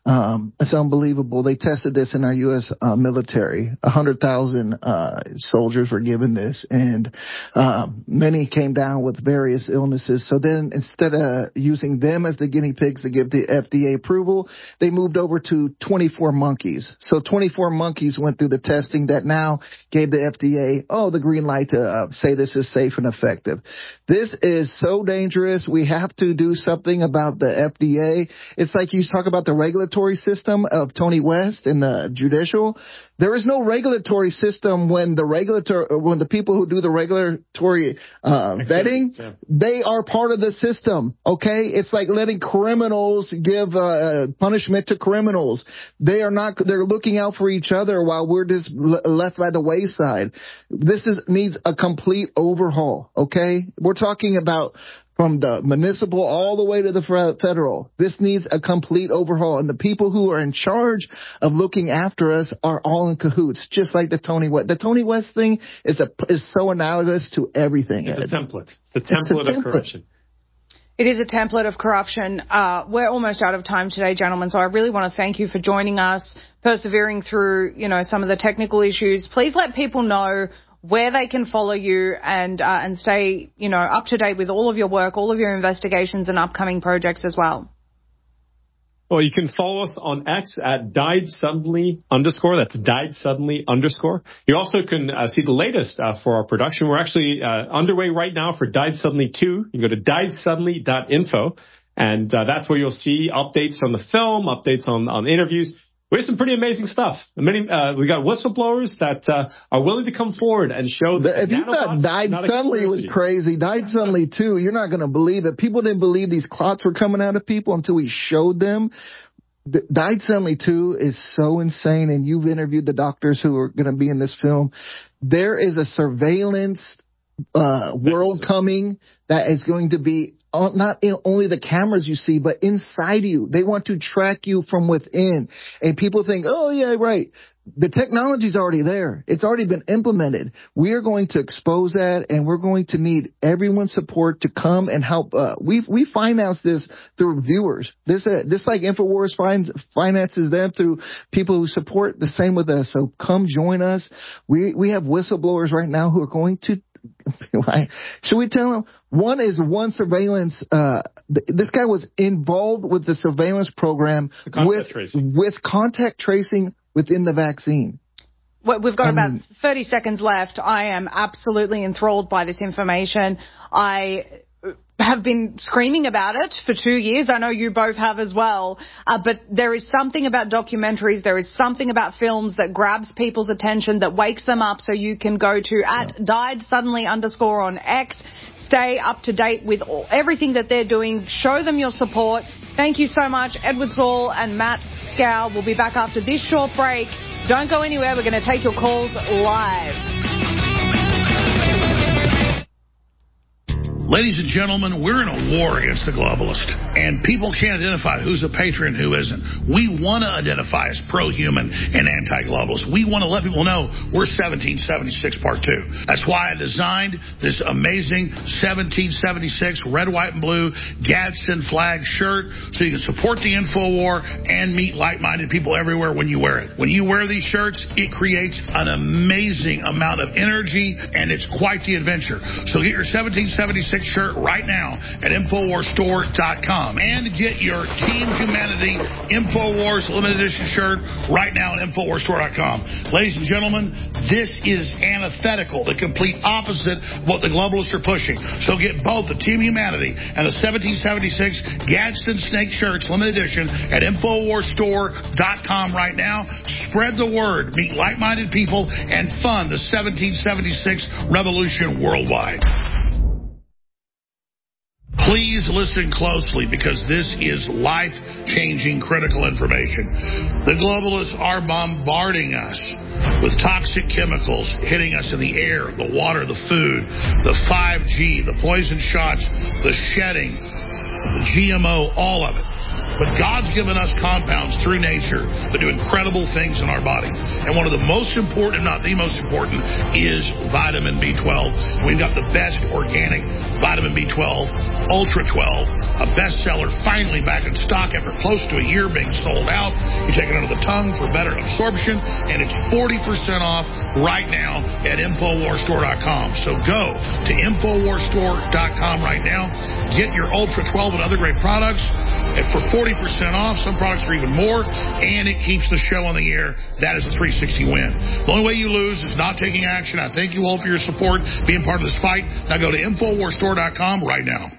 Um, it's unbelievable. They tested this in our U S uh, military. A hundred thousand uh, soldiers were given this, and um, many came down with various illnesses. So then, instead of using them as the guinea pigs to give the F D A approval, they moved over to twenty-four monkeys. So twenty-four monkeys went through the testing that now gave the F D A, oh, the green light to uh, say this is safe and effective. This is so dangerous. We have to do something about the F D A. It's like you talk about the regulatory system of Tony West and the judicial. There is no regulatory system when the regulator, when the people who do the regulatory uh, vetting, yeah. they are part of the system. Okay, it's like letting criminals give uh, punishment to criminals. They are not. They're looking out for each other while we're just left by the wayside. This is needs a complete overhaul. Okay, we're talking about from the municipal all the way to the federal. This needs a complete overhaul. And the people who are in charge of looking after us are all in cahoots, just like the Tony West. The Tony West thing is a is so analogous to everything. It's a template. The template of corruption. It is a template of corruption. Uh, we're almost out of time today, gentlemen, so I really want to thank you for joining us, persevering through, you know, some of the technical issues. Please let people know where they can follow you and uh, and stay, you know, up to date with all of your work, all of your investigations and upcoming projects as well. Well, you can follow us on X at died suddenly underscore. That's died suddenly underscore. You also can uh, see the latest uh, for our production. We're actually uh, underway right now for Died Suddenly two. You can go to died suddenly dot info, and uh, that's where you'll see updates on the film, updates on, on interviews. We have some pretty amazing stuff. Many, uh, we got whistleblowers that uh, are willing to come forward and show that if you thought Died Suddenly was crazy, Died Suddenly too, you're not going to believe it. People didn't believe these clots were coming out of people until we showed them. Died Suddenly two is so insane, and you've interviewed the doctors who are going to be in this film. There is a surveillance uh, world coming that is going to be not only the cameras you see, but inside you. They want to track you from within. And people think, oh, yeah, right. The technology's already there. It's already been implemented. We are going to expose that, and we're going to need everyone's support to come and help. Uh, we we finance this through viewers. This uh, this like InfoWars finds, finances them through people who support the same with us. So come join us. We we have whistleblowers right now who are going to. Should we tell them? One is one surveillance. Uh, th- this guy was involved with the surveillance program with tracing. with contact tracing within the vaccine. Well, we've got I about mean, thirty seconds left. I am absolutely enthralled by this information. I have been screaming about it for two years. I know you both have as well. Uh, but there is something about documentaries, there is something about films that grabs people's attention, that wakes them up. So you can go to at yeah. died suddenly underscore on X. Stay up to date with all, everything that they're doing. Show them your support. Thank you so much. Edward Saul and Matt Scow will be back after this short break. Don't go anywhere. We're going to take your calls live. Ladies and gentlemen, we're in a war against the globalist, and people can't identify who's a patriot and who isn't. We want to identify as pro-human and anti-globalist. We want to let people know we're seventeen seventy-six Part two. That's why I designed this amazing seventeen seventy-six red, white, and blue Gadsden flag shirt so you can support the InfoWar and meet like-minded people everywhere when you wear it. When you wear these shirts, it creates an amazing amount of energy, and it's quite the adventure. So get your seventeen seventy-six shirt right now at infowars store dot com and get your Team Humanity InfoWars limited edition shirt right now at infowars store dot com. Ladies and gentlemen, this is antithetical, the complete opposite of what the globalists are pushing. So get both the Team Humanity and the seventeen seventy-six Gadsden Snake shirts limited edition at infowars store dot com right now. Spread the word, meet like-minded people, and fund the seventeen seventy-six revolution worldwide. Please listen closely, because this is life-changing critical information. The globalists are bombarding us with toxic chemicals hitting us in the air, the water, the food, the five G, the poison shots, the shedding, the G M O, all of it. But God's given us compounds through nature that do incredible things in our body. And one of the most important, if not the most important, is vitamin B twelve. We've got the best organic vitamin B twelve, Ultra twelve, a bestseller, finally back in stock after close to a year being sold out. You take it under the tongue for better absorption, and it's forty percent off right now at Infowars Store dot com. So go to Infowars Store dot com right now. Get your Ultra twelve and other great products and for forty percent off. Some products are even more, and it keeps the show on the air. That is a three sixty win. The only way you lose is not taking action. I thank you all for your support, being part of this fight. Now go to Infowars Store dot com right now.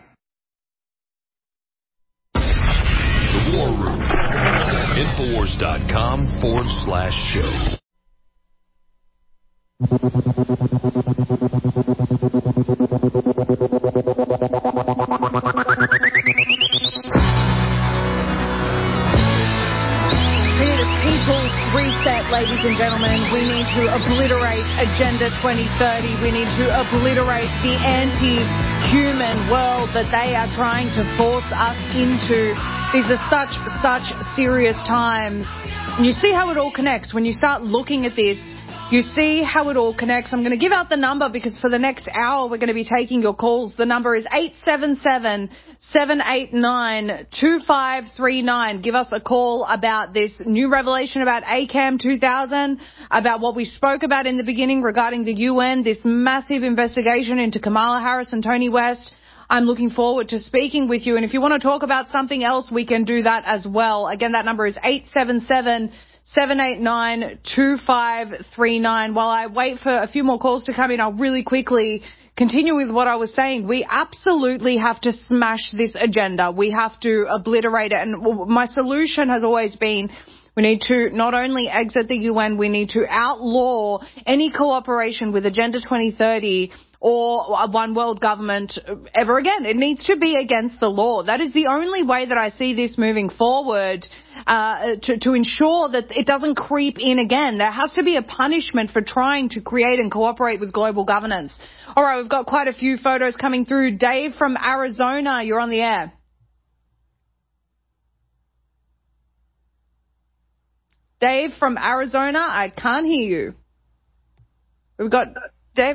The War Room. Infowars dot com forward slash show. We need a people's reset, ladies and gentlemen. We need to obliterate Agenda twenty thirty. We need to obliterate the anti-human world that they are trying to force us into. These are such, such serious times. And you see how it all connects. When you start looking at this, you see how it all connects. I'm going to give out the number because for the next hour we're going to be taking your calls. The number is eight seven seven, seven eight nine, two five three nine. Give us a call about this new revelation about A CAM two thousand, about what we spoke about in the beginning regarding the U N, this massive investigation into Kamala Harris and Tony West. I'm looking forward to speaking with you. And if you want to talk about something else, we can do that as well. Again, that number is eight seven seven, seven eight nine, two five three nine. While I wait for a few more calls to come in, I'll really quickly continue with what I was saying. We absolutely have to smash this agenda. We have to obliterate it. And my solution has always been we need to not only exit the U N, we need to outlaw any cooperation with Agenda twenty thirty or one world government ever again. It needs to be against the law. That is the only way that I see this moving forward, uh, to, to ensure that it doesn't creep in again. There has to be a punishment for trying to create and cooperate with global governance. All right, we've got quite a few photos coming through. Dave from Arizona, you're on the air. Dave from Arizona, I can't hear you. We've got Dave.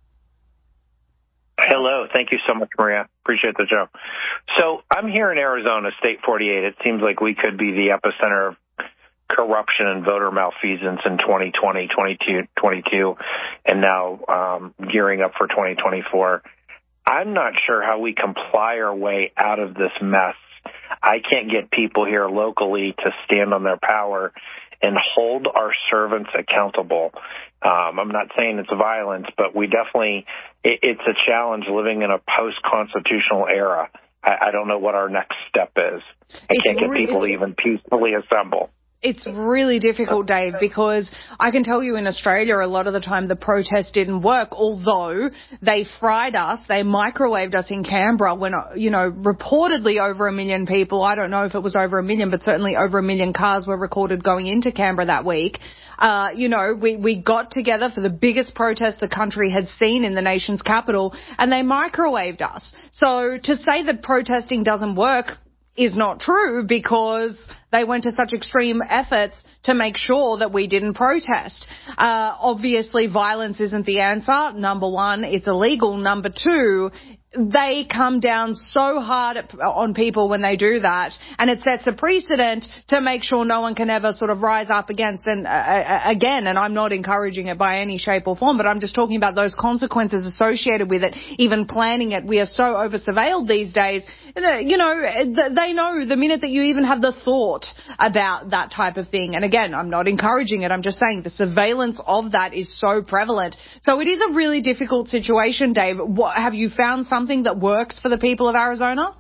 Hello. Thank you so much, Maria. Appreciate the show. So I'm here in Arizona, State forty-eight. It seems like we could be the epicenter of corruption and voter malfeasance in twenty twenty, twenty twenty-two, and now um, gearing up for twenty twenty-four. I'm not sure how we comply our way out of this mess. I can't get people here locally to stand on their power and hold our servants accountable. Um, I'm not saying it's violence, but we definitely, it, it's a challenge living in a post-constitutional era. I, I don't know what our next step is. I it's can't get re- people to even peacefully assemble. It's really difficult, Dave, because I can tell you in Australia a lot of the time the protest didn't work, although they fried us, they microwaved us in Canberra when, you know, reportedly over a million people, I don't know if it was over a million, but certainly over a million cars were recorded going into Canberra that week. Uh, you know, we, we got together for the biggest protest the country had seen in the nation's capital, and they microwaved us. So to say that protesting doesn't work is not true, because they went to such extreme efforts to make sure that we didn't protest. Uh, obviously, violence isn't the answer. Number one, it's illegal. Number two, they come down so hard at, on people when they do that, and it sets a precedent to make sure no one can ever sort of rise up against and uh, again. And I'm not encouraging it by any shape or form, but I'm just talking about those consequences associated with it, even planning it. We are so over surveilled these days. You know, they know the minute that you even have the thought about that type of thing. And again, I'm not encouraging it. I'm just saying the surveillance of that is so prevalent. So it is a really difficult situation, Dave. What, have you found something that works for the people of Arizona?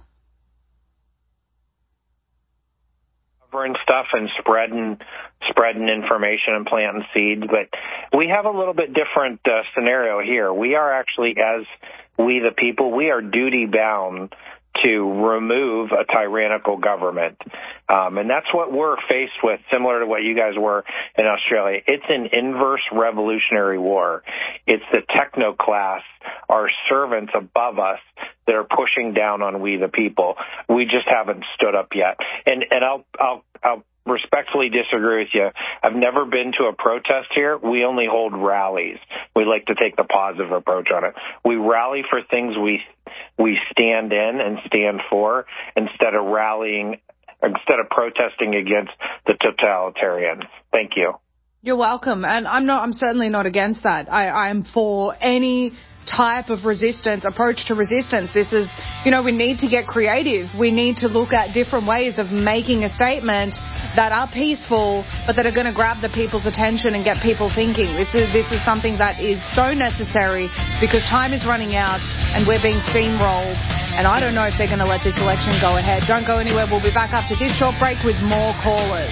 Covering stuff and spreading, spreading information and planting seeds. But we have a little bit different uh, scenario here. We are actually, as we the people, we are duty bound to remove a tyrannical government. Um, and that's what we're faced with, similar to what you guys were in Australia. It's an inverse revolutionary war. It's the techno class, our servants above us, that are pushing down on we the people. We just haven't stood up yet. And and I'll I'll I'll respectfully disagree with you. I've never been to a protest here. We only hold rallies. We like to take the positive approach on it. We rally for things we we stand in and stand for instead of rallying, instead of protesting against the totalitarians. Thank you. You're welcome. And I'm not, I'm certainly not against that. I, I'm for any type of resistance, approach to resistance. This is, you know, we need to get creative. We need to look at different ways of making a statement that are peaceful, but that are going to grab the people's attention and get people thinking. This is, this is something that is so necessary because time is running out and we're being steamrolled. And I don't know if they're going to let this election go ahead. Don't go anywhere. We'll be back after this short break with more callers.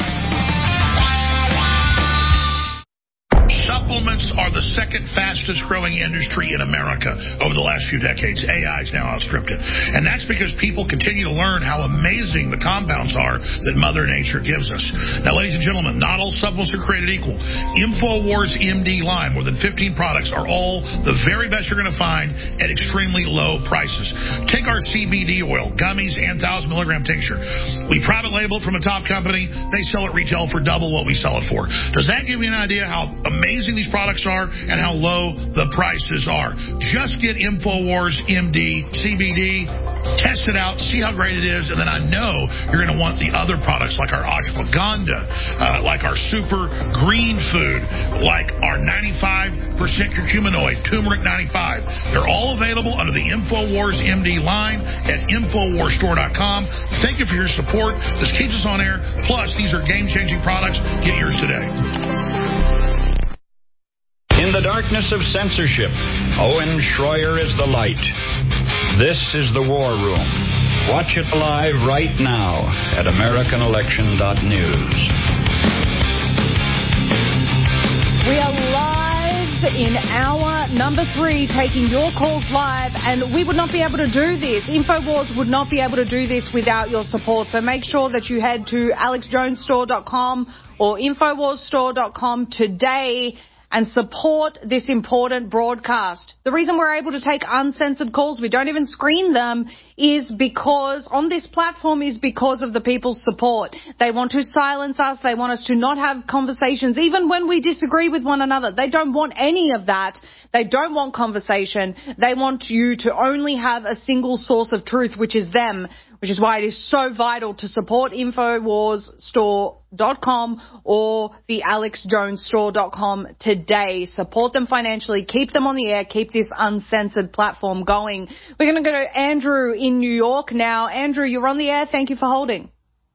Supplements are the second fastest growing industry in America over the last few decades. A I's now outstripped it. And that's because people continue to learn how amazing the compounds are that Mother Nature gives us. Now, ladies and gentlemen, not all supplements are created equal. InfoWars M D line, more than fifteen products, are all the very best you're going to find at extremely low prices. Take our C B D oil, gummies, and one thousand milligram tincture. We private label it from a top company. They sell it retail for double what we sell it for. Does that give you an idea how amazing these products are and how low the prices are? Just get InfoWars M D C B D, test it out, see how great it is, and then I know you're going to want the other products like our ashwagandha, uh, like our super green food, like our ninety-five percent curcuminoid, turmeric ninety-five. They're all available under the InfoWars M D line at Infowars Store dot com. Thank you for your support. This keeps us on air. Plus, these are game-changing products. Get yours today. In the darkness of censorship, Owen Schroyer is the light. This is the War Room. Watch it live right now at American Election dot news. We are live in hour number three, taking your calls live, and we would not be able to do this. InfoWars would not be able to do this without your support. So make sure that you head to Alex Jones Store dot com or Infowars Store dot com today and support this important broadcast. The reason we're able to take uncensored calls, we don't even screen them, is because on this platform is because of the people's support. They want to silence us. They want us to not have conversations, even when we disagree with one another. They don't want any of that. They don't want conversation. They want you to only have a single source of truth, which is them, which is why it is so vital to support Infowars Store dot com or the Alex Jones Store dot com today. Support them financially. Keep them on the air. Keep this uncensored platform going. We're going to go to Andrew in New York now. Andrew, you're on the air. Thank you for holding.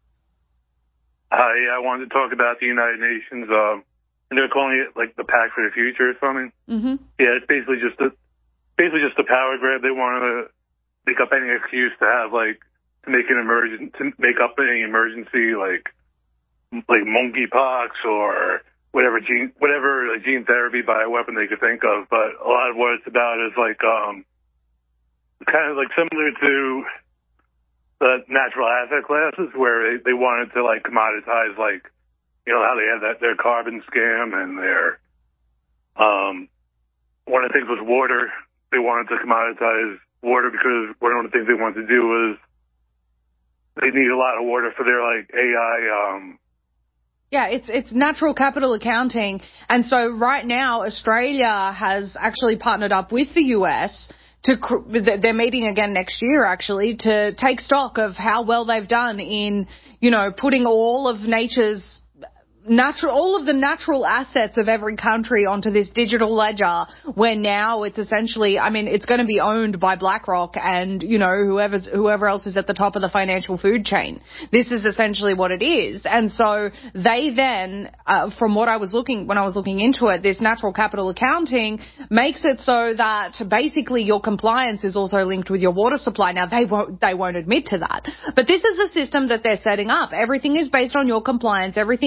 Hi, I wanted to talk about the United Nations. Um, they're calling it like the Pact for the Future or something. Mm-hmm. Yeah, it's basically just a basically just a power grab. They want to make up any excuse to have like to make an emergent to make up any emergency like like monkeypox or whatever gene whatever like, gene therapy bioweapon they could think of. But a lot of what it's about is like um kind of like similar to the natural asset classes where they, they wanted to like commoditize like you know how they had that their carbon scam and their um one of the things was water. They wanted to commoditize water because one of the things they wanted to do was they need a lot of water for their like A I. Um, yeah, it's it's natural capital accounting, and so right now Australia has actually partnered up with the U S to they're meeting again next year actually to take stock of how well they've done in you know putting all of nature's natural, all of the natural assets of every country onto this digital ledger, where now it's essentially, I mean, it's going to be owned by BlackRock and, you know, whoever's, whoever else is at the top of the financial food chain. This is essentially what it is. And so they then, uh, from what I was looking, when I was looking into it, this natural capital accounting makes it so that basically your compliance is also linked with your water supply. Now, they won't, they won't admit to that. But this is the system that they're setting up. Everything is based on your compliance. Everything is based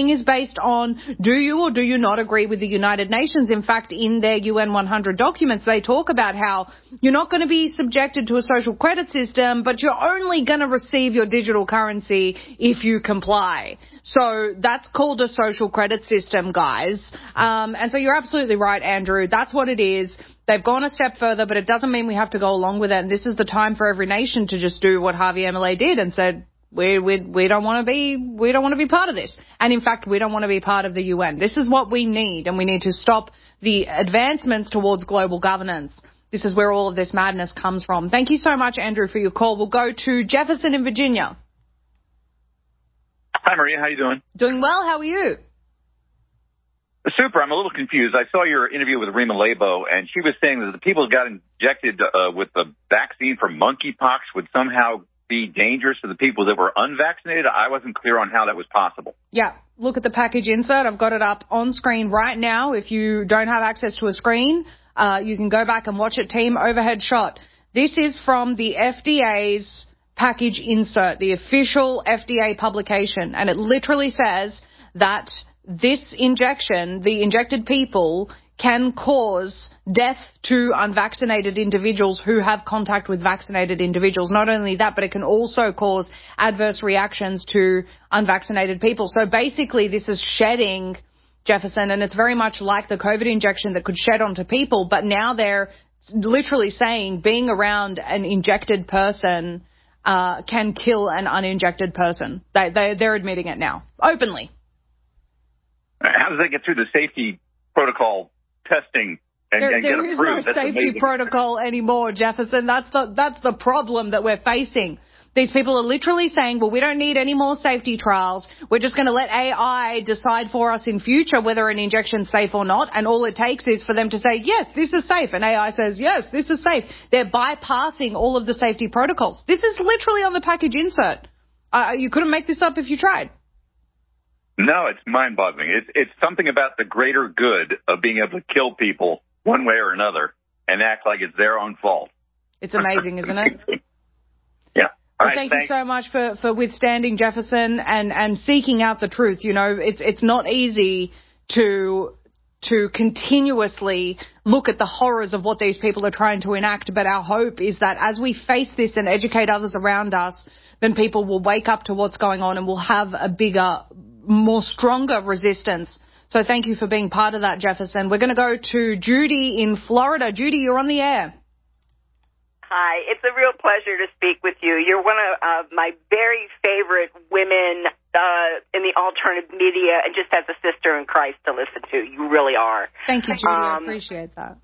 based on do you or do you not agree with the United Nations. In fact, in their U N one hundred documents, they talk about how you're not going to be subjected to a social credit system, but you're only going to receive your digital currency if you comply. So that's called a social credit system, guys. Um, and so you're absolutely right, Andrew. That's what it is. They've gone a step further, but it doesn't mean we have to go along with it. And this is the time for every nation to just do what Harvey Emile did and said, we we we don't want to be we don't want to be part of this. And in fact, we don't want to be part of the U N. This is what we need, and we need to stop the advancements towards global governance. This is where all of this madness comes from. Thank you so much, Andrew, for your call. We'll go to Jefferson in Virginia. Hi, Maria. How you doing? Doing well. How are you? Super. I'm a little confused. I saw your interview with Rima Labo, and she was saying that the people who got injected uh, with the vaccine for monkeypox would somehow be dangerous to the people that were unvaccinated. I wasn't clear on how that was possible. Yeah. Look at the package insert. I've got it up on screen right now. If you don't have access to a screen, uh, you can go back and watch it. Team overhead shot. This is from the F D A's package insert, the official F D A publication, and it literally says that this injection, the injected people, can cause death to unvaccinated individuals who have contact with vaccinated individuals. Not only that, but it can also cause adverse reactions to unvaccinated people. So basically this is shedding, Jefferson, and it's very much like the COVID injection that could shed onto people, but now they're literally saying being around an injected person uh, can kill an uninjected person. They, they, they're admitting it now, openly. How does that get through the safety protocol testing and, there, and there get is approved? no That's safety amazing. protocol anymore, Jefferson. That's the that's the problem that we're facing. These people are literally saying, well, we don't need any more safety trials. We're just going to let A I decide for us in future whether an injection's safe or not. And all it takes is for them to say, yes, this is safe. And A I says, yes, this is safe. They're bypassing all of the safety protocols. This is literally on the package insert. Uh, you couldn't make this up if you tried. No, it's mind-boggling. It's, it's something about the greater good of being able to kill people one way or another and act like it's their own fault. It's amazing, isn't it? Yeah. Well, right, thank thanks. you so much for, for withstanding, Jefferson, and, and seeking out the truth. You know, it's it's not easy to to continuously look at the horrors of what these people are trying to enact, but our hope is that as we face this and educate others around us, then people will wake up to what's going on and will have a bigger, more stronger resistance. So thank you for being part of that, Jefferson. We're going to go to Judy in Florida. Judy, you're on the air. Hi, it's a real pleasure to speak with you. You're one of uh, my very favorite women uh, in the alternative media, and just as a sister in Christ to listen to. You really are. Thank you, Judy. Um, I appreciate that.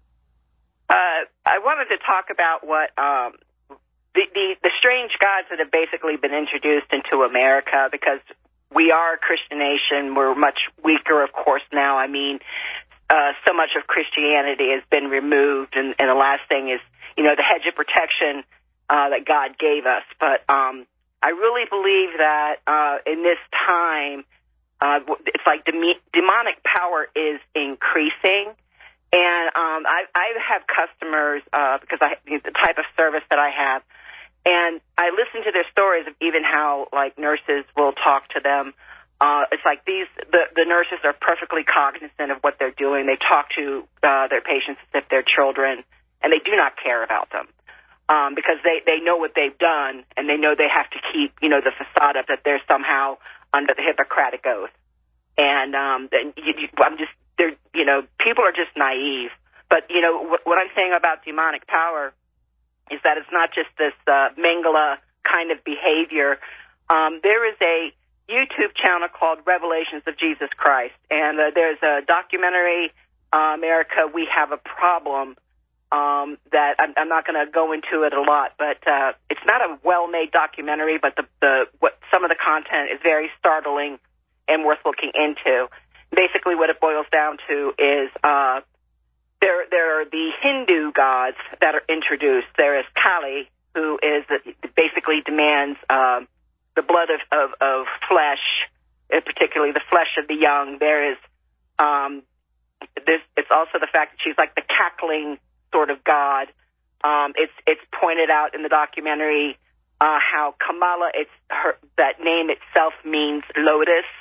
Uh, I wanted to talk about what um, the, the, the strange gods that have basically been introduced into America, because we are a Christian nation. We're much weaker, of course, now. I mean, uh, so much of Christianity has been removed, and, and the last thing is, you know, the hedge of protection uh, that God gave us. But um, I really believe that uh, in this time, uh, it's like dem- demonic power is increasing. And um, I, I have customers, uh, because I the type of service that I have, and I listen to their stories of even how, like, nurses will talk to them. Uh, it's like these, the, the nurses are perfectly cognizant of what they're doing. They talk to uh, their patients as if they're children, and they do not care about them um, because they, they know what they've done, and they know they have to keep, you know, the facade up that they're somehow under the Hippocratic Oath. And um, you, you, I'm just, they're, you know, people are just naive. But, you know, what, what I'm saying about demonic power is that it's not just this uh, Mangala kind of behavior. Um, there is a YouTube channel called Revelations of Jesus Christ, and uh, there's a documentary, uh, America, We Have a Problem, um, that I'm, I'm not going to go into it a lot, but uh, it's not a well-made documentary, but the, the what some of the content is very startling and worth looking into. Basically, what it boils down to is uh, there there are the Hindu gods that are introduced. There is Kali, who is basically demands uh, the blood of, of, of flesh, particularly the flesh of the young. There is um, this. It's also the fact that she's like the cackling sort of god. Um, it's it's pointed out in the documentary uh, how Kamala, it's her, that name itself means lotus.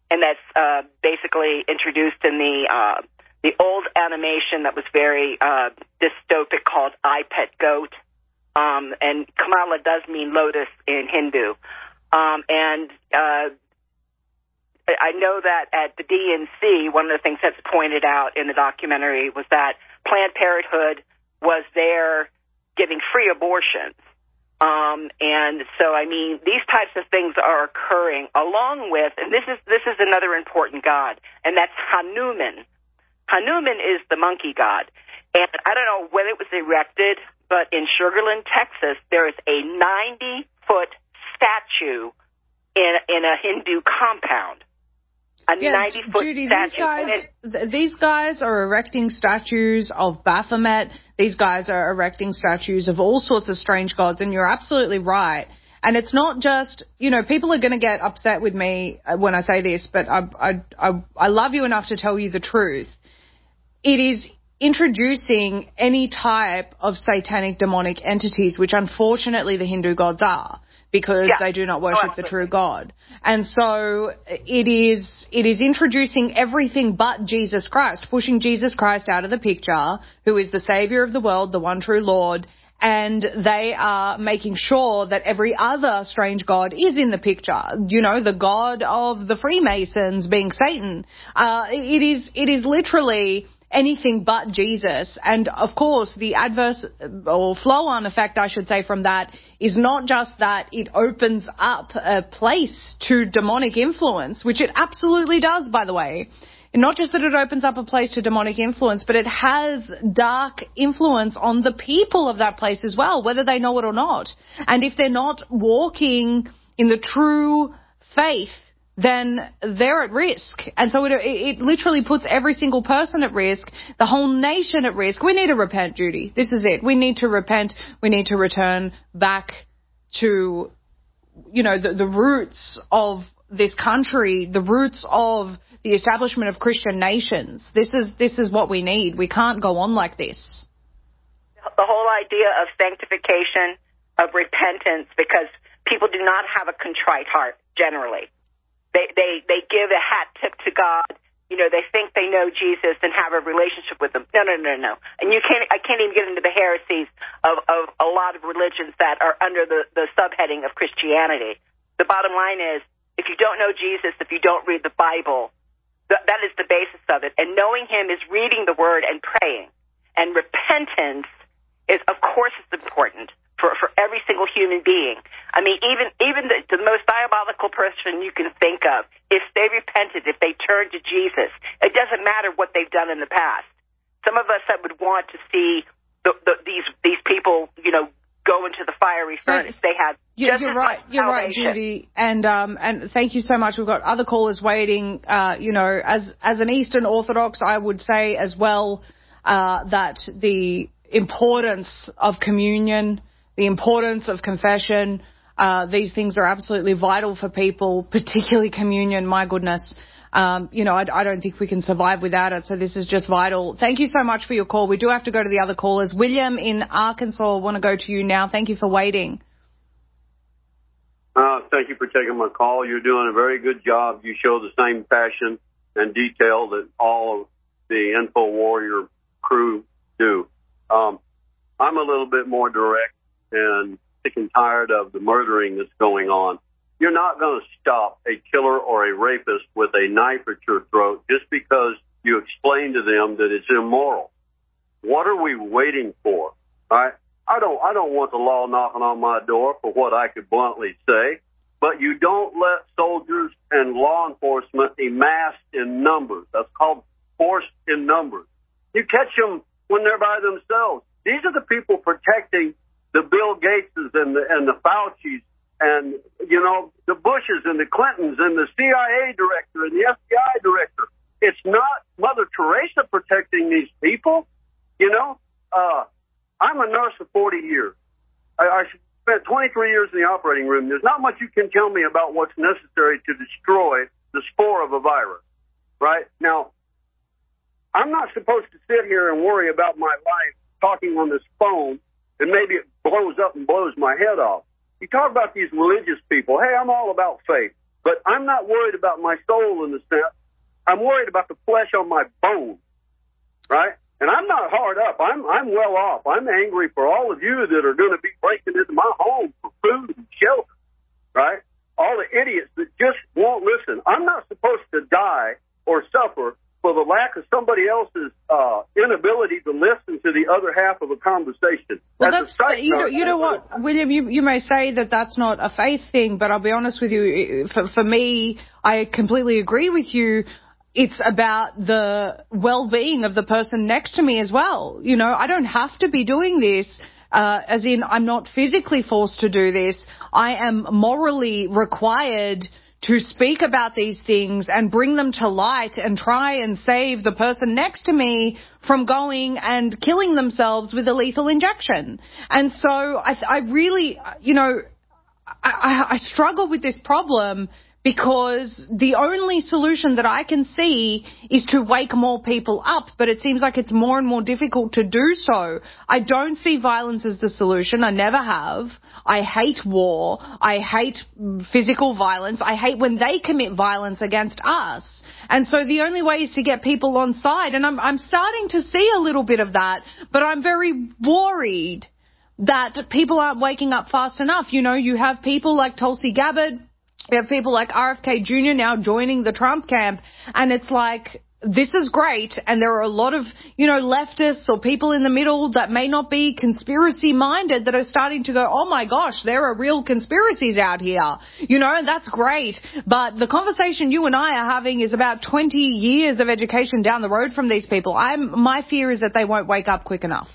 and that's uh, basically introduced in the uh, the old animation that was very uh, dystopic called I Pet Goat. Um, and Kamala does mean lotus in Hindu. Um, and uh, I know that at the D N C, one of the things that's pointed out in the documentary was that Planned Parenthood was there giving free abortions. Um, and so, I mean, these types of things are occurring along with, and this is this is another important god, and that's Hanuman. Hanuman is the monkey god. And I don't know when it was erected, but in Sugar Land, Texas, there is a ninety-foot statue in in a Hindu compound. A yeah, ninety-foot Judy, statue. these guys, th- these guys are erecting statues of Baphomet. These guys are erecting statues of all sorts of strange gods, and you're absolutely right. And it's not just, you know, people are going to get upset with me when I say this, but I, I, I, I love you enough to tell you the truth. It is introducing any type of satanic demonic entities, which unfortunately the Hindu gods are, because yeah. they do not worship oh, the true God. And so it is it is introducing everything but Jesus Christ, pushing Jesus Christ out of the picture, who is the Savior of the world, the one true Lord, and they are making sure that every other strange god is in the picture. You know, the god of the Freemasons being Satan. Uh, it is it is literally anything but Jesus. And, of course, the adverse or flow-on effect, I should say, from that is not just that it opens up a place to demonic influence, which it absolutely does, by the way. And not just that it opens up a place to demonic influence, but it has dark influence on the people of that place as well, whether they know it or not. And if they're not walking in the true faith, then they're at risk. And so it, it literally puts every single person at risk, the whole nation at risk. We need to repent, Judy. This is it. We need to repent. We need to return back to, you know, the, the roots of this country, the roots of the establishment of Christian nations. This is this is what we need. We can't go on like this. The whole idea of sanctification, of repentance, because people do not have a contrite heart generally. They they they give a hat tip to God. You know, they think they know Jesus and have a relationship with him. No, no, no, no. And you can't. I can't even get into the heresies of, of a lot of religions that are under the, the subheading of Christianity. The bottom line is, if you don't know Jesus, if you don't read the Bible, th- that is the basis of it. And knowing him is reading the Word and praying. And repentance is, of course, it's important for, for every single human being. I mean, even even the, the most diabolical person you can think of, if they repented, if they turned to Jesus, it doesn't matter what they've done in the past. Some of us that would want to see the, the, these these people, you know, go into the fiery furnace. They have you're, just you're as right. much You're salvation. right, Judy. And um and thank you so much. We've got other callers waiting. Uh, you know, as as an Eastern Orthodox, I would say as well uh, that the importance of communion, the importance of confession, uh, these things are absolutely vital for people, particularly communion. My goodness. Um, you know, I, I don't think we can survive without it, so this is just vital. Thank you so much for your call. We do have to go to the other callers. William in Arkansas, I want to go to you now. Thank you for waiting. Uh, thank you for taking my call. You're doing a very good job. You show the same passion and detail that all of the Info Warrior crew do. Um, I'm a little bit more direct and sick and tired of the murdering that's going on. You're not going to stop a killer or a rapist with a knife at your throat just because you explain to them that it's immoral. What are we waiting for? All right? I don't, I don't want the law knocking on my door for what I could bluntly say, but you don't let soldiers and law enforcement amass in numbers. That's called force in numbers. You catch them when they're by themselves. These are the people protecting the Bill Gateses and the, and the Faucis and, you know, the Bushes and the Clintons and the C I A director and the F B I director. It's not Mother Teresa protecting these people. You know, uh, I'm a nurse for forty years. I, I spent twenty-three years in the operating room. There's not much you can tell me about what's necessary to destroy the spore of a virus, right? Now, I'm not supposed to sit here and worry about my life talking on this phone, and maybe it blows up and blows my head off. You talk about these religious people. Hey, I'm all about faith. But I'm not worried about my soul in the sense. I'm worried about the flesh on my bone, right? And I'm not hard up. I'm I'm well off. I'm angry for all of you that are going to be breaking into my home for food and shelter, right? All the idiots that just won't listen. I'm not supposed to die or suffer for the lack of somebody else's uh, inability to listen to the other half of a conversation. Well, that's, that's you know, you know what, William, you, you may say that that's not a faith thing, but I'll be honest with you, for, for me, I completely agree with you. It's about the well-being of the person next to me as well. You know, I don't have to be doing this, uh, as in I'm not physically forced to do this. I am morally required to speak about these things and bring them to light and try and save the person next to me from going and killing themselves with a lethal injection. And so I, I really, you know, I, I struggle with this problem because the only solution that I can see is to wake more people up, but it seems like it's more and more difficult to do so. I don't see violence as the solution. I never have. I hate war. I hate physical violence. I hate when they commit violence against us. And so the only way is to get people on side, and I'm, I'm starting to see a little bit of that, but I'm very worried that people aren't waking up fast enough. You know, you have people like Tulsi Gabbard, we have people like R F K Junior now joining the Trump camp, and it's like, this is great, and there are a lot of, you know, leftists or people in the middle that may not be conspiracy-minded that are starting to go, oh, my gosh, there are real conspiracies out here. You know, and that's great. But the conversation you and I are having is about twenty years of education down the road from these people. I'm, my fear is that they won't wake up quick enough.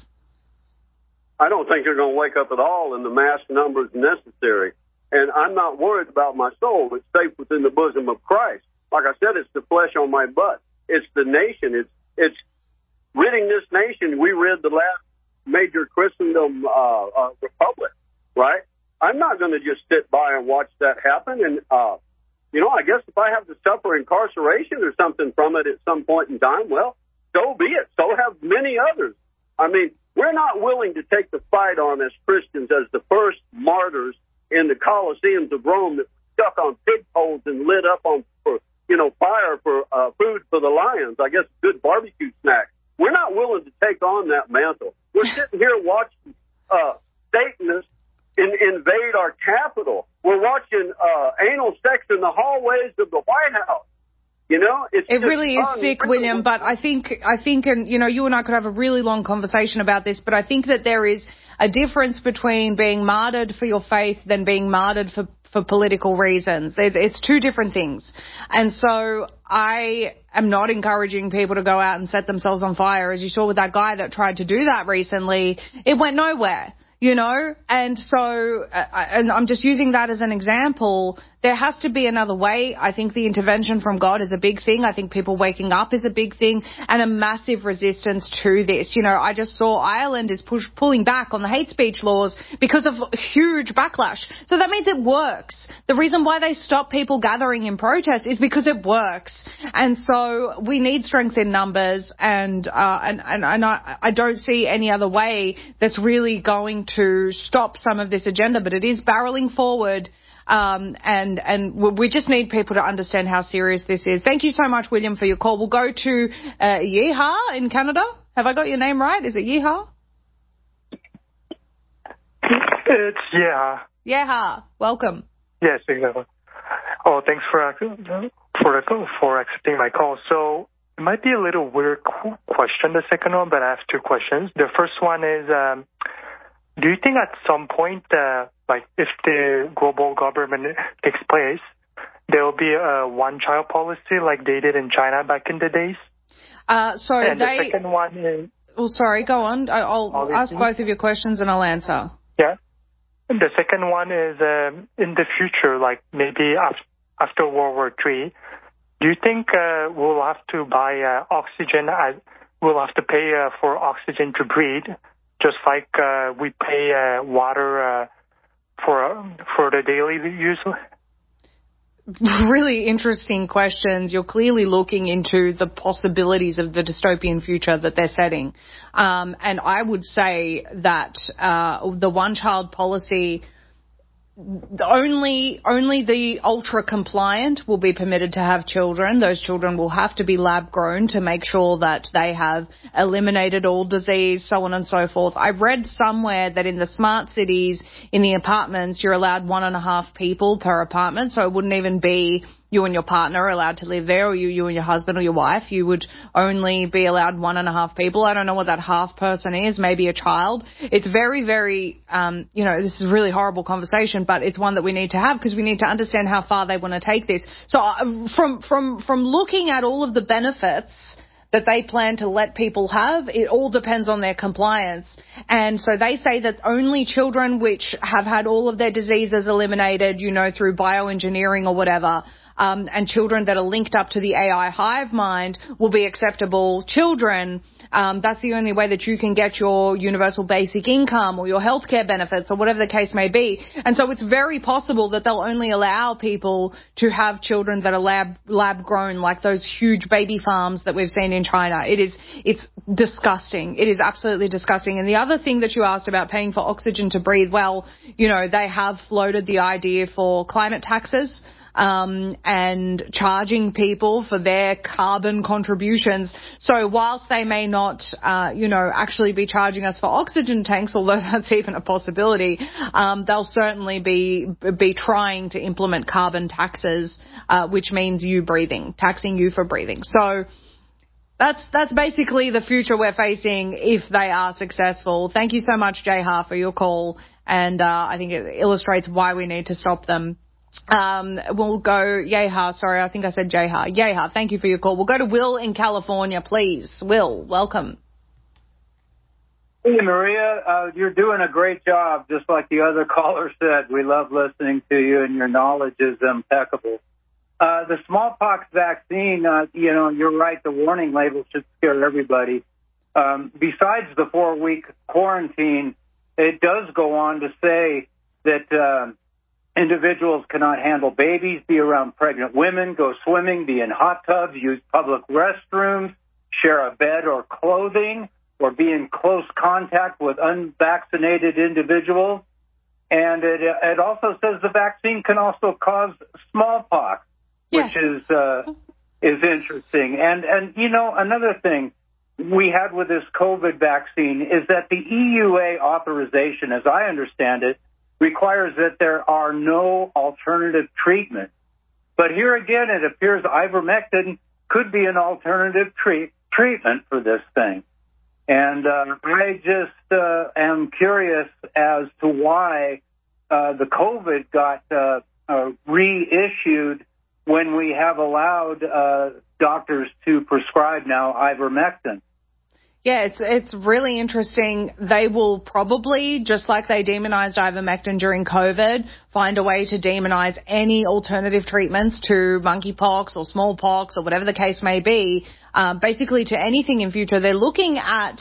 I don't think they're going to wake up at all in the mass numbers necessary. And I'm not worried about my soul. It's safe within the bosom of Christ. Like I said, it's the flesh on my butt. It's the nation. It's it's ridding this nation. We rid the last major Christendom uh, uh, republic, right? I'm not going to just sit by and watch that happen. And, uh, you know, I guess if I have to suffer incarceration or something from it at some point in time, well, so be it. So have many others. I mean, we're not willing to take the fight on as Christians as the first martyrs in the Colosseums of Rome that stuck on pig poles and lit up on, for, you know, fire for uh, food for the lions. I guess a good barbecue snack. We're not willing to take on that mantle. We're sitting here watching uh, Satanists in, invade our Capitol. We're watching uh, anal sex in the hallways of the White House. You know, it's it really is fun. sick, William, but I think, I think, and, you know, you and I could have a really long conversation about this, but I think that there is a difference between being martyred for your faith than being martyred for, for political reasons. It's, it's two different things. And so I am not encouraging people to go out and set themselves on fire. As you saw with that guy that tried to do that recently, it went nowhere. You know, and so, uh, and I'm just using that as an example. There has to be another way. I think the intervention from God is a big thing. I think people waking up is a big thing, and a massive resistance to this. You know, I just saw Ireland is push, pulling back on the hate speech laws because of huge backlash. So that means it works. The reason why they stop people gathering in protest is because it works. And so we need strength in numbers, and uh, and and, and I, I don't see any other way that's really going to stop some of this agenda. But it is barreling forward. Um, and, and we just need people to understand how serious this is. Thank you so much, William, for your call. We'll go to uh, Yeehaw in Canada. Have I got your name right? Is it Yeehaw? It's Yeehaw. Yeehaw. Welcome. Yes, exactly. Oh, thanks for for for accepting my call. So it might be a little weird question, the second one, but I have two questions. The first one is, um, do you think at some point, uh, like if the global government takes place, there will be a one-child policy like they did in China back in the days? Uh, so and they. The second one is. Oh, sorry. Go on. I'll obviously. ask both of your questions and I'll answer. Yeah. And the second one is um, in the future, like maybe after, after World War Three, do you think uh, we'll have to buy uh, oxygen? As, we'll have to pay uh, for oxygen to breathe, just like uh, we pay uh, water uh, for uh, for the daily use? Really interesting questions. You're clearly looking into the possibilities of the dystopian future that they're setting. Um, and I would say that uh, the one-child policy only only the ultra compliant will be permitted to have children. Those children will have to be lab grown to make sure that they have eliminated all disease, so on and so forth. I read somewhere that in the smart cities, in the apartments, you're allowed one and a half people per apartment, so it wouldn't even be you and your partner are allowed to live there, or you, you and your husband or your wife. You would only be allowed one and a half people. I don't know what that half person is, maybe a child. It's very, very, um, you know, this is a really horrible conversation, but it's one that we need to have because we need to understand how far they want to take this. So uh, from, from, from looking at all of the benefits that they plan to let people have, it all depends on their compliance. And so they say that only children which have had all of their diseases eliminated, you know, through bioengineering or whatever, um, and children that are linked up to the A I hive mind will be acceptable children. Um, that's the only way that you can get your universal basic income or your healthcare benefits or whatever the case may be. And so it's very possible that they'll only allow people to have children that are lab, lab grown, like those huge baby farms that we've seen in China. It is, it's disgusting. It is absolutely disgusting. And the other thing that you asked about paying for oxygen to breathe, well, you know, they have floated the idea for climate taxes. Um, and charging people for their carbon contributions. So whilst they may not, uh, you know, actually be charging us for oxygen tanks, although that's even a possibility, um, they'll certainly be be trying to implement carbon taxes, uh, which means you breathing, taxing you for breathing. So that's that's basically the future we're facing if they are successful. Thank you so much, Jayha, for your call, and uh, I think it illustrates why we need to stop them. Um, we'll go, Yeha, sorry, I think I said Jayha. Yeha, thank you for your call. We'll go to Will in California, please. Will, welcome. Hey, Maria, uh, you're doing a great job, just like the other caller said. We love listening to you, and your knowledge is impeccable. Uh, the smallpox vaccine, uh, you know, you're right, the warning label should scare everybody. Um, besides the four-week quarantine, it does go on to say that uh, individuals cannot handle babies, be around pregnant women, go swimming, be in hot tubs, use public restrooms, share a bed or clothing, or be in close contact with unvaccinated individuals. And it, it also says the vaccine can also cause smallpox, yes. which is uh, is interesting. And, and, you know, another thing we had with this COVID vaccine is that the E U A authorization, as I understand it, requires that there are no alternative treatments. But here again, it appears ivermectin could be an alternative treat, treatment for this thing. And uh, I just uh, am curious as to why uh, the COVID got uh, uh, reissued when we have allowed uh, doctors to prescribe now ivermectin. Yeah, it's it's really interesting. They will probably, just like they demonized ivermectin during COVID, find a way to demonize any alternative treatments to monkeypox or smallpox or whatever the case may be, uh, basically to anything in future. They're looking at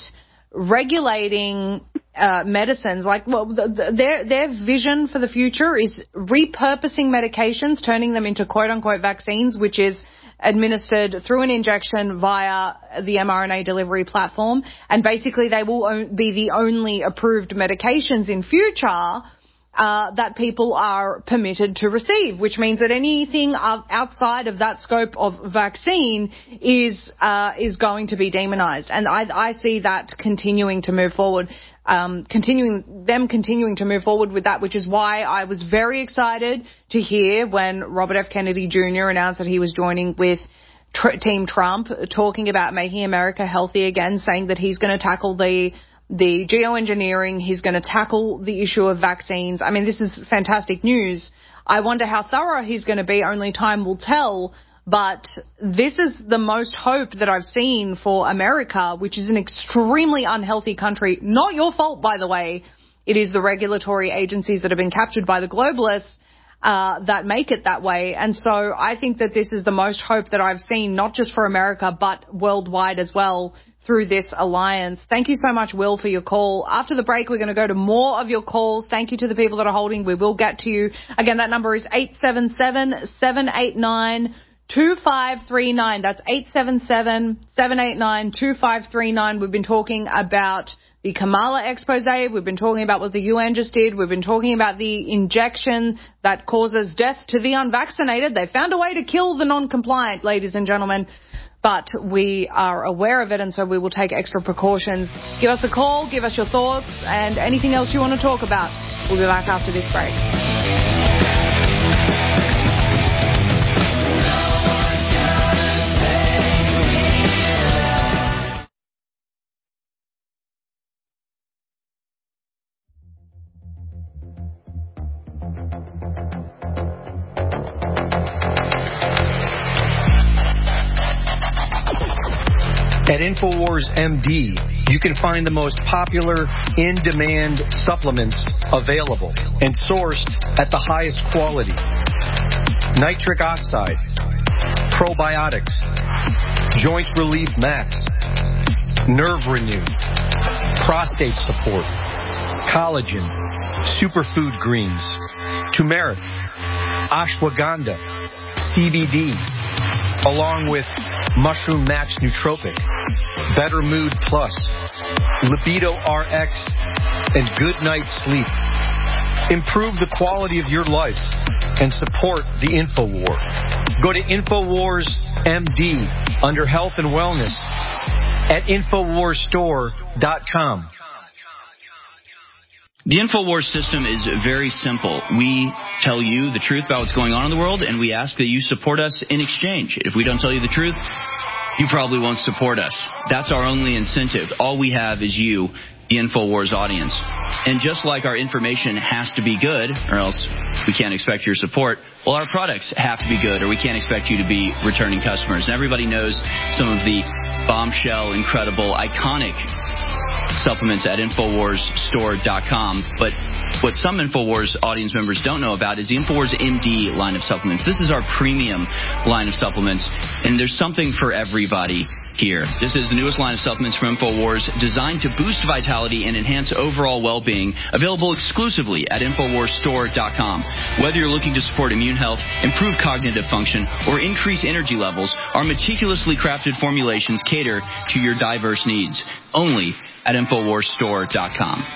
regulating uh, medicines. Like, well, the, the, their their vision for the future is repurposing medications, turning them into quote-unquote vaccines, which is administered through an injection via the mRNA delivery platform. And basically they will be the only approved medications in future uh, that people are permitted to receive, which means that anything outside of that scope of vaccine is uh, is going to be demonized. And I, I see that continuing to move forward. Um, continuing them continuing to move forward with that, which is why I was very excited to hear when Robert F. Kennedy Junior announced that he was joining with tr- Team Trump, talking about making America healthy again, saying that he's going to tackle the the geoengineering, he's going to tackle the issue of vaccines. I mean, this is fantastic news. I wonder how thorough he's going to be. Only time will tell. But this is the most hope that I've seen for America, which is an extremely unhealthy country. Not your fault, by the way. It is the regulatory agencies that have been captured by the globalists uh, that make it that way. And so I think that this is the most hope that I've seen, not just for America, but worldwide as well through this alliance. Thank you so much, Will, for your call. After the break, we're going to go to more of your calls. Thank you to the people that are holding. We will get to you. Again, that number is eight seven seven, seven eight nine, two five three nine. That's eight seven seven, seven eight nine, two five three nine. We've been talking about the Kamala expose. We've been talking about what the U N just did. We've been talking about the injection that causes death to the unvaccinated. They found a way to kill the non-compliant, ladies and gentlemen. But we are aware of it, and so we will take extra precautions. Give us a call, give us your thoughts, and anything else you want to talk about. We'll be back after this break. At InfoWars M D, you can find the most popular in-demand supplements available and sourced at the highest quality. Nitric oxide, probiotics, joint relief max, nerve renew, prostate support, collagen, superfood greens, turmeric, ashwagandha, C B D, along with Mushroom Max Nootropic, Better Mood Plus, Libido R X, and Good Night Sleep. Improve the quality of your life and support the InfoWar. Go to InfoWars M D under Health and Wellness at Infowars Store dot com. The InfoWars system is very simple. We tell you the truth about what's going on in the world, and we ask that you support us in exchange. If we don't tell you the truth, you probably won't support us. That's our only incentive. All we have is you, the InfoWars audience. And just like our information has to be good, or else we can't expect your support, well, our products have to be good, or we can't expect you to be returning customers. And everybody knows some of the bombshell, incredible, iconic supplements at Infowars Store dot com. But what some InfoWars audience members don't know about is the InfoWars M D line of supplements. This is our premium line of supplements, and there's something for everybody here. This is the newest line of supplements from InfoWars, designed to boost vitality and enhance overall well-being, available exclusively at Infowars Store dot com. Whether you're looking to support immune health, improve cognitive function, or increase energy levels, our meticulously crafted formulations cater to your diverse needs. Only at Infowars Store dot com.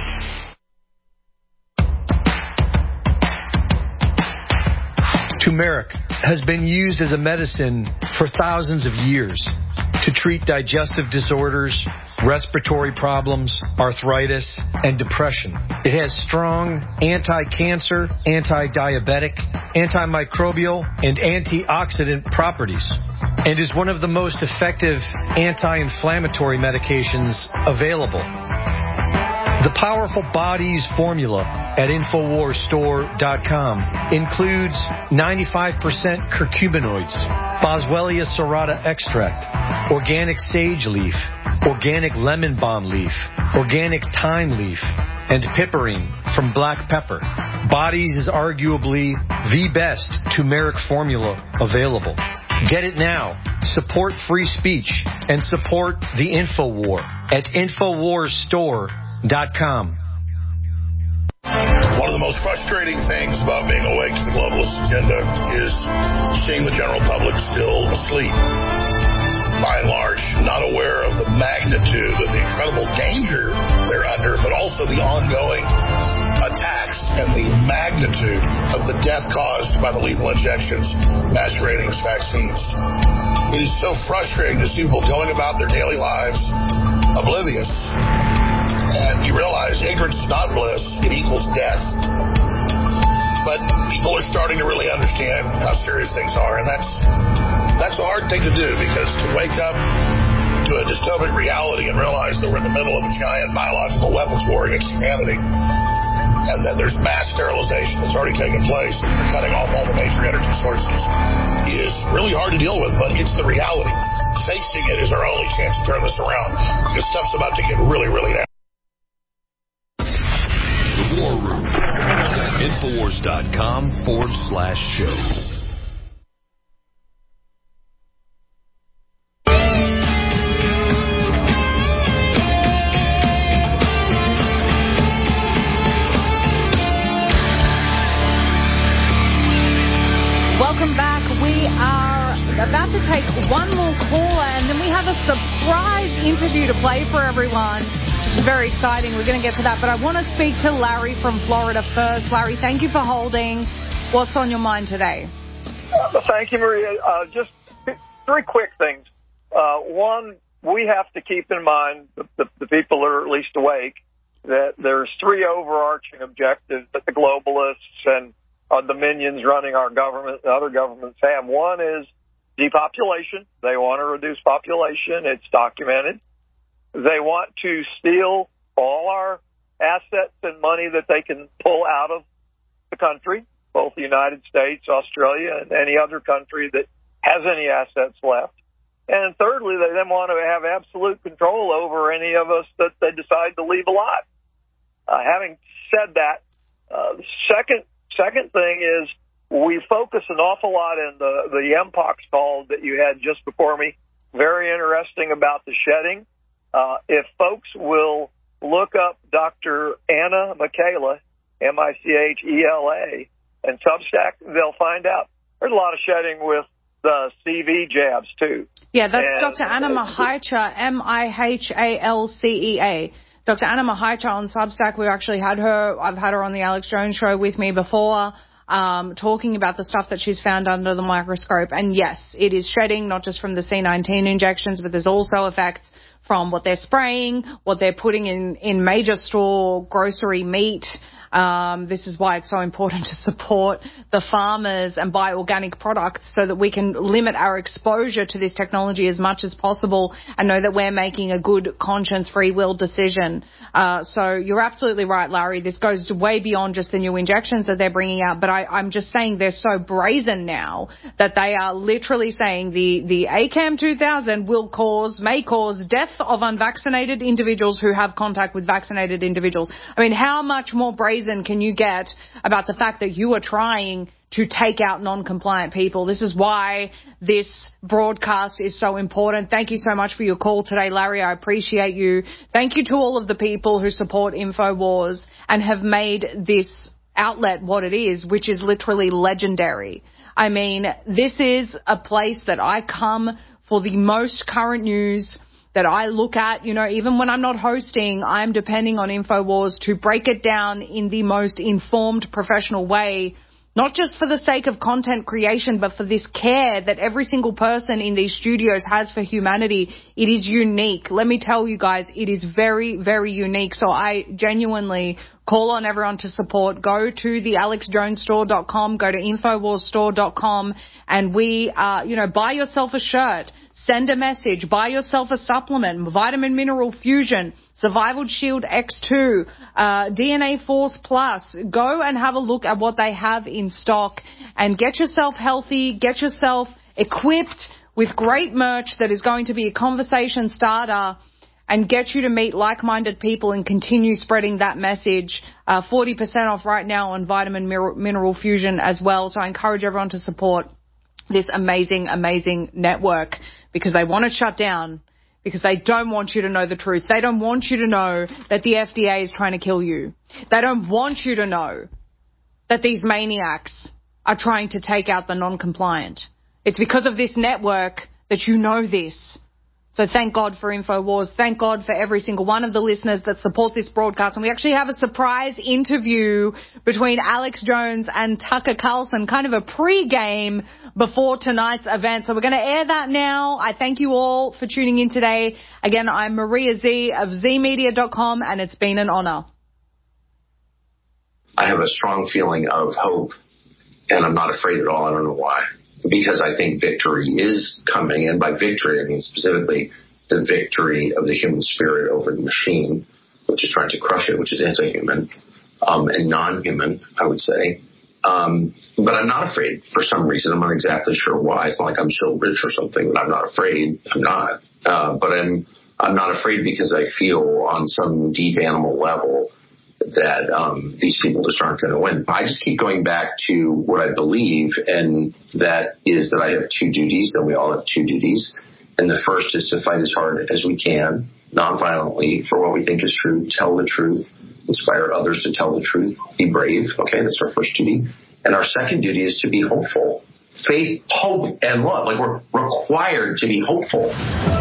Turmeric has been used as a medicine for thousands of years to treat digestive disorders, respiratory problems, arthritis, and depression. It has strong anti-cancer, anti-diabetic, antimicrobial, and antioxidant properties, and is one of the most effective anti-inflammatory medications available. The Powerful Bodies formula at Infowars Store dot com includes ninety-five percent curcuminoids, Boswellia serrata extract, organic sage leaf, organic lemon balm leaf, organic thyme leaf, and piperine from black pepper. Bodies is arguably the best turmeric formula available. Get it now. Support free speech and support the InfoWar at Infowars Store dot com. One of the most frustrating things about being awake to the globalist agenda is seeing the general public still asleep. By and large, not aware of the magnitude of the incredible danger they're under, but also the ongoing attacks and the magnitude of the death caused by the lethal injections, masquerading as vaccines. It is so frustrating to see people going about their daily lives oblivious. And you realize ignorance is not bliss, it equals death. But people are starting to really understand how serious things are, and that's that's a hard thing to do, because to wake up to a dystopic reality and realize that we're in the middle of a giant biological weapons war against humanity, and that there's mass sterilization that's already taken place, and they're cutting off all the major energy sources, is really hard to deal with, but it's the reality. Facing it is our only chance to turn this around, because stuff's about to get really, really down. The War Room. Infowars dot com forward slash show. Welcome back. We are about to take one more call, and then we have a surprise interview to play for everyone, which is very exciting. We're going to get to that, but I want to speak to Larry from Florida first. Larry, thank you for holding. What's on your mind today? Uh, thank you, Maria. Uh, just three quick things. Uh, one, we have to keep in mind, the, the, the people that are at least awake, that there's three overarching objectives that the globalists and uh, the minions running our government and other governments have. One is depopulation. They want to reduce population. It's documented. They want to steal all our assets and money that they can pull out of the country, both the United States, Australia, and any other country that has any assets left. And thirdly, they then want to have absolute control over any of us that they decide to leave alive. Uh, having said that, uh, the second second thing is we focus an awful lot in the, the M POX call that you had just before me. Very interesting about the shedding. Uh, if folks will look up Doctor Anna Michaela, M I C H E L A, and Substack, they'll find out there's a lot of shedding with the C V jabs, too. Yeah, that's and, Doctor Anna Mahaicha, M I H A L C E A. Doctor Anna Mahaicha on Substack, we've actually had her, I've had her on the Alex Jones show with me before, um, talking about the stuff that she's found under the microscope. And yes, it is shedding, not just from the C nineteen injections, but there's also effects from what they're spraying, what they're putting in, in major store grocery meat. Um, this is why it's so important to support the farmers and buy organic products so that we can limit our exposure to this technology as much as possible and know that we're making a good conscience free will decision. Uh, so you're absolutely right, Larry. This goes way beyond just the new injections that they're bringing out. But I, I'm just saying they're so brazen now that they are literally saying the, the A C A M two thousand will cause, may cause death of unvaccinated individuals who have contact with vaccinated individuals. I mean, how much more brazen can you get about the fact that you are trying to take out non-compliant people? This is why this broadcast is so important. Thank you so much for your call today, Larry. I appreciate you. Thank you to all of the people who support InfoWars and have made this outlet what it is, which is literally legendary. I mean, this is a place that I come for the most current news that I look at. You know, even when I'm not hosting, I'm depending on InfoWars to break it down in the most informed, professional way, not just for the sake of content creation, but for this care that every single person in these studios has for humanity. It is unique. Let me tell you guys, it is very, very unique. So I genuinely call on everyone to support. Go to the alex jones store dot com, go to infowars store dot com, and we, uh, you know, buy yourself a shirt. Send a message, buy yourself a supplement, Vitamin Mineral Fusion, Survival Shield X two, uh, D N A Force Plus. Go and have a look at what they have in stock and get yourself healthy, get yourself equipped with great merch that is going to be a conversation starter and get you to meet like-minded people and continue spreading that message. Uh, forty percent off right now on Vitamin Mineral Fusion as well. So I encourage everyone to support this amazing, amazing network because they want it shut down, because they don't want you to know the truth. They don't want you to know that the F D A is trying to kill you. They don't want you to know that these maniacs are trying to take out the non-compliant. It's because of this network that you know this. So thank God for InfoWars. Thank God for every single one of the listeners that support this broadcast. And we actually have a surprise interview between Alex Jones and Tucker Carlson, kind of a pre-game before tonight's event. So we're going to air that now. I thank you all for tuning in today. Again, I'm Maria Z of z media dot com, and it's been an honor. I have a strong feeling of hope, and I'm not afraid at all. I don't know why. Because I think victory is coming, and by victory I mean specifically the victory of the human spirit over the machine, which is trying to crush it, which is anti-human um, and non-human, I would say. Um, but I'm not afraid for some reason. I'm not exactly sure why. It's not like I'm so rich or something, but I'm not afraid. I'm not. Uh, but I'm I'm not afraid because I feel on some deep animal level that um, these people just aren't going to win. I just keep going back to what I believe, and that is that I have two duties, that we all have two duties. And the first is to fight as hard as we can, nonviolently, for what we think is true, tell the truth, inspire others to tell the truth, be brave. Okay, that's our first duty. And our second duty is to be hopeful. faith, hope, and love. Like, we're required to be hopeful.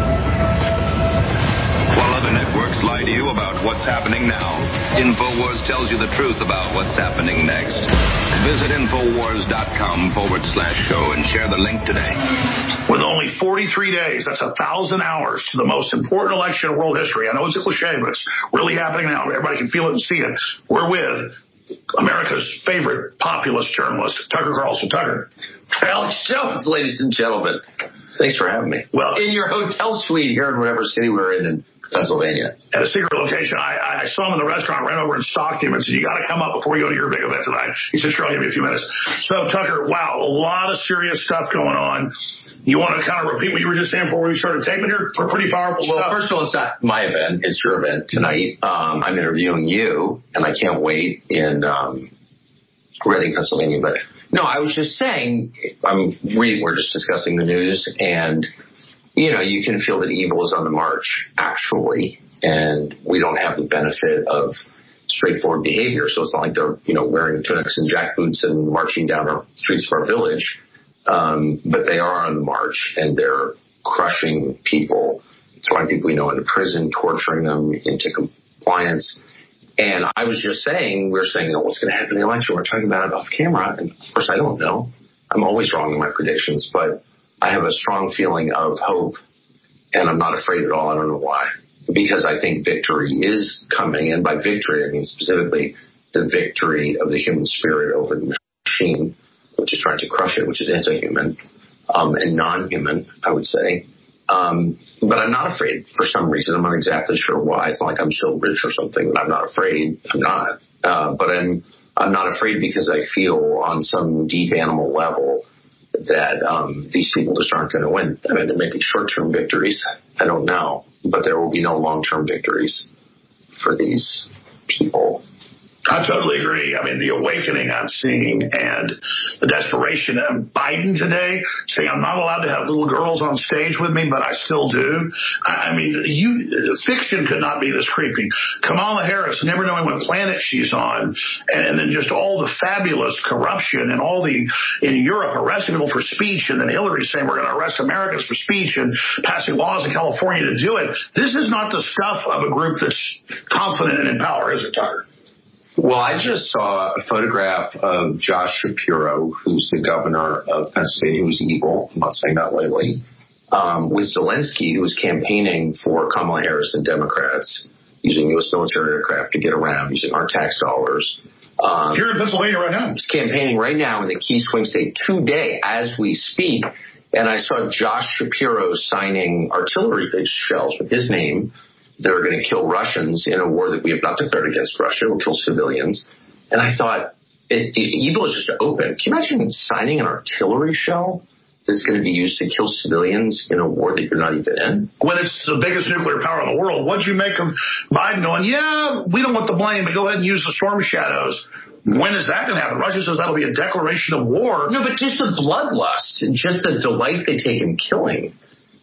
While other networks lie to you about what's happening now, InfoWars tells you the truth about what's happening next. Visit Infowars.com forward slash show and share the link today. With only forty-three days, that's a thousand hours to the most important election in world history. I know it's a cliche, but it's really happening now. Everybody can feel it and see it. We're with America's favorite populist journalist, Tucker Carlson. Tucker. Alex Jones, ladies and gentlemen. Thanks for having me. Well, in your hotel suite here in whatever city we're in in Pennsylvania. At a secret location. I, I saw him in the restaurant, ran over and stalked him and said, you got to come up before we go to your big event tonight. He said, sure, I'll give you a few minutes. So, Tucker, wow, a lot of serious stuff going on. You want to kind of repeat what you were just saying before we started taping here? For pretty powerful well, stuff. Well, first of all, it's not my event. It's your event tonight. Um, I'm interviewing you, and I can't wait in um, Reading, Pennsylvania. But, no, I was just saying, I'm reading, we're just discussing the news, and you know, you can feel that evil is on the march, actually, and we don't have the benefit of straightforward behavior. So it's not like they're, you know, wearing tunics and jackboots and marching down our streets of our village. Um, but they are on the march, and they're crushing people, throwing people we know into prison, torturing them into compliance. And I was just saying, we were saying, oh, what's going to happen in the election? We're talking about it off camera. And of course, I don't know. I'm always wrong in my predictions, but I have a strong feeling of hope, and I'm not afraid at all. I don't know why. Because I think victory is coming, and by victory, I mean specifically the victory of the human spirit over the machine, which is trying to crush it, which is anti-human um, and non-human, I would say. Um, but I'm not afraid for some reason. I'm not exactly sure why. It's not like I'm so rich or something that I'm not afraid. I'm not. Uh, but I'm I'm not afraid because I feel on some deep animal level that um, these people just aren't going to win. I mean, there may be short-term victories. I don't know. But there will be no long-term victories for these people. I totally agree. I mean, the awakening I'm seeing and the desperation of Biden today, saying I'm not allowed to have little girls on stage with me, but I still do. I mean, you fiction could not be this creepy. Kamala Harris, never knowing what planet she's on, and, and then just all the fabulous corruption and all the, in Europe, arresting people for speech, and then Hillary saying we're going to arrest Americans for speech and passing laws in California to do it. This is not the stuff of a group that's confident and in power, is it, Tucker? Well, I just saw a photograph of Josh Shapiro, who's the governor of Pennsylvania, who's evil. I'm not saying that lightly. Um, with Zelensky, who was campaigning for Kamala Harris and Democrats, using U S military aircraft to get around, using our tax dollars. Um, Here in Pennsylvania right now. He's campaigning right now in the key swing state today as we speak. And I saw Josh Shapiro signing artillery shells with his name. They're going to kill Russians in a war that we have not declared against Russia. It will kill civilians. And I thought, it, the evil is just open. Can you imagine signing an artillery shell that's going to be used to kill civilians in a war that you're not even in? When it's the biggest nuclear power in the world, what'd you make of Biden going, yeah, we don't want the blame, but go ahead and use the storm shadows? When is that going to happen? Russia says that'll be a declaration of war. No, but just the bloodlust and just the delight they take in killing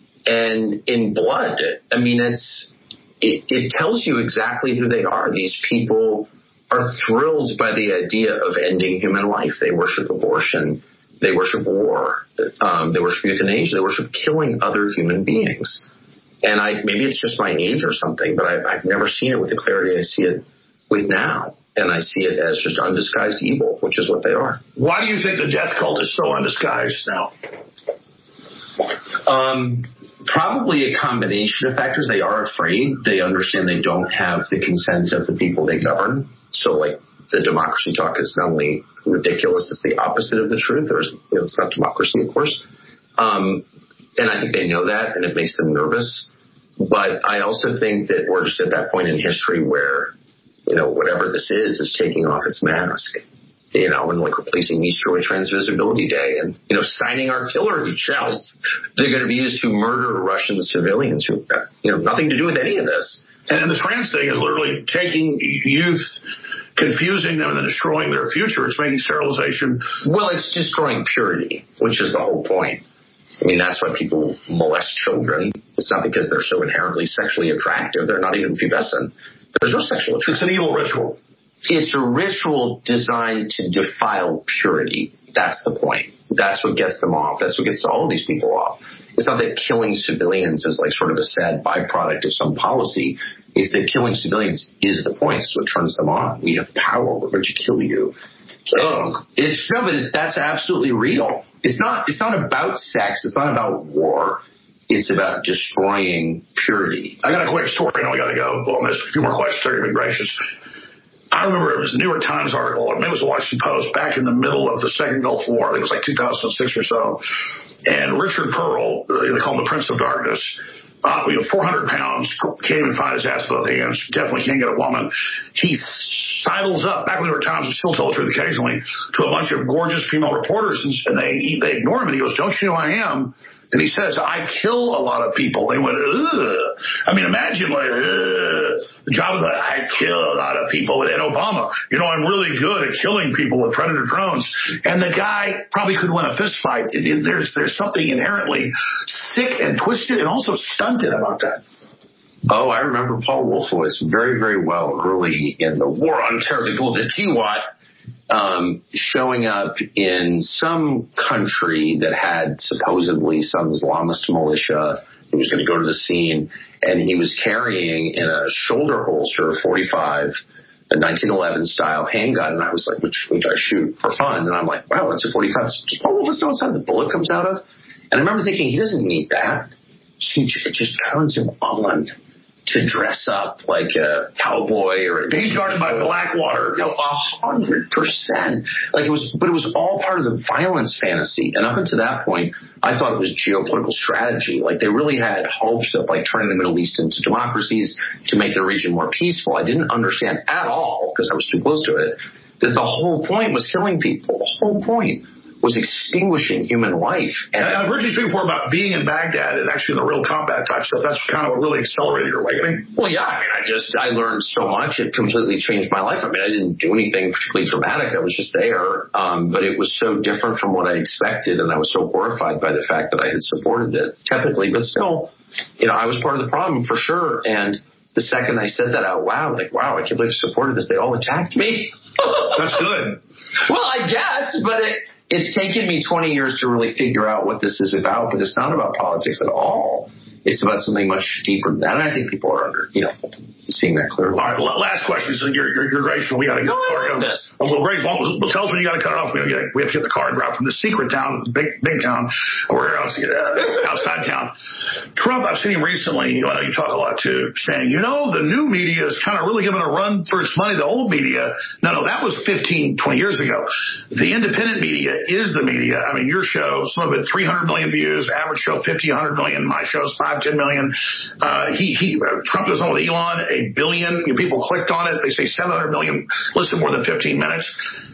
and in blood. I mean, it's... It, it tells you exactly who they are. These people are thrilled by the idea of ending human life. They worship abortion. They worship war. Um, they worship euthanasia. They worship killing other human beings. And I maybe it's just my age or something, but I, I've never seen it with the clarity I see it with now. And I see it as just undisguised evil, which is what they are. Why do you think the death cult is so undisguised now? Um... Probably a combination of factors. They are afraid. They understand they don't have the consent of the people they govern. So, like, the democracy talk is not only ridiculous, it's the opposite of the truth. There's, you know, it's not democracy, of course. Um, and I think they know that, and it makes them nervous. But I also think that we're just at that point in history where, you know, whatever this is, is taking off its mask. You know, and like replacing Easter with Transvisibility Day and, you know, signing artillery shells. They're going to be used to murder Russian civilians who've got, you know, nothing to do with any of this. And the trans thing is literally taking youth, confusing them, and then destroying their future. It's making sterilization. Well, it's destroying purity, which is the whole point. I mean, that's why people molest children. It's not because they're so inherently sexually attractive. They're not even pubescent. There's no sexual attraction. It's an evil ritual. it's a ritual designed to defile purity. That's the point. That's what gets them off. That's what gets all of these people off. It's not that killing civilians is like sort of a sad byproduct of some policy. It's that killing civilians is the point. It's what turns them on. We have power. We're going to kill you. Ugh. It's no, but that's absolutely real. It's not. It's not about sex. It's not about war. It's about destroying purity. I got a quick story. I know we got to go. Well, there's a few more questions. They're going to be gracious. I remember it was a New York Times article, or maybe it was the Washington Post, back in the middle of the Second Gulf War. I think it was like two thousand six or so. And Richard Pearl, they call him the Prince of Darkness, uh, you know, four hundred pounds, can't even find his ass with both hands, definitely can't get a woman. He sidles up, back when the New York Times would still tell the truth occasionally, to a bunch of gorgeous female reporters, and they, they ignore him, and he goes, "Don't you know who I am?" And he says, "I kill a lot of people." They went, ugh. I mean, imagine, like, ugh. The job of the, I kill a lot of people. And Obama, you know, I'm really good at killing people with Predator drones. And the guy probably could win a fist fight. It, it, there's, there's something inherently sick and twisted and also stunted about that. Oh, I remember Paul Wolfowitz very, very well early in the war on terror, the G WAT. Um, showing up in some country that had supposedly some Islamist militia who was going to go to the scene, and he was carrying in a shoulder holster a forty-five, a nineteen eleven style handgun, and I was like, which, which I shoot for fun, and I'm like, wow, that's a forty-five. Does Paul Wolfowitz know what side the bullet comes out of? And I remember thinking, he doesn't need that. He it just turns him on to dress up like a cowboy or a... He's guarded by Blackwater. You know, a hundred percent. Like it was, but it was all part of the violence fantasy. And up until that point, I thought it was geopolitical strategy. Like they really had hopes of like turning the Middle East into democracies to make the region more peaceful. I didn't understand at all, because I was too close to it, that the whole point was killing people. The whole point was extinguishing human life. And I've heard you speak before about being in Baghdad and actually the real combat type stuff. That's kind of what really accelerated your awakening. Well, yeah. I mean, I just, I learned so much. It completely changed my life. I mean, I didn't do anything particularly dramatic. I was just there. Um, but it was so different from what I expected. And I was so horrified by the fact that I had supported it tepidly. But still, you know, I was part of the problem for sure. And the second I said that out loud, like, wow, I can't believe I supported this. They all attacked me. That's good. Well, I guess, but it, It's taken me twenty years to really figure out what this is about, but it's not about politics at all. It's about something much deeper than that. And I think people are under, you know, seeing that clearly. All right, last question. So you're, you're, you're graceful. We got to go. No, this. Well, Grace, well, tell us when you got to cut it off. We, gotta, we have to get the car and drive from the secret town to the big, big town. We're outside, uh, outside town. Trump, I've seen him recently, you know, you talk a lot too, saying, you know, the new media is kind of really giving a run for its money. The old media, no, no, that was fifteen, twenty years ago. The independent media is the media. I mean, your show, some of it three hundred million views, average show fifty, one hundred million. My show's five, ten million. Uh, he, he, uh, Trump is on with Elon, a billion. People clicked on it. They say seven hundred million listen more than fifteen minutes.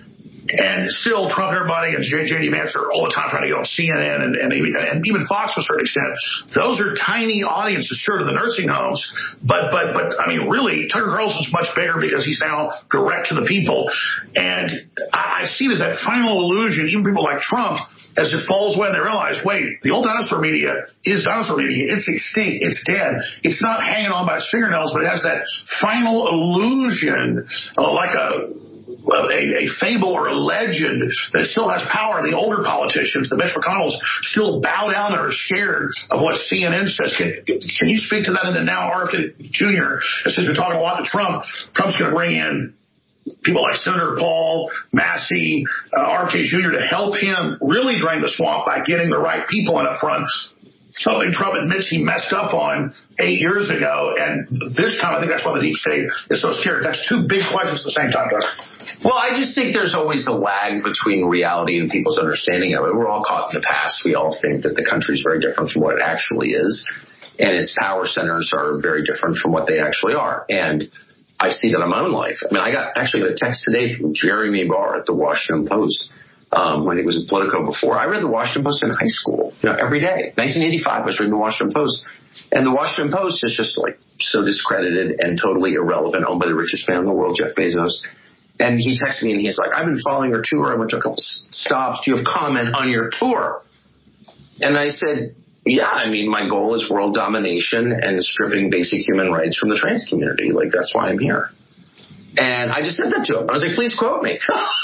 And still, Trump, everybody, and J D Vance are all the time trying to get on C N N and, and, even, and even Fox to a certain extent. Those are tiny audiences, sure, to the nursing homes. But, but, but I mean, really, Tucker Carlson's much bigger because he's now direct to the people. And I, I see it as that final illusion, even people like Trump, as it falls away and they realize, wait, the old dinosaur media is dinosaur media. It's extinct. It's dead. It's not hanging on by its fingernails, but it has that final illusion, uh, like a... A, a fable or a legend that still has power. The older politicians, the Mitch McConnells, still bow down or are scared of what C N N says. Can, can you speak to that? And then now R F K Junior, since we're talking a lot to Trump, Trump's going to bring in people like Senator Paul, Massey, uh, R F K Junior to help him really drain the swamp by getting the right people in up front. Something Trump admits he messed up on eight years ago, and this time I think that's why the deep state is so scared. That's two big questions at the same time, Doug. Well, I just think there's always a lag between reality and people's understanding of it. We're all caught in the past. We all think that the country is very different from what it actually is, and its power centers are very different from what they actually are. And I see that in my own life. I mean, I got actually got a text today from Jeremy Barr at the Washington Post. Um, when he was at Politico before. I read the Washington Post in high school, you know, every day. nineteen eighty-five, I was reading the Washington Post. And the Washington Post is just like so discredited and totally irrelevant, owned by the richest man in the world, Jeff Bezos. And he texted me and he's like, I've been following your tour. I went to a couple stops. Do you have comment on your tour? And I said, yeah, I mean, my goal is world domination and stripping basic human rights from the trans community. Like, that's why I'm here. And I just said that to him. I was like, please quote me.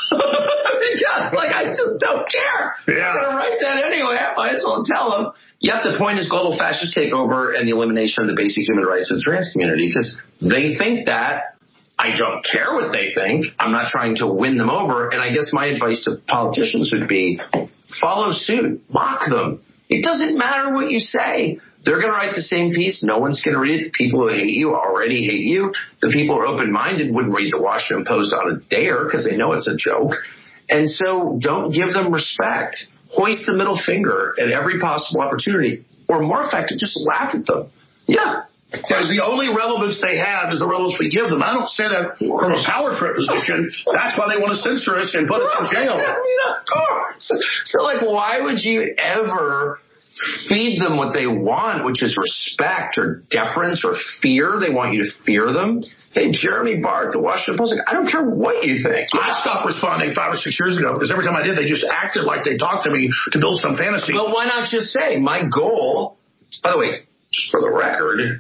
Because, like, I just don't care. Yeah. I'm going to write that anyway. I might as well tell him. Yet the point is global fascist takeover and the elimination of the basic human rights of the trans community, because they think that. I don't care what they think. I'm not trying to win them over. And I guess my advice to politicians would be follow suit. Mock them. It doesn't matter what you say. They're going to write the same piece. No one's going to read it. The people who hate you already hate you. The people who are open-minded wouldn't read the Washington Post on a dare because they know it's a joke. And so don't give them respect. Hoist the middle finger at every possible opportunity. Or more effective, just laugh at them. Yeah. Because the only relevance they have is the relevance we give them. I don't say that from a power trip position. That's why they want to censor us and put us in jail. I mean, of course. So, like, why would you ever feed them what they want, which is respect or deference or fear? They want you to fear them. Hey, Jeremy Barr at the Washington Post, I don't care what you think. I stopped responding five or six years ago because every time I did, they just acted like they talked to me to build some fantasy. But why not just say, my goal, by the way, just for the record,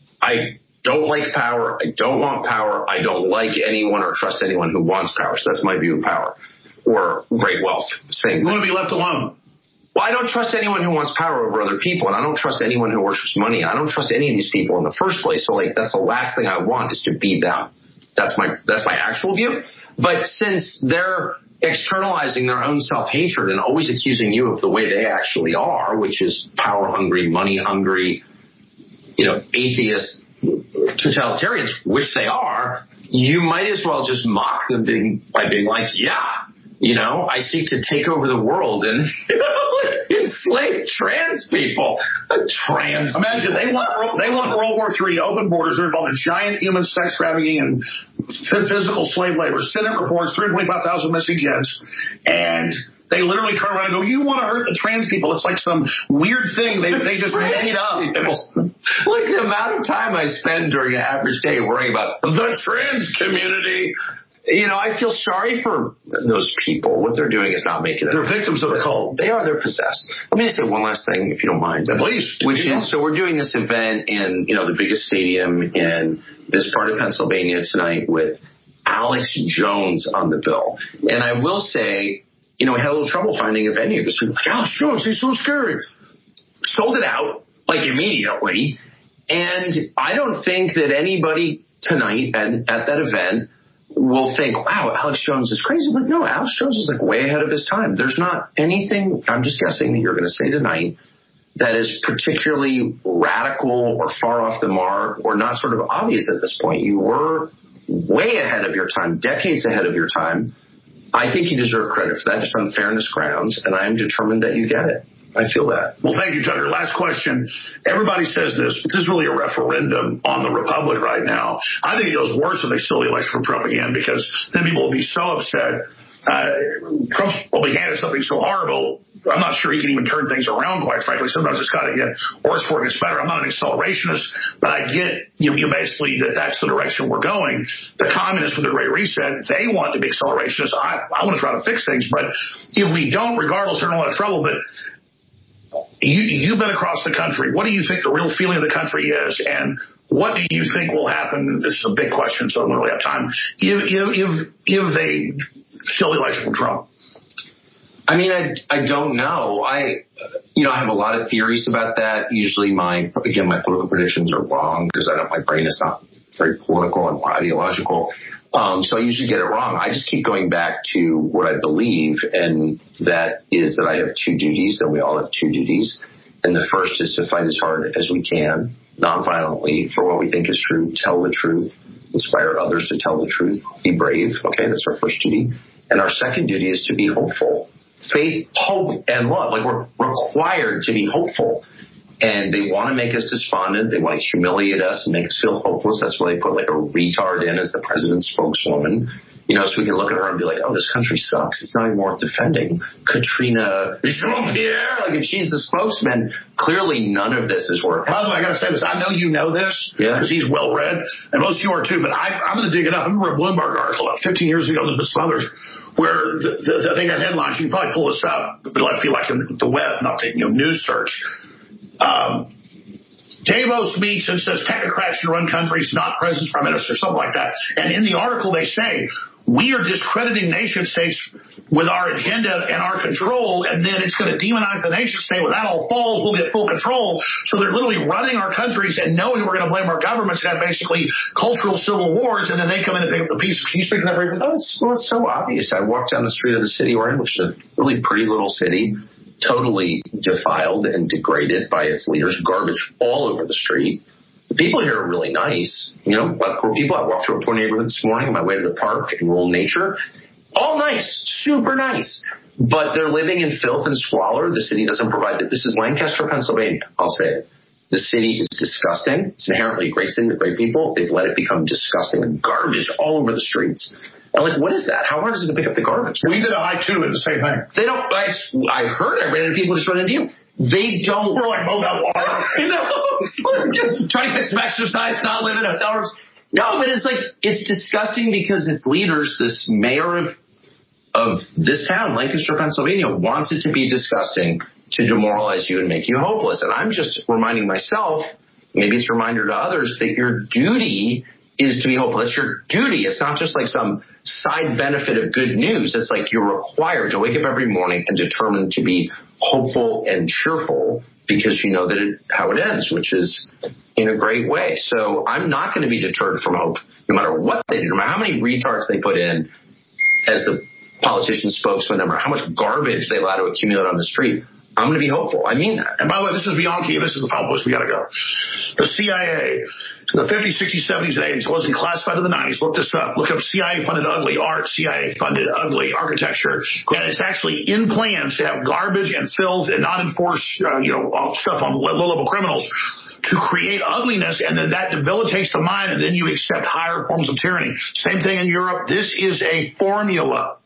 I don't like power. I don't want power. I don't like anyone or trust anyone who wants power. So that's my view of power. Or great wealth. Same. You want to be left alone. Well, I don't trust anyone who wants power over other people, and I don't trust anyone who worships money. I don't trust any of these people in the first place. So, like, that's the last thing I want is to be them. That's my that's my actual view. But since they're externalizing their own self-hatred and always accusing you of the way they actually are, which is power-hungry, money-hungry, you know, atheist totalitarians, which they are, you might as well just mock them being, by being like, yeah, you know, I seek to take over the world and you know, enslave trans people. Trans. Imagine they want they want World War Three, open borders. They're involved in giant human sex trafficking and physical slave labor. Senate reports three hundred twenty-five thousand missing kids, and they literally turn around and go, you want to hurt the trans people. It's like some weird thing they they just made up. Look, the amount of time I spend during an average day worrying about the trans community. You know, I feel sorry for those people. What they're doing is not making it. They're victims of a cult. They are. They're possessed. Let me just say one last thing, if you don't mind. Please. Which is, so we're doing this event in, you know, the biggest stadium in this part of Pennsylvania tonight with Alex Jones on the bill. And I will say, you know, we had a little trouble finding a venue because we were like, Alex Jones, he's so scary. Sold it out, like, immediately. And I don't think that anybody tonight at, at that event will think, wow, Alex Jones is crazy. But no, Alex Jones is like way ahead of his time. There's not anything, I'm just guessing, that you're going to say tonight that is particularly radical or far off the mark or not sort of obvious at this point. You were way ahead of your time, decades ahead of your time. I think you deserve credit for that, just on fairness grounds, and I am determined that you get it. I feel that. Well, thank you, Tucker. Last question. Everybody says this, but this is really a referendum on the Republic right now. I think it goes worse if they steal the election from Trump again, because then people will be so upset. Uh, Trump will be handed something so horrible. I'm not sure he can even turn things around, quite frankly. Sometimes it's got to get worse before it gets better. I'm not an accelerationist, but I get you, you basically that that's the direction we're going. The communists with the Great Reset, they want to be accelerationists. I, I want to try to fix things, but if we don't, regardless, they're in a lot of trouble. But You, you've been across the country. What do you think the real feeling of the country is? And what do you think will happen? This is a big question, so I don't really have time. If, if, if they steal the election from Trump. I mean, I, I don't know. I, you know, I have a lot of theories about that. Usually my, again, my political predictions are wrong because I don't, my brain is not very political and ideological. Um, so I usually get it wrong. I just keep going back to what I believe, and that is that I have two duties, and we all have two duties. And the first is to fight as hard as we can, nonviolently, for what we think is true, tell the truth, inspire others to tell the truth, be brave. Okay, that's our first duty. And our second duty is to be hopeful. Faith, hope, and love. Like, we're required to be hopeful. And they want to make us despondent. They want to humiliate us and make us feel hopeless. That's why they put like a retard in as the president's spokeswoman. You know, so we can look at her and be like, oh, this country sucks. It's not even worth defending. Katrina Jean-Pierre, like if she's the spokesman, clearly none of this is worth it. By the way, I got to say this. I know you know this because yeah. he's well-read, and most of you are too, but I, I'm going to dig it up. I remember a Bloomberg article about fifteen years ago, there's some others, where the, the, the, they got headlines. You can probably pull this up, but it'll have to be like in the web, not the you know, news search. Um, Davos meets and says technocrats should run countries, not presidents, prime ministers, something like that. And in the article they say, we are discrediting nation states with our agenda and our control, and then it's going to demonize the nation state. When that all falls, we'll get full control. So they're literally running our countries and knowing we're going to blame our governments and have basically cultural civil wars, and then they come in and pick up the pieces. Can you speak to that briefly? Oh, it's, well, it's so obvious. I walked down the street of the city we're in, which is a really pretty little city, totally defiled and degraded by its leaders, garbage all over the street. The people here are really nice. You know, but poor people. I walked through a poor neighborhood this morning on my way to the park in rural nature. All nice, super nice. But they're living in filth and squalor. The city doesn't provide it. This is Lancaster, Pennsylvania. I'll say it. The city is disgusting. It's inherently a great city with great people. They've let it become disgusting and garbage all over the streets. And like, what is that? How hard is it to pick up the garbage? We did a high two in the same thing. They don't. I, I heard. I ran into people just run into you. They don't. We're like mow that water. You know, trying to get some exercise, not live in hotel rooms. No, but it's like, it's disgusting because its leaders, this mayor of of this town, Lancaster, Pennsylvania, wants it to be disgusting to demoralize you and make you hopeless. And I'm just reminding myself, maybe it's a reminder to others, that your duty is to be hopeful. It's your duty. It's not just like some side benefit of good news. It's like you're required to wake up every morning and determined to be hopeful and cheerful because you know that it, how it ends, which is in a great way. So I'm not going to be deterred from hope, no matter what they do, no matter how many retards they put in as the politician spokesman, no matter how much garbage they allow to accumulate on the street. I'm going to be hopeful. I mean that. And by the way, this is Bianchi, and this is the publicist. We got to go. The C I A, in the fifties, sixties, seventies, and eighties, wasn't classified in the nineties. Look this up. Look up C I A-funded ugly art, C I A-funded ugly architecture. And it's actually in plans to have garbage and filth and not enforce, uh, you know, stuff on low-level criminals to create ugliness, and then that debilitates the mind, and then you accept higher forms of tyranny. Same thing in Europe. This is a formula.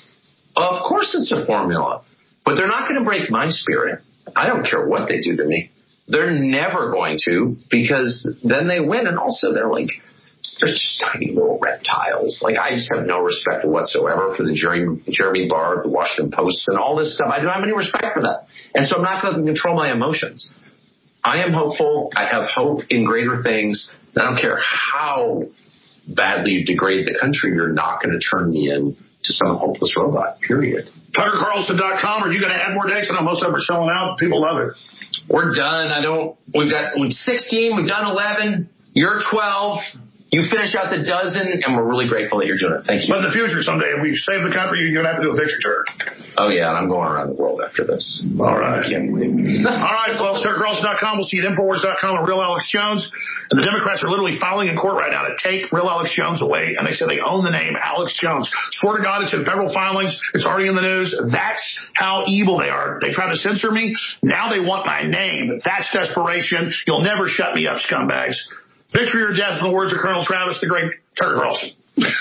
Of course it's a formula. But they're not going to break my spirit. I don't care what they do to me. They're never going to, because then they win. And also they're like, they're just tiny little reptiles. Like, I just have no respect whatsoever for the Jeremy, Jeremy Barr, the Washington Post, and all this stuff. I don't have any respect for that. And so I'm not going to control my emotions. I am hopeful. I have hope in greater things. I don't care how badly you degrade the country. You're not going to turn me in to some hopeless robot, period. Tucker Carlson dot com. Are you going to add more decks? I know most of them are selling out. People love it. We're done. I don't. We've got sixteen. We've done eleven. You're twelve. You finish out the dozen, and we're really grateful that you're doing it. Thank you. But in the future, someday, if we save the country, you're going to have to do a victory tour. Oh, yeah, and I'm going around the world after this. All right. I can't believe it. All right, folks. Tucker Carlson dot com. We'll see you at Infowars dot com and Real Alex Jones. And the Democrats are literally filing in court right now to take Real Alex Jones away. And they say they own the name Alex Jones. Swear to God, it's in federal filings. It's already in the news. That's how evil they are. They tried to censor me. Now they want my name. That's desperation. You'll never shut me up, scumbags. Victory or death, in the words of Colonel Travis, the great Tucker Carlson.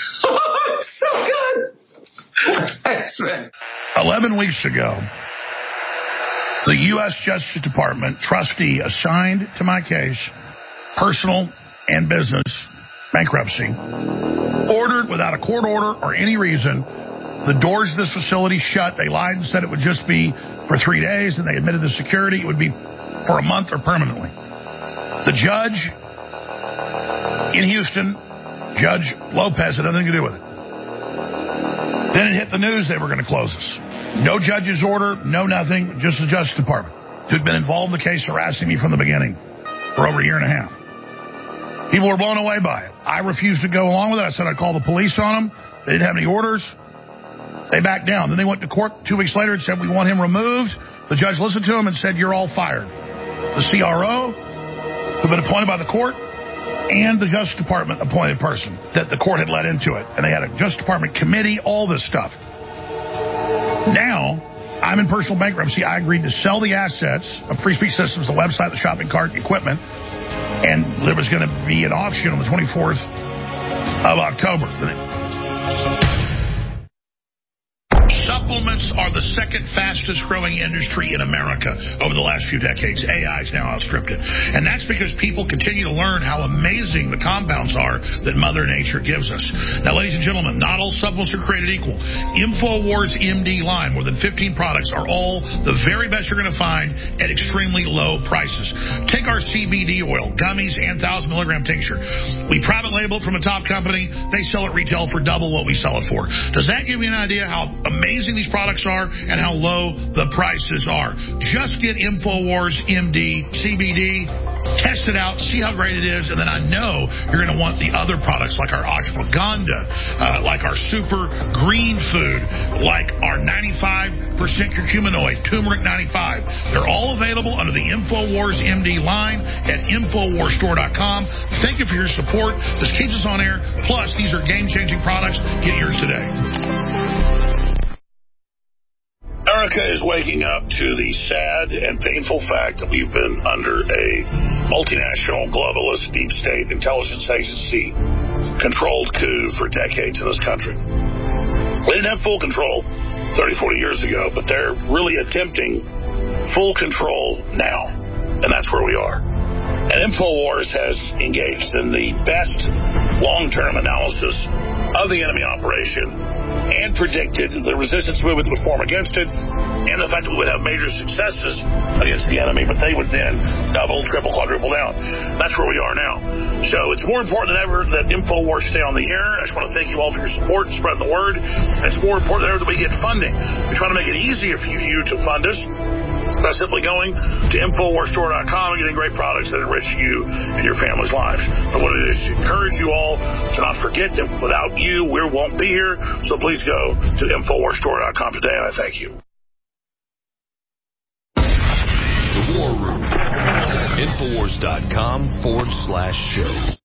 So good. Thanks, man. Eleven weeks ago, the U S Justice Department trustee assigned to my case, personal and business bankruptcy, ordered without a court order or any reason the doors of this facility shut. They lied and said it would just be for three days, and they admitted the security. It would be for a month or permanently. The judge in Houston, Judge Lopez, had nothing to do with it. Then it hit the news they were going to close us. No judge's order, no nothing, just the Justice Department, who'd been involved in the case, harassing me from the beginning for over a year and a half. People were blown away by it. I refused to go along with it. I said I'd call the police on them. They didn't have any orders. They backed down. Then they went to court two weeks later and said, we want him removed. The judge listened to him and said, you're all fired. The C R O, who'd been appointed by the court, and the Justice Department appointed person that the court had let into it. And they had a Justice Department committee, all this stuff. Now, I'm in personal bankruptcy. I agreed to sell the assets of Free Speech Systems, the website, the shopping cart, the equipment, and there was going to be an auction on the twenty-fourth of October. Sup, Supplements are the second fastest growing industry in America over the last few decades. A I has now outstripped it. And that's because people continue to learn how amazing the compounds are that Mother Nature gives us. Now, ladies and gentlemen, not all supplements are created equal. InfoWars M D line, more than fifteen products, are all the very best you're going to find at extremely low prices. Take our C B D oil, gummies, and one thousand milligram tincture. We private label it from a top company. They sell it retail for double what we sell it for. Does that give you an idea how amazing these products are and how low the prices are? Just get InfoWars M D C B D. Test it out, see how great it is, and then I know you're going to want the other products like our ashwagandha, uh, like our super green food, like our ninety-five percent curcuminoid, turmeric ninety-five. They're all available under the InfoWars M D line at Infowars Store dot com. Thank you for your support. This keeps us on air. Plus, these are game-changing products. Get yours today. America is waking up to the sad and painful fact that we've been under a multinational, globalist, deep state intelligence agency controlled coup for decades in this country. We didn't have full control thirty, forty years ago, but they're really attempting full control now, and that's where we are. And InfoWars has engaged in the best long-term analysis of the enemy operation and predicted the resistance movement would form against it, and the fact that we would have major successes against the enemy, but they would then double, triple, quadruple down. That's where we are now. So it's more important than ever that InfoWars stay on the air. I just want to thank you all for your support and spreading the word. And it's more important than ever that we get funding. We try to make it easier for you to fund us by simply going to Infowars Store dot com and getting great products that enrich you and your family's lives. I want to just encourage you all to not forget that without you, we won't be here. So please go to Infowars Store dot com today, and I thank you. The War Room. Infowars dot com forward slash show.